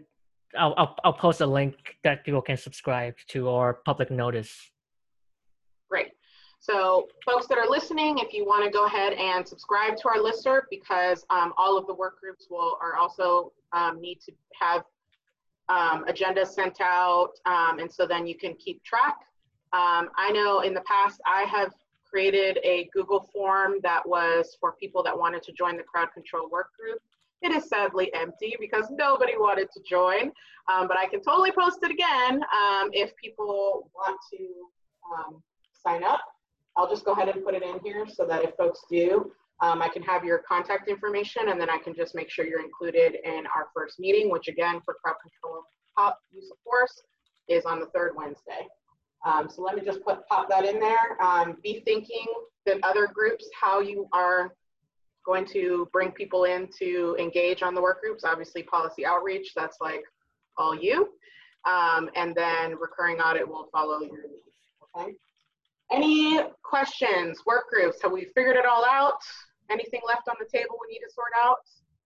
[SPEAKER 4] post a link that people can subscribe to or public notice.
[SPEAKER 1] Great. So folks that are listening, if you want to go ahead and subscribe to our listserv, because all of the work groups are also need to have agendas sent out, and so then you can keep track. I know in the past I have created a Google form that was for people that wanted to join the crowd control work group. It is sadly empty because nobody wanted to join, but I can totally post it again if people want to sign up. I'll just go ahead and put it in here so that if folks do, I can have your contact information, and then I can just make sure you're included in our first meeting, which again, for crowd control pop use of force, is on the third Wednesday. So let me just pop that in there. Be thinking that other groups, how you are going to bring people in to engage on the work groups. Obviously policy outreach, that's like all you. And then recurring audit will follow your lead, okay? Any questions, work groups? Have we figured it all out? Anything left on the table we need to sort out?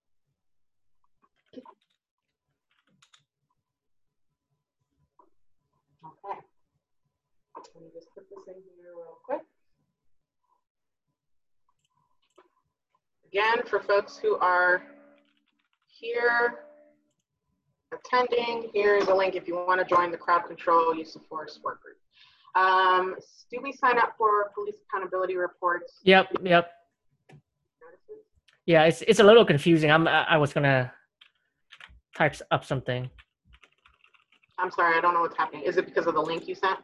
[SPEAKER 1] Okay. Let me just put this in here real quick. Again, for folks who are here attending, here's a link if you want to join the crowd control use of force work group. Do we sign up for police accountability reports?
[SPEAKER 4] Yep. Yeah, it's a little confusing. I was gonna type up something.
[SPEAKER 1] I'm sorry, I don't know what's happening. Is it because of the link you sent?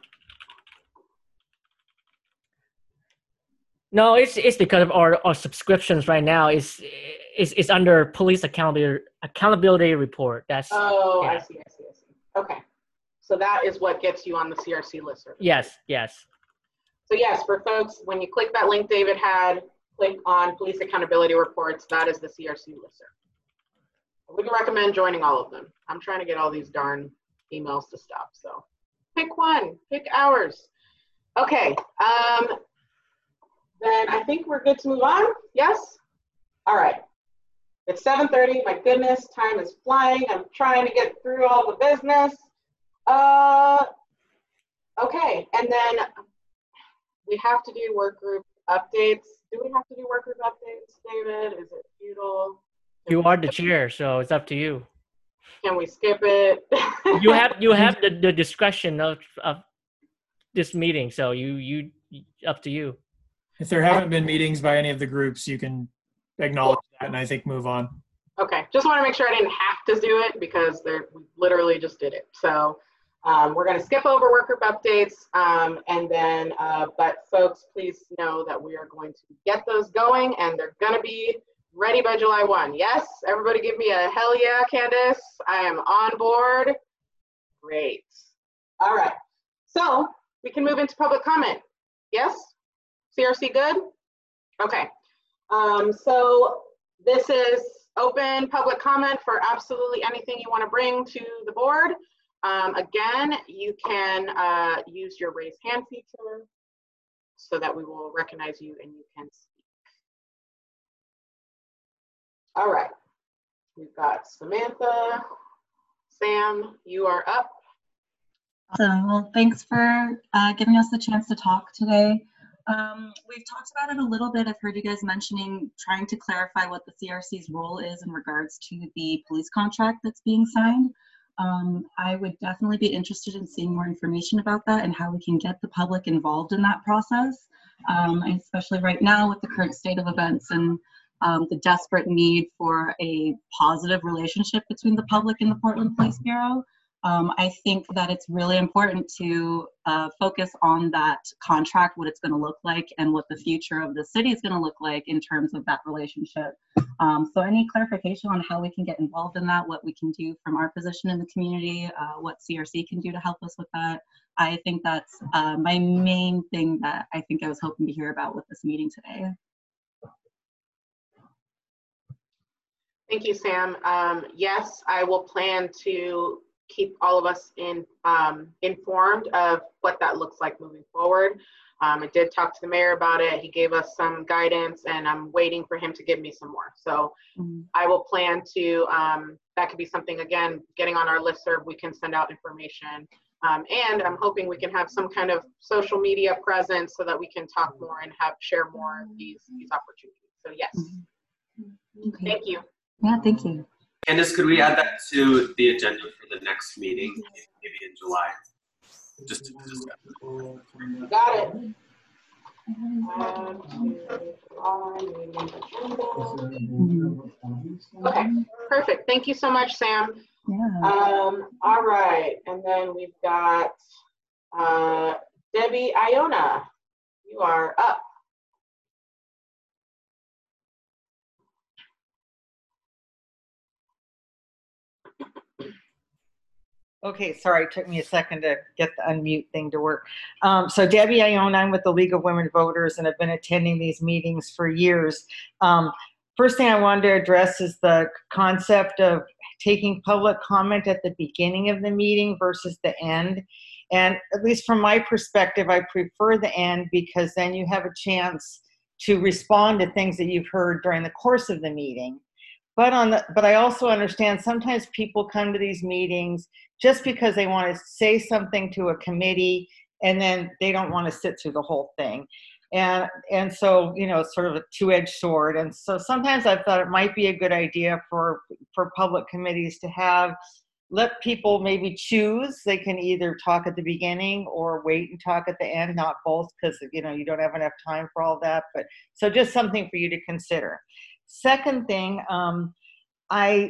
[SPEAKER 4] No, it's because of our subscriptions right now. It's under police accountability report. That's
[SPEAKER 1] Oh,
[SPEAKER 4] yeah.
[SPEAKER 1] I see. Okay. So that is what gets you on the CRC listserv.
[SPEAKER 4] Yes.
[SPEAKER 1] So yes, for folks, when you click that link David had, click on police accountability reports. That is the CRC listserv. I wouldn't recommend joining all of them. I'm trying to get all these darn emails to stop. So pick one, pick ours. Okay. Then I think we're good to move on. Yes? All right. It's 7:30. My goodness, time is flying. I'm trying to get through all the business. Okay, and then we have to do work group updates. Do we have to do work group updates, David? Is it futile?
[SPEAKER 4] You are the chair, so it's up to you.
[SPEAKER 1] Can we skip it?
[SPEAKER 4] You have the discretion of this meeting, so you up to you.
[SPEAKER 6] If there haven't been meetings by any of the groups, you can acknowledge that and I think move on.
[SPEAKER 1] Okay, just want to make sure I didn't have to do it because we literally just did it. So we're going to skip over work group updates, and then, but folks, please know that we are going to get those going, and they're going to be ready by July 1. Yes, everybody give me a hell yeah, Candace. I am on board. Great. All right, so we can move into public comment. Yes? CRC good? Okay. So this is open public comment for absolutely anything you want to bring to the board. Again, you can use your raise hand feature so that we will recognize you and you can speak. All right, we've got Samantha. Sam, you are up.
[SPEAKER 15] Awesome. Well, thanks for giving us the chance to talk today. We've talked about it a little bit. I've heard you guys mentioning trying to clarify what the CRC's role is in regards to the police contract that's being signed. I would definitely be interested in seeing more information about that and how we can get the public involved in that process, especially right now with the current state of events and the desperate need for a positive relationship between the public and the Portland Police Bureau. I think that it's really important to focus on that contract, what it's going to look like, and what the future of the city is going to look like in terms of that relationship. So any clarification on how we can get involved in that, what we can do from our position in the community, what CRC can do to help us with that, I think that's my main thing that I think I was hoping to hear about with this meeting today.
[SPEAKER 1] Thank you, Sam. Yes, I will plan to keep all of us informed of what that looks like moving forward. I did talk to the mayor about it. He gave us some guidance and I'm waiting for him to give me some more. So I will plan to, that could be something, again, getting on our listserv, we can send out information. And I'm hoping we can have some kind of social media presence so that we can talk more and share more of these opportunities. So yes,
[SPEAKER 15] Okay.
[SPEAKER 1] Thank you.
[SPEAKER 15] Yeah, thank you.
[SPEAKER 7] Candace, could we add that to the agenda for the next meeting, maybe in July? Just to discuss.
[SPEAKER 1] Got it. Okay, perfect. Thank you so much, Sam.
[SPEAKER 15] Yeah.
[SPEAKER 1] All right, and then we've got Debbie Iona. You are up.
[SPEAKER 16] Okay, sorry, it took me a second to get the unmute thing to work. So Debbie Iona, I'm with the League of Women Voters and have been attending these meetings for years. First thing I wanted to address is the concept of taking public comment at the beginning of the meeting versus the end. And at least from my perspective, I prefer the end because then you have a chance to respond to things that you've heard during the course of the meeting. But I also understand sometimes people come to these meetings just because they want to say something to a committee and then they don't want to sit through the whole thing. And so, you know, it's sort of a two-edged sword. And so sometimes I thought it might be a good idea for public committees to let people maybe choose. They can either talk at the beginning or wait and talk at the end, not both, because, you know, you don't have enough time for all that. But so just something for you to consider. Second thing, I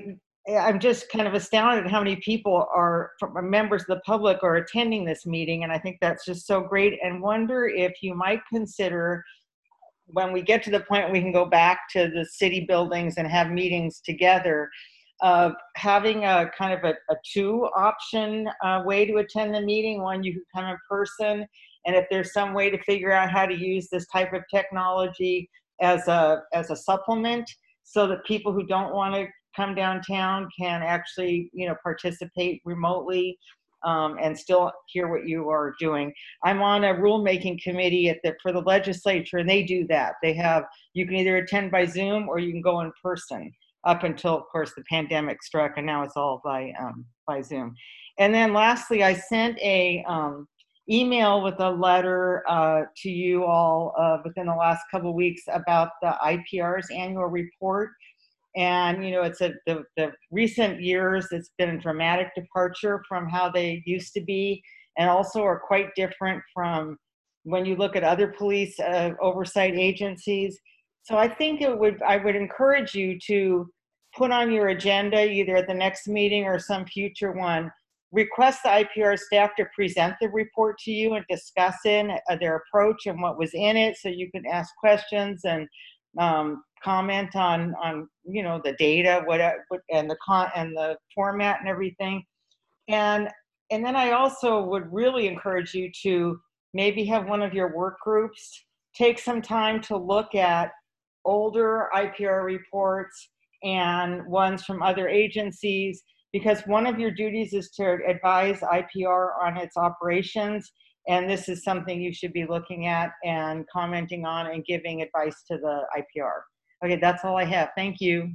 [SPEAKER 16] I'm just kind of astounded at how many people are members of the public are attending this meeting. And I think that's just so great, and wonder if you might consider, when we get to the point we can go back to the city buildings and have meetings together, of having a kind of a two option way to attend the meeting. One, you can come in person, and if there's some way to figure out how to use this type of technology as a supplement, so that people who don't want to come downtown can actually, participate remotely and still hear what you are doing. I'm on a rulemaking committee for the legislature, and they do that. You can either attend by Zoom or you can go in person, up until, of course, the pandemic struck, and now it's all by Zoom. And then lastly, I sent a email with a letter to you all within the last couple of weeks about the IPR's annual report. And, it's the recent years, it's been a dramatic departure from how they used to be, and also are quite different from when you look at other police oversight agencies. So I think I would encourage you to put on your agenda, either at the next meeting or some future one, request the IPR staff to present the report to you and discuss their approach and what was in it, so you can ask questions and comment on the data, and the format and everything. And then I also would really encourage you to maybe have one of your work groups take some time to look at older IPR reports and ones from other agencies, because one of your duties is to advise IPR on its operations. And this is something you should be looking at and commenting on and giving advice to the IPR. Okay, that's all I have. Thank you.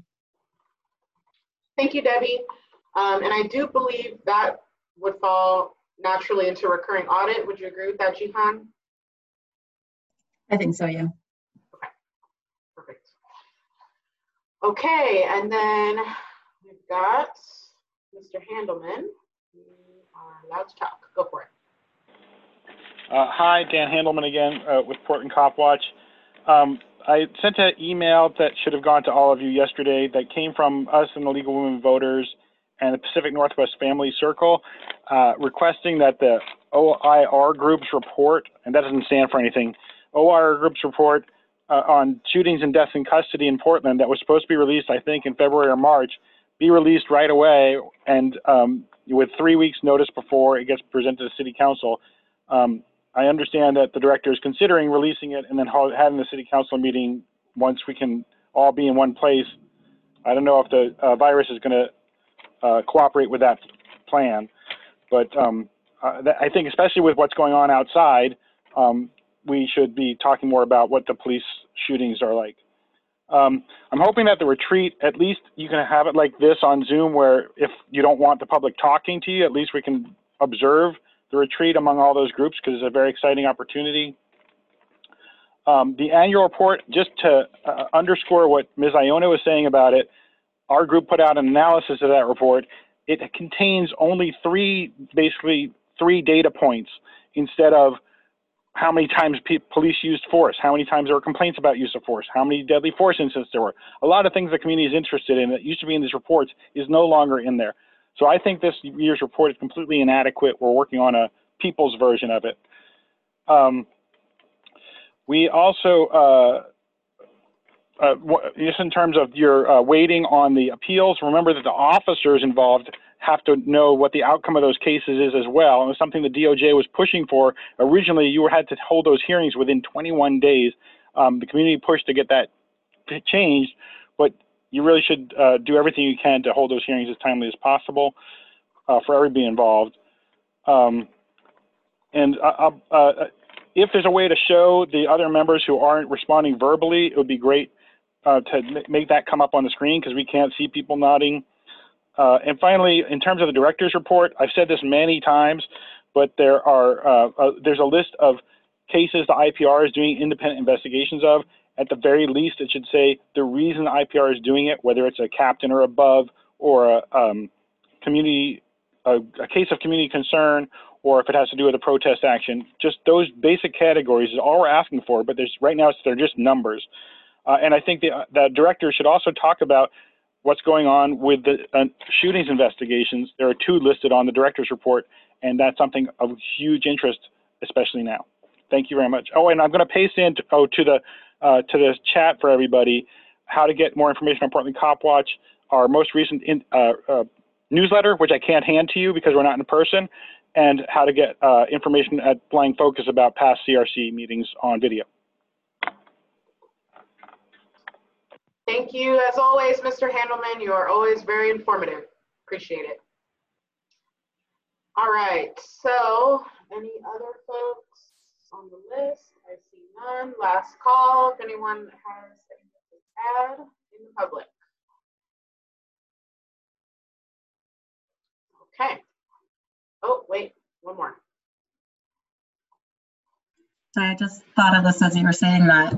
[SPEAKER 1] Thank you, Debbie. And I do believe that would fall naturally into recurring audit. Would you agree with that, Jihan?
[SPEAKER 15] I think so, yeah.
[SPEAKER 1] Okay, perfect. Okay, and then we've got Mr. Handelman. You are allowed to talk. Go for it.
[SPEAKER 39] Hi, Dan Handelman again with Portland Cop Watch. I sent an email that should have gone to all of you yesterday that came from us and the League of Women Voters and the Pacific Northwest Family Circle, requesting that the OIR Group's report, and that doesn't stand for anything, OIR Group's report on shootings and deaths in custody in Portland that was supposed to be released, I think, in February or March, be released right away, and with 3 weeks notice before it gets presented to City Council. I understand that the director is considering releasing it and then having the City Council meeting once we can all be in one place. I don't know if the virus is going to cooperate with that plan, but I think especially with what's going on outside, we should be talking more about what the police shootings are like. I'm hoping that the retreat, at least you can have it like this on Zoom, where if you don't want the public talking to you, at least we can observe the retreat among all those groups, because it's a very exciting opportunity. The annual report, just to underscore what Ms. Iona was saying about it, our group put out an analysis of that report. It contains only basically three data points instead of how many times police used force, how many times there were complaints about use of force, how many deadly force incidents there were. A lot of things the community is interested in that used to be in these reports is no longer in there. So I think this year's report is completely inadequate. We're working on a people's version of it. We also, just in terms of your waiting on the appeals, remember that the officers involved have to know what the outcome of those cases is as well. And it was something the DOJ was pushing for. Originally, you had to hold those hearings within 21 days. The community pushed to get that changed, but you really should do everything you can to hold those hearings as timely as possible for everybody involved. If there's a way to show the other members who aren't responding verbally, it would be great to make that come up on the screen, because we can't see people nodding. And finally, in terms of the director's report, I've said this many times, but there's a list of cases the IPR is doing independent investigations of. At the very least, it should say the reason the IPR is doing it, whether it's a captain or above, or a case of community concern, or if it has to do with a protest action. Just those basic categories is all we're asking for, but right now they're just numbers. And I think the director should also talk about what's going on with the shootings investigations. There are 2 listed on the director's report, and that's something of huge interest, especially now. Thank you very much. Oh, and I'm going to paste in to the chat for everybody how to get more information on Portland Cop Watch, our most recent newsletter, which I can't hand to you because we're not in person, and how to get information at Flying Focus about past CRC meetings on video.
[SPEAKER 1] Thank you, as always, Mr. Handelman. You are always very informative. Appreciate it. All right, so any other folks on the list? I see none. Last call, if anyone has anything to add in the public. Okay. Oh, wait, one more.
[SPEAKER 15] So I just thought of this as you were saying that.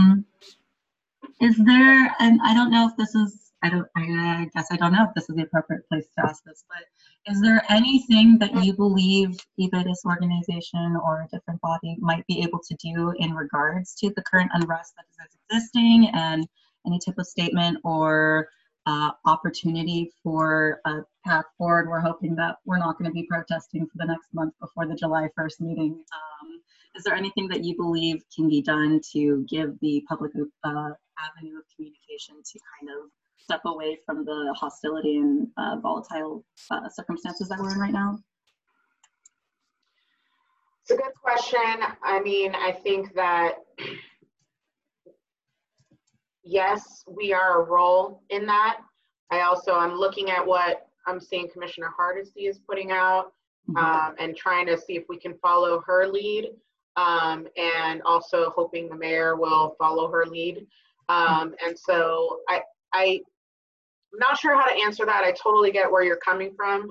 [SPEAKER 15] Is there, and I don't know if this is, I guess I don't know if this is the appropriate place to ask this, but is there anything that you believe either this organization or a different body might be able to do in regards to the current unrest that is existing, and any type of statement or opportunity for a path forward? We're hoping that we're not going to be protesting for the next month before the July 1st meeting. Is there anything that you believe can be done to give the public avenue of communication to kind of step away from the hostility and volatile circumstances that we're in right now?
[SPEAKER 1] It's a good question. I mean, I think that yes, we are a role in that. I'm looking at what I'm seeing Commissioner Hardesty is putting out, and trying to see if we can follow her lead, and also hoping the mayor will follow her lead. And so I'm not sure how to answer that. I totally get where you're coming from.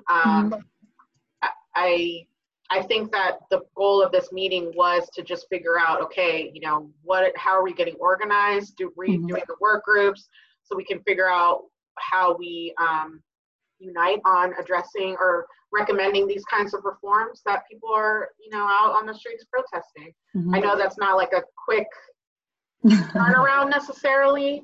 [SPEAKER 1] I think that the goal of this meeting was to just figure out, okay, you know, how are we getting organized? Doing the work groups so we can figure out how we unite on addressing or recommending these kinds of reforms that people are, you know, out on the streets protesting. I know that's not like a quick turnaround necessarily.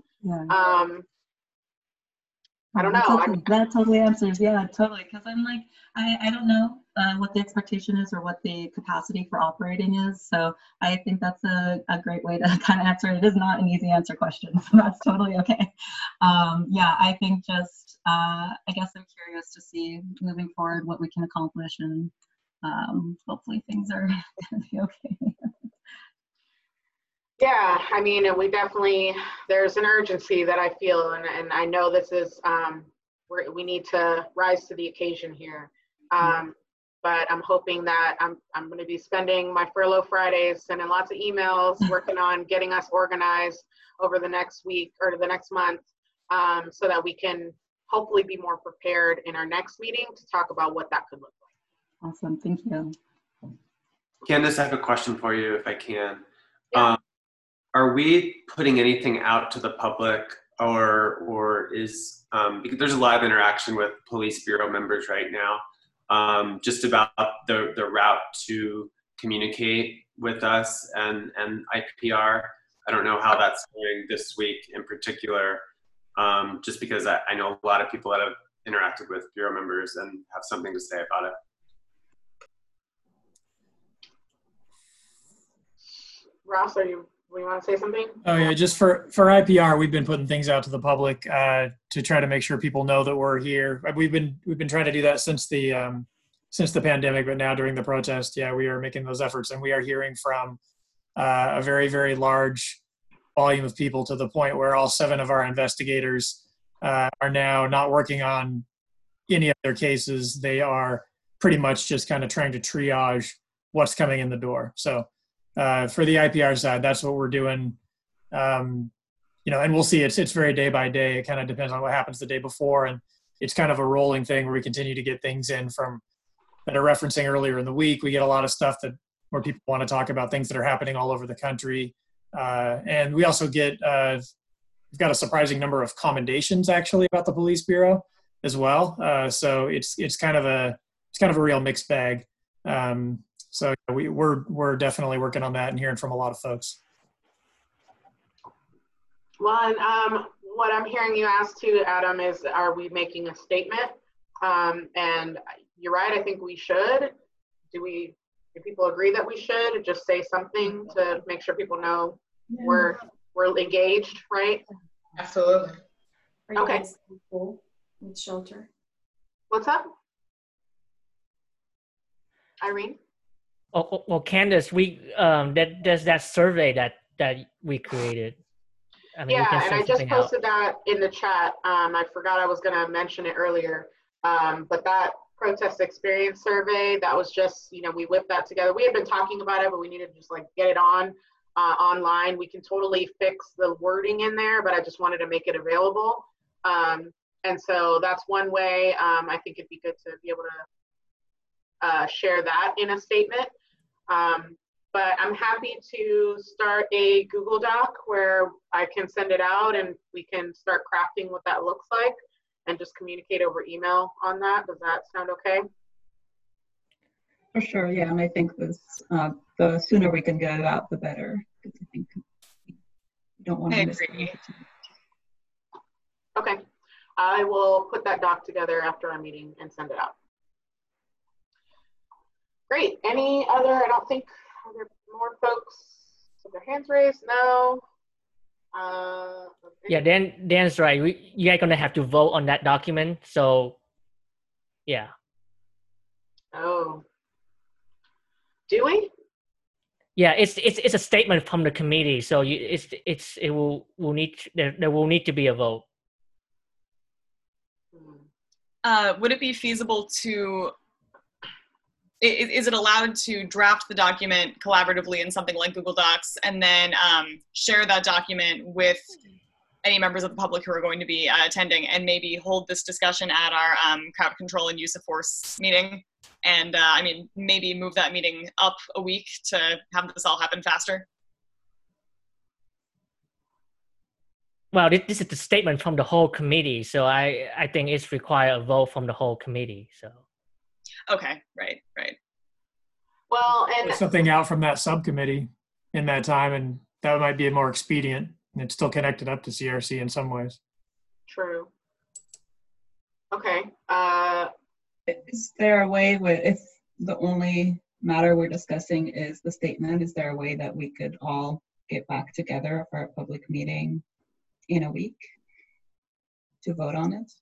[SPEAKER 1] I don't know.
[SPEAKER 15] That totally answers, yeah, totally. Because I'm like, I don't know what the expectation is or what the capacity for operating is. So I think that's a great way to kind of answer it. It is not an easy answer question, so that's totally okay. Yeah, I think just, I guess I'm curious to see moving forward what we can accomplish, and hopefully things are going to be okay.
[SPEAKER 1] Yeah, I mean, and we definitely, there's an urgency that I feel, and I know this is, we need to rise to the occasion here. But I'm hoping that I'm going to be spending my furlough Fridays, sending lots of emails, working on getting us organized over the next week or the next month, so that we can hopefully be more prepared in our next meeting to talk about what that could look like.
[SPEAKER 15] Awesome, thank you.
[SPEAKER 7] Candace, I have a question for you if I can. Yeah. Are we putting anything out to the public, or is, because there's a lot of interaction with police bureau members right now, just about the route to communicate with us and IPR. I don't know how that's going this week in particular, just because I know a lot of people that have interacted with bureau members and have something to say about it.
[SPEAKER 1] Ross, we want to say something?
[SPEAKER 6] Oh yeah, just for IPR, we've been putting things out to the public to try to make sure people know that we're here. We've been trying to do that since the pandemic, but now during the protest, yeah, we are making those efforts, and we are hearing from a very, very large volume of people, to the point where all 7 of our investigators are now not working on any of their cases. They are pretty much just kind of trying to triage what's coming in the door. So for the IPR side, that's what we're doing. You know, and we'll see. It's very day by day. It kind of depends on what happens the day before, and it's kind of a rolling thing where we continue to get things in from that are referencing earlier in the week. We get a lot of stuff where people want to talk about things that are happening all over the country, and we also get we've got a surprising number of commendations actually about the police bureau as well. So it's kind of a real mixed bag. So we're definitely working on that and hearing from a lot of folks.
[SPEAKER 1] Well, and what I'm hearing you ask too, Adam, is are we making a statement? And you're right, I think we should. Do people agree that we should just say something to make sure people know we're engaged, right?
[SPEAKER 14] Absolutely.
[SPEAKER 12] Are you
[SPEAKER 1] Okay.
[SPEAKER 12] guys cool with shelter?
[SPEAKER 1] What's up? Irene?
[SPEAKER 4] Oh, well, Candace, there's that survey that we created. I mean, we
[SPEAKER 1] Yeah,
[SPEAKER 4] can
[SPEAKER 1] and
[SPEAKER 4] send
[SPEAKER 1] I just
[SPEAKER 4] something out.
[SPEAKER 1] posted that in the chat. I forgot I was going to mention it earlier, but that protest experience survey, that was just, we whipped that together. We had been talking about it, but we needed to just like get it online. We can totally fix the wording in there, but I just wanted to make it available. And so that's one way. I think it'd be good to be able to share that in a statement. But I'm happy to start a Google Doc where I can send it out and we can start crafting what that looks like and just communicate over email on that. Does that sound okay?
[SPEAKER 15] For sure, yeah, and I think this, the sooner we can get it out, the better. Because I think we don't want to miss the opportunity.
[SPEAKER 1] Okay, I will put that doc together after our meeting and send it out. Great, any other, I don't think, are there more folks with their hands raised? No.
[SPEAKER 4] Yeah, Dan's right. You are gonna have to vote on that document. So, yeah.
[SPEAKER 1] Oh. Do we?
[SPEAKER 4] Yeah, it's a statement from the committee. So there will need to be a vote.
[SPEAKER 27] Would it be feasible to, is it allowed to draft the document collaboratively in something like Google Docs and then share that document with any members of the public who are going to be attending and maybe hold this discussion at our crowd control and use of force meeting? And maybe move that meeting up a week to have this all happen faster?
[SPEAKER 4] Well, this is the statement from the whole committee. So I think it's required a vote from the whole committee. So.
[SPEAKER 27] Okay, right.
[SPEAKER 1] Well, and
[SPEAKER 6] Get something out from that subcommittee in that time, and that might be more expedient. And it's still connected up to CRC in some ways.
[SPEAKER 1] True. Okay.
[SPEAKER 15] Is there a way if the only matter we're discussing is the statement, is there a way that we could all get back together for a public meeting in a week to vote on it?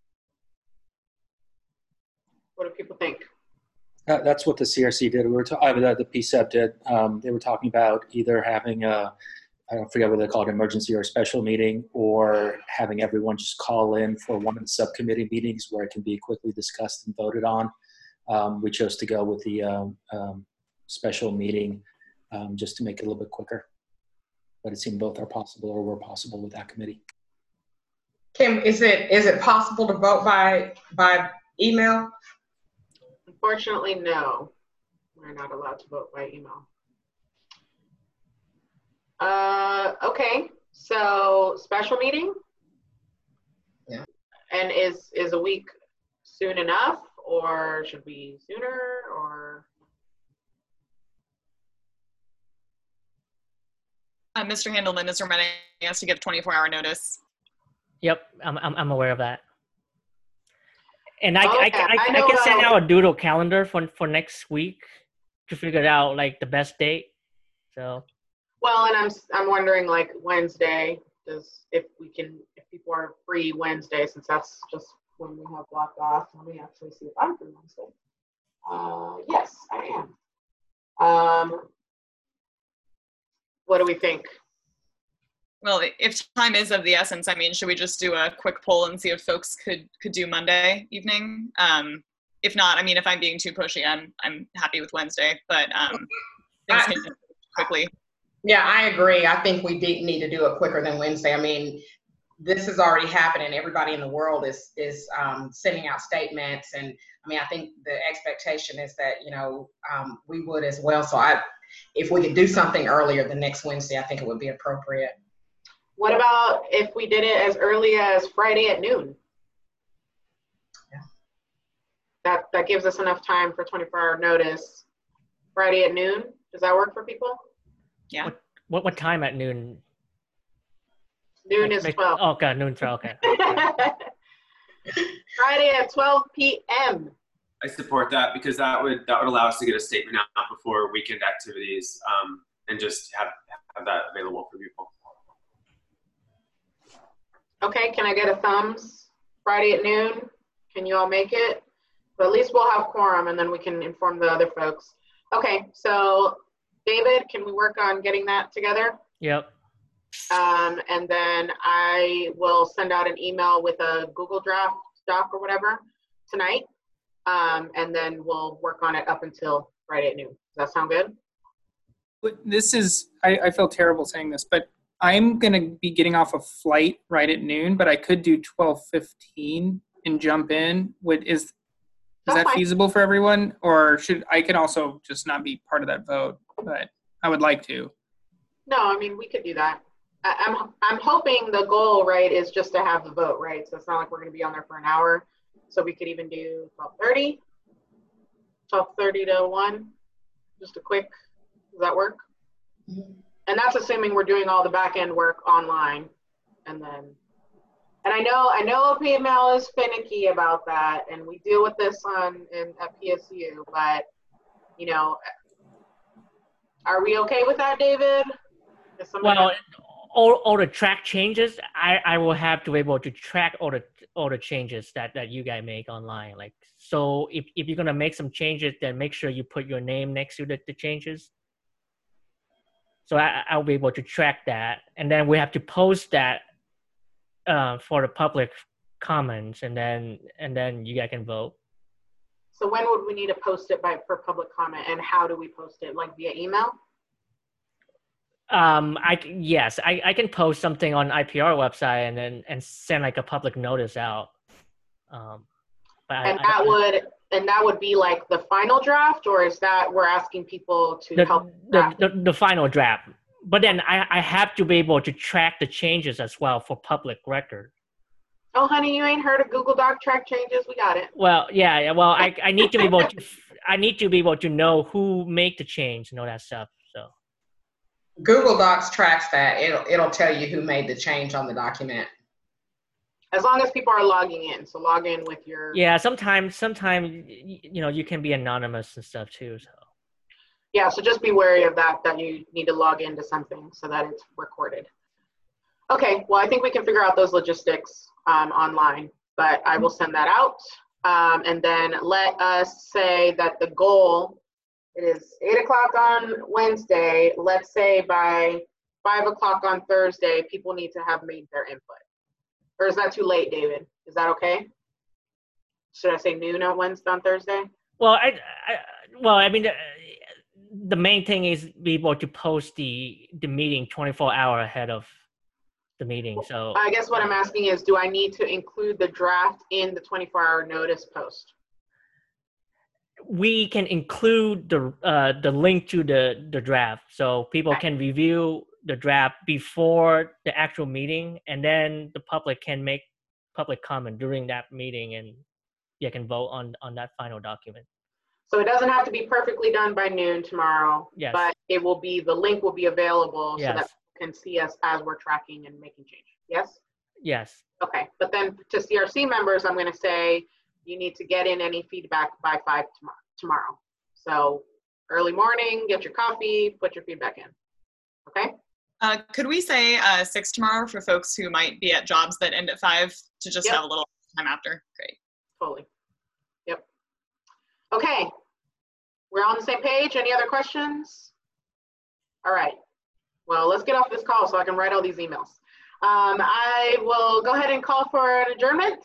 [SPEAKER 1] What do people think?
[SPEAKER 13] That's what the CRC did. The PSEP did. They were talking about either having I don't forget what they call it, emergency or special meeting, or having everyone just call in for one of the subcommittee meetings where it can be quickly discussed and voted on. We chose to go with the special meeting just to make it a little bit quicker. But it seemed both are possible or were possible with that committee.
[SPEAKER 14] Kim, is it possible to vote by email?
[SPEAKER 1] Unfortunately, no. We're not allowed to vote by email. Okay, so special meeting?
[SPEAKER 14] Yeah.
[SPEAKER 1] And is a week soon enough, or should we sooner, or?
[SPEAKER 27] Mr. Handelman is reminding us to give 24-hour notice.
[SPEAKER 4] Yep, I'm aware of that. And I
[SPEAKER 1] Okay,
[SPEAKER 4] can send out a doodle calendar for next week to figure out like the best date. So.
[SPEAKER 1] Well, and I'm wondering like Wednesday, if people are free Wednesday, since that's just when we have blocked off. Let me actually see if I'm free Wednesday. Yes, I am. What do we think?
[SPEAKER 27] Well, if time is of the essence, should we just do a quick poll and see if folks could do Monday evening? If not, if I'm being too pushy, I'm happy with Wednesday, but things can move quickly.
[SPEAKER 14] Yeah, I agree. I think we need to do it quicker than Wednesday. This is already happening. Everybody in the world is sending out statements, and I think the expectation is that we would as well. So if we could do something earlier than next Wednesday, I think it would be appropriate.
[SPEAKER 1] What about if we did it as early as Friday at noon? Yeah. That gives us enough time for 24-hour notice. Friday at noon, does that work for people?
[SPEAKER 27] Yeah.
[SPEAKER 4] What time at noon?
[SPEAKER 1] Noon is 12.
[SPEAKER 4] Oh, okay, noon 12. Okay.
[SPEAKER 1] Friday at 12 p.m.
[SPEAKER 7] I support that because that would allow us to get a statement out before weekend activities, and just have that available for people.
[SPEAKER 1] Okay, can I get a thumbs? Friday at noon, can you all make it? But at least we'll have quorum and then we can inform the other folks. Okay, so David, can we work on getting that together?
[SPEAKER 4] Yep.
[SPEAKER 1] And then I will send out an email with a Google Draft doc or whatever tonight. And then we'll work on it up until Friday at noon. Does that sound good?
[SPEAKER 9] This is, I feel terrible saying this, but I'm going to be getting off a flight right at noon, but I could do 12:15 and jump in. Is that feasible for everyone? Or I can also just not be part of that vote, but I would like to.
[SPEAKER 1] No, I mean, we could do that. I'm hoping the goal, right, is just to have the vote, right? So it's not like we're going to be on there for an hour. So we could even do 12:30 to 1, just a quick, does that work? Mm-hmm. And that's assuming we're doing all the back end work online. And I know PML is finicky about that, and we deal with this at PSU, but, you know, are we okay with that, David?
[SPEAKER 4] Well, all the track changes, I will have to be able to track all the changes that you guys make online. Like, so if you're gonna make some changes, then make sure you put your name next to the changes. So I'll be able to track that, and then we have to post that for the public comments, and then you guys can vote.
[SPEAKER 1] So when would we need to post it for public comment, and how do we post it? Like via email?
[SPEAKER 4] I can post something on IPR website and send like a public notice out.
[SPEAKER 1] That would be like the final draft, or is that we're asking people to help
[SPEAKER 4] the final draft? But then I have to be able to track the changes as well for public record.
[SPEAKER 1] Oh, honey, you ain't heard of Google Doc track changes? We got it.
[SPEAKER 4] Well, yeah. Well, I need to be able to know who made the change and all that stuff. So
[SPEAKER 14] Google Docs tracks that. It'll tell you who made the change on the document.
[SPEAKER 1] As long as people are logging in. So log in with your...
[SPEAKER 4] Yeah, sometimes you know, you can be anonymous and stuff too. So
[SPEAKER 1] yeah, so just be wary of that you need to log into something so that it's recorded. Okay, well, I think we can figure out those logistics online, but I will send that out. And then let us say that the goal, it is 8 o'clock on Wednesday. Let's say by 5 o'clock on Thursday, people need to have made their input. Or is that too late, David? Is that okay? Should I say noon on Thursday?
[SPEAKER 4] Well, I mean, the main thing is be able to post the meeting 24 hours ahead of the meeting. So
[SPEAKER 1] I guess what I'm asking is, do I need to include the draft in the 24-hour notice post?
[SPEAKER 4] We can include the link to the draft, so people can review the draft before the actual meeting, and then the public can make public comment during that meeting, and you can vote on that final document.
[SPEAKER 1] So it doesn't have to be perfectly done by noon tomorrow,
[SPEAKER 4] yes,
[SPEAKER 1] but the link will be available
[SPEAKER 4] yes,
[SPEAKER 1] so that people can see us as we're tracking and making change. Yes?
[SPEAKER 4] Yes.
[SPEAKER 1] Okay, but then to CRC members, I'm going to say you need to get in any feedback by 5 tomorrow. So early morning, get your coffee, put your feedback in. Okay?
[SPEAKER 27] Could we say 6 tomorrow for folks who might be at jobs that end at 5 to just have a little time after? Great.
[SPEAKER 1] Totally. Yep. Okay. We're on the same page. Any other questions? All right. Well, let's get off this call so I can write all these emails. I will go ahead and call for an adjournment.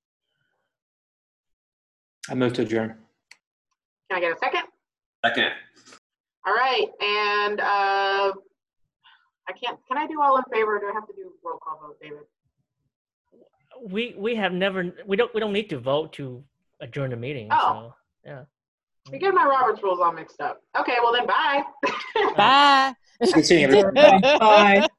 [SPEAKER 13] I move to adjourn.
[SPEAKER 1] Can I get a second?
[SPEAKER 7] Second.
[SPEAKER 1] All right. And can I do all in favor, or do I have to do roll call vote, David?
[SPEAKER 4] We don't need to vote to adjourn the meeting.
[SPEAKER 1] Oh.
[SPEAKER 4] So yeah.
[SPEAKER 1] You get my Robert's rules all mixed up. Okay, well then bye.
[SPEAKER 5] Bye.
[SPEAKER 13] Good seeing everybody.
[SPEAKER 1] Bye.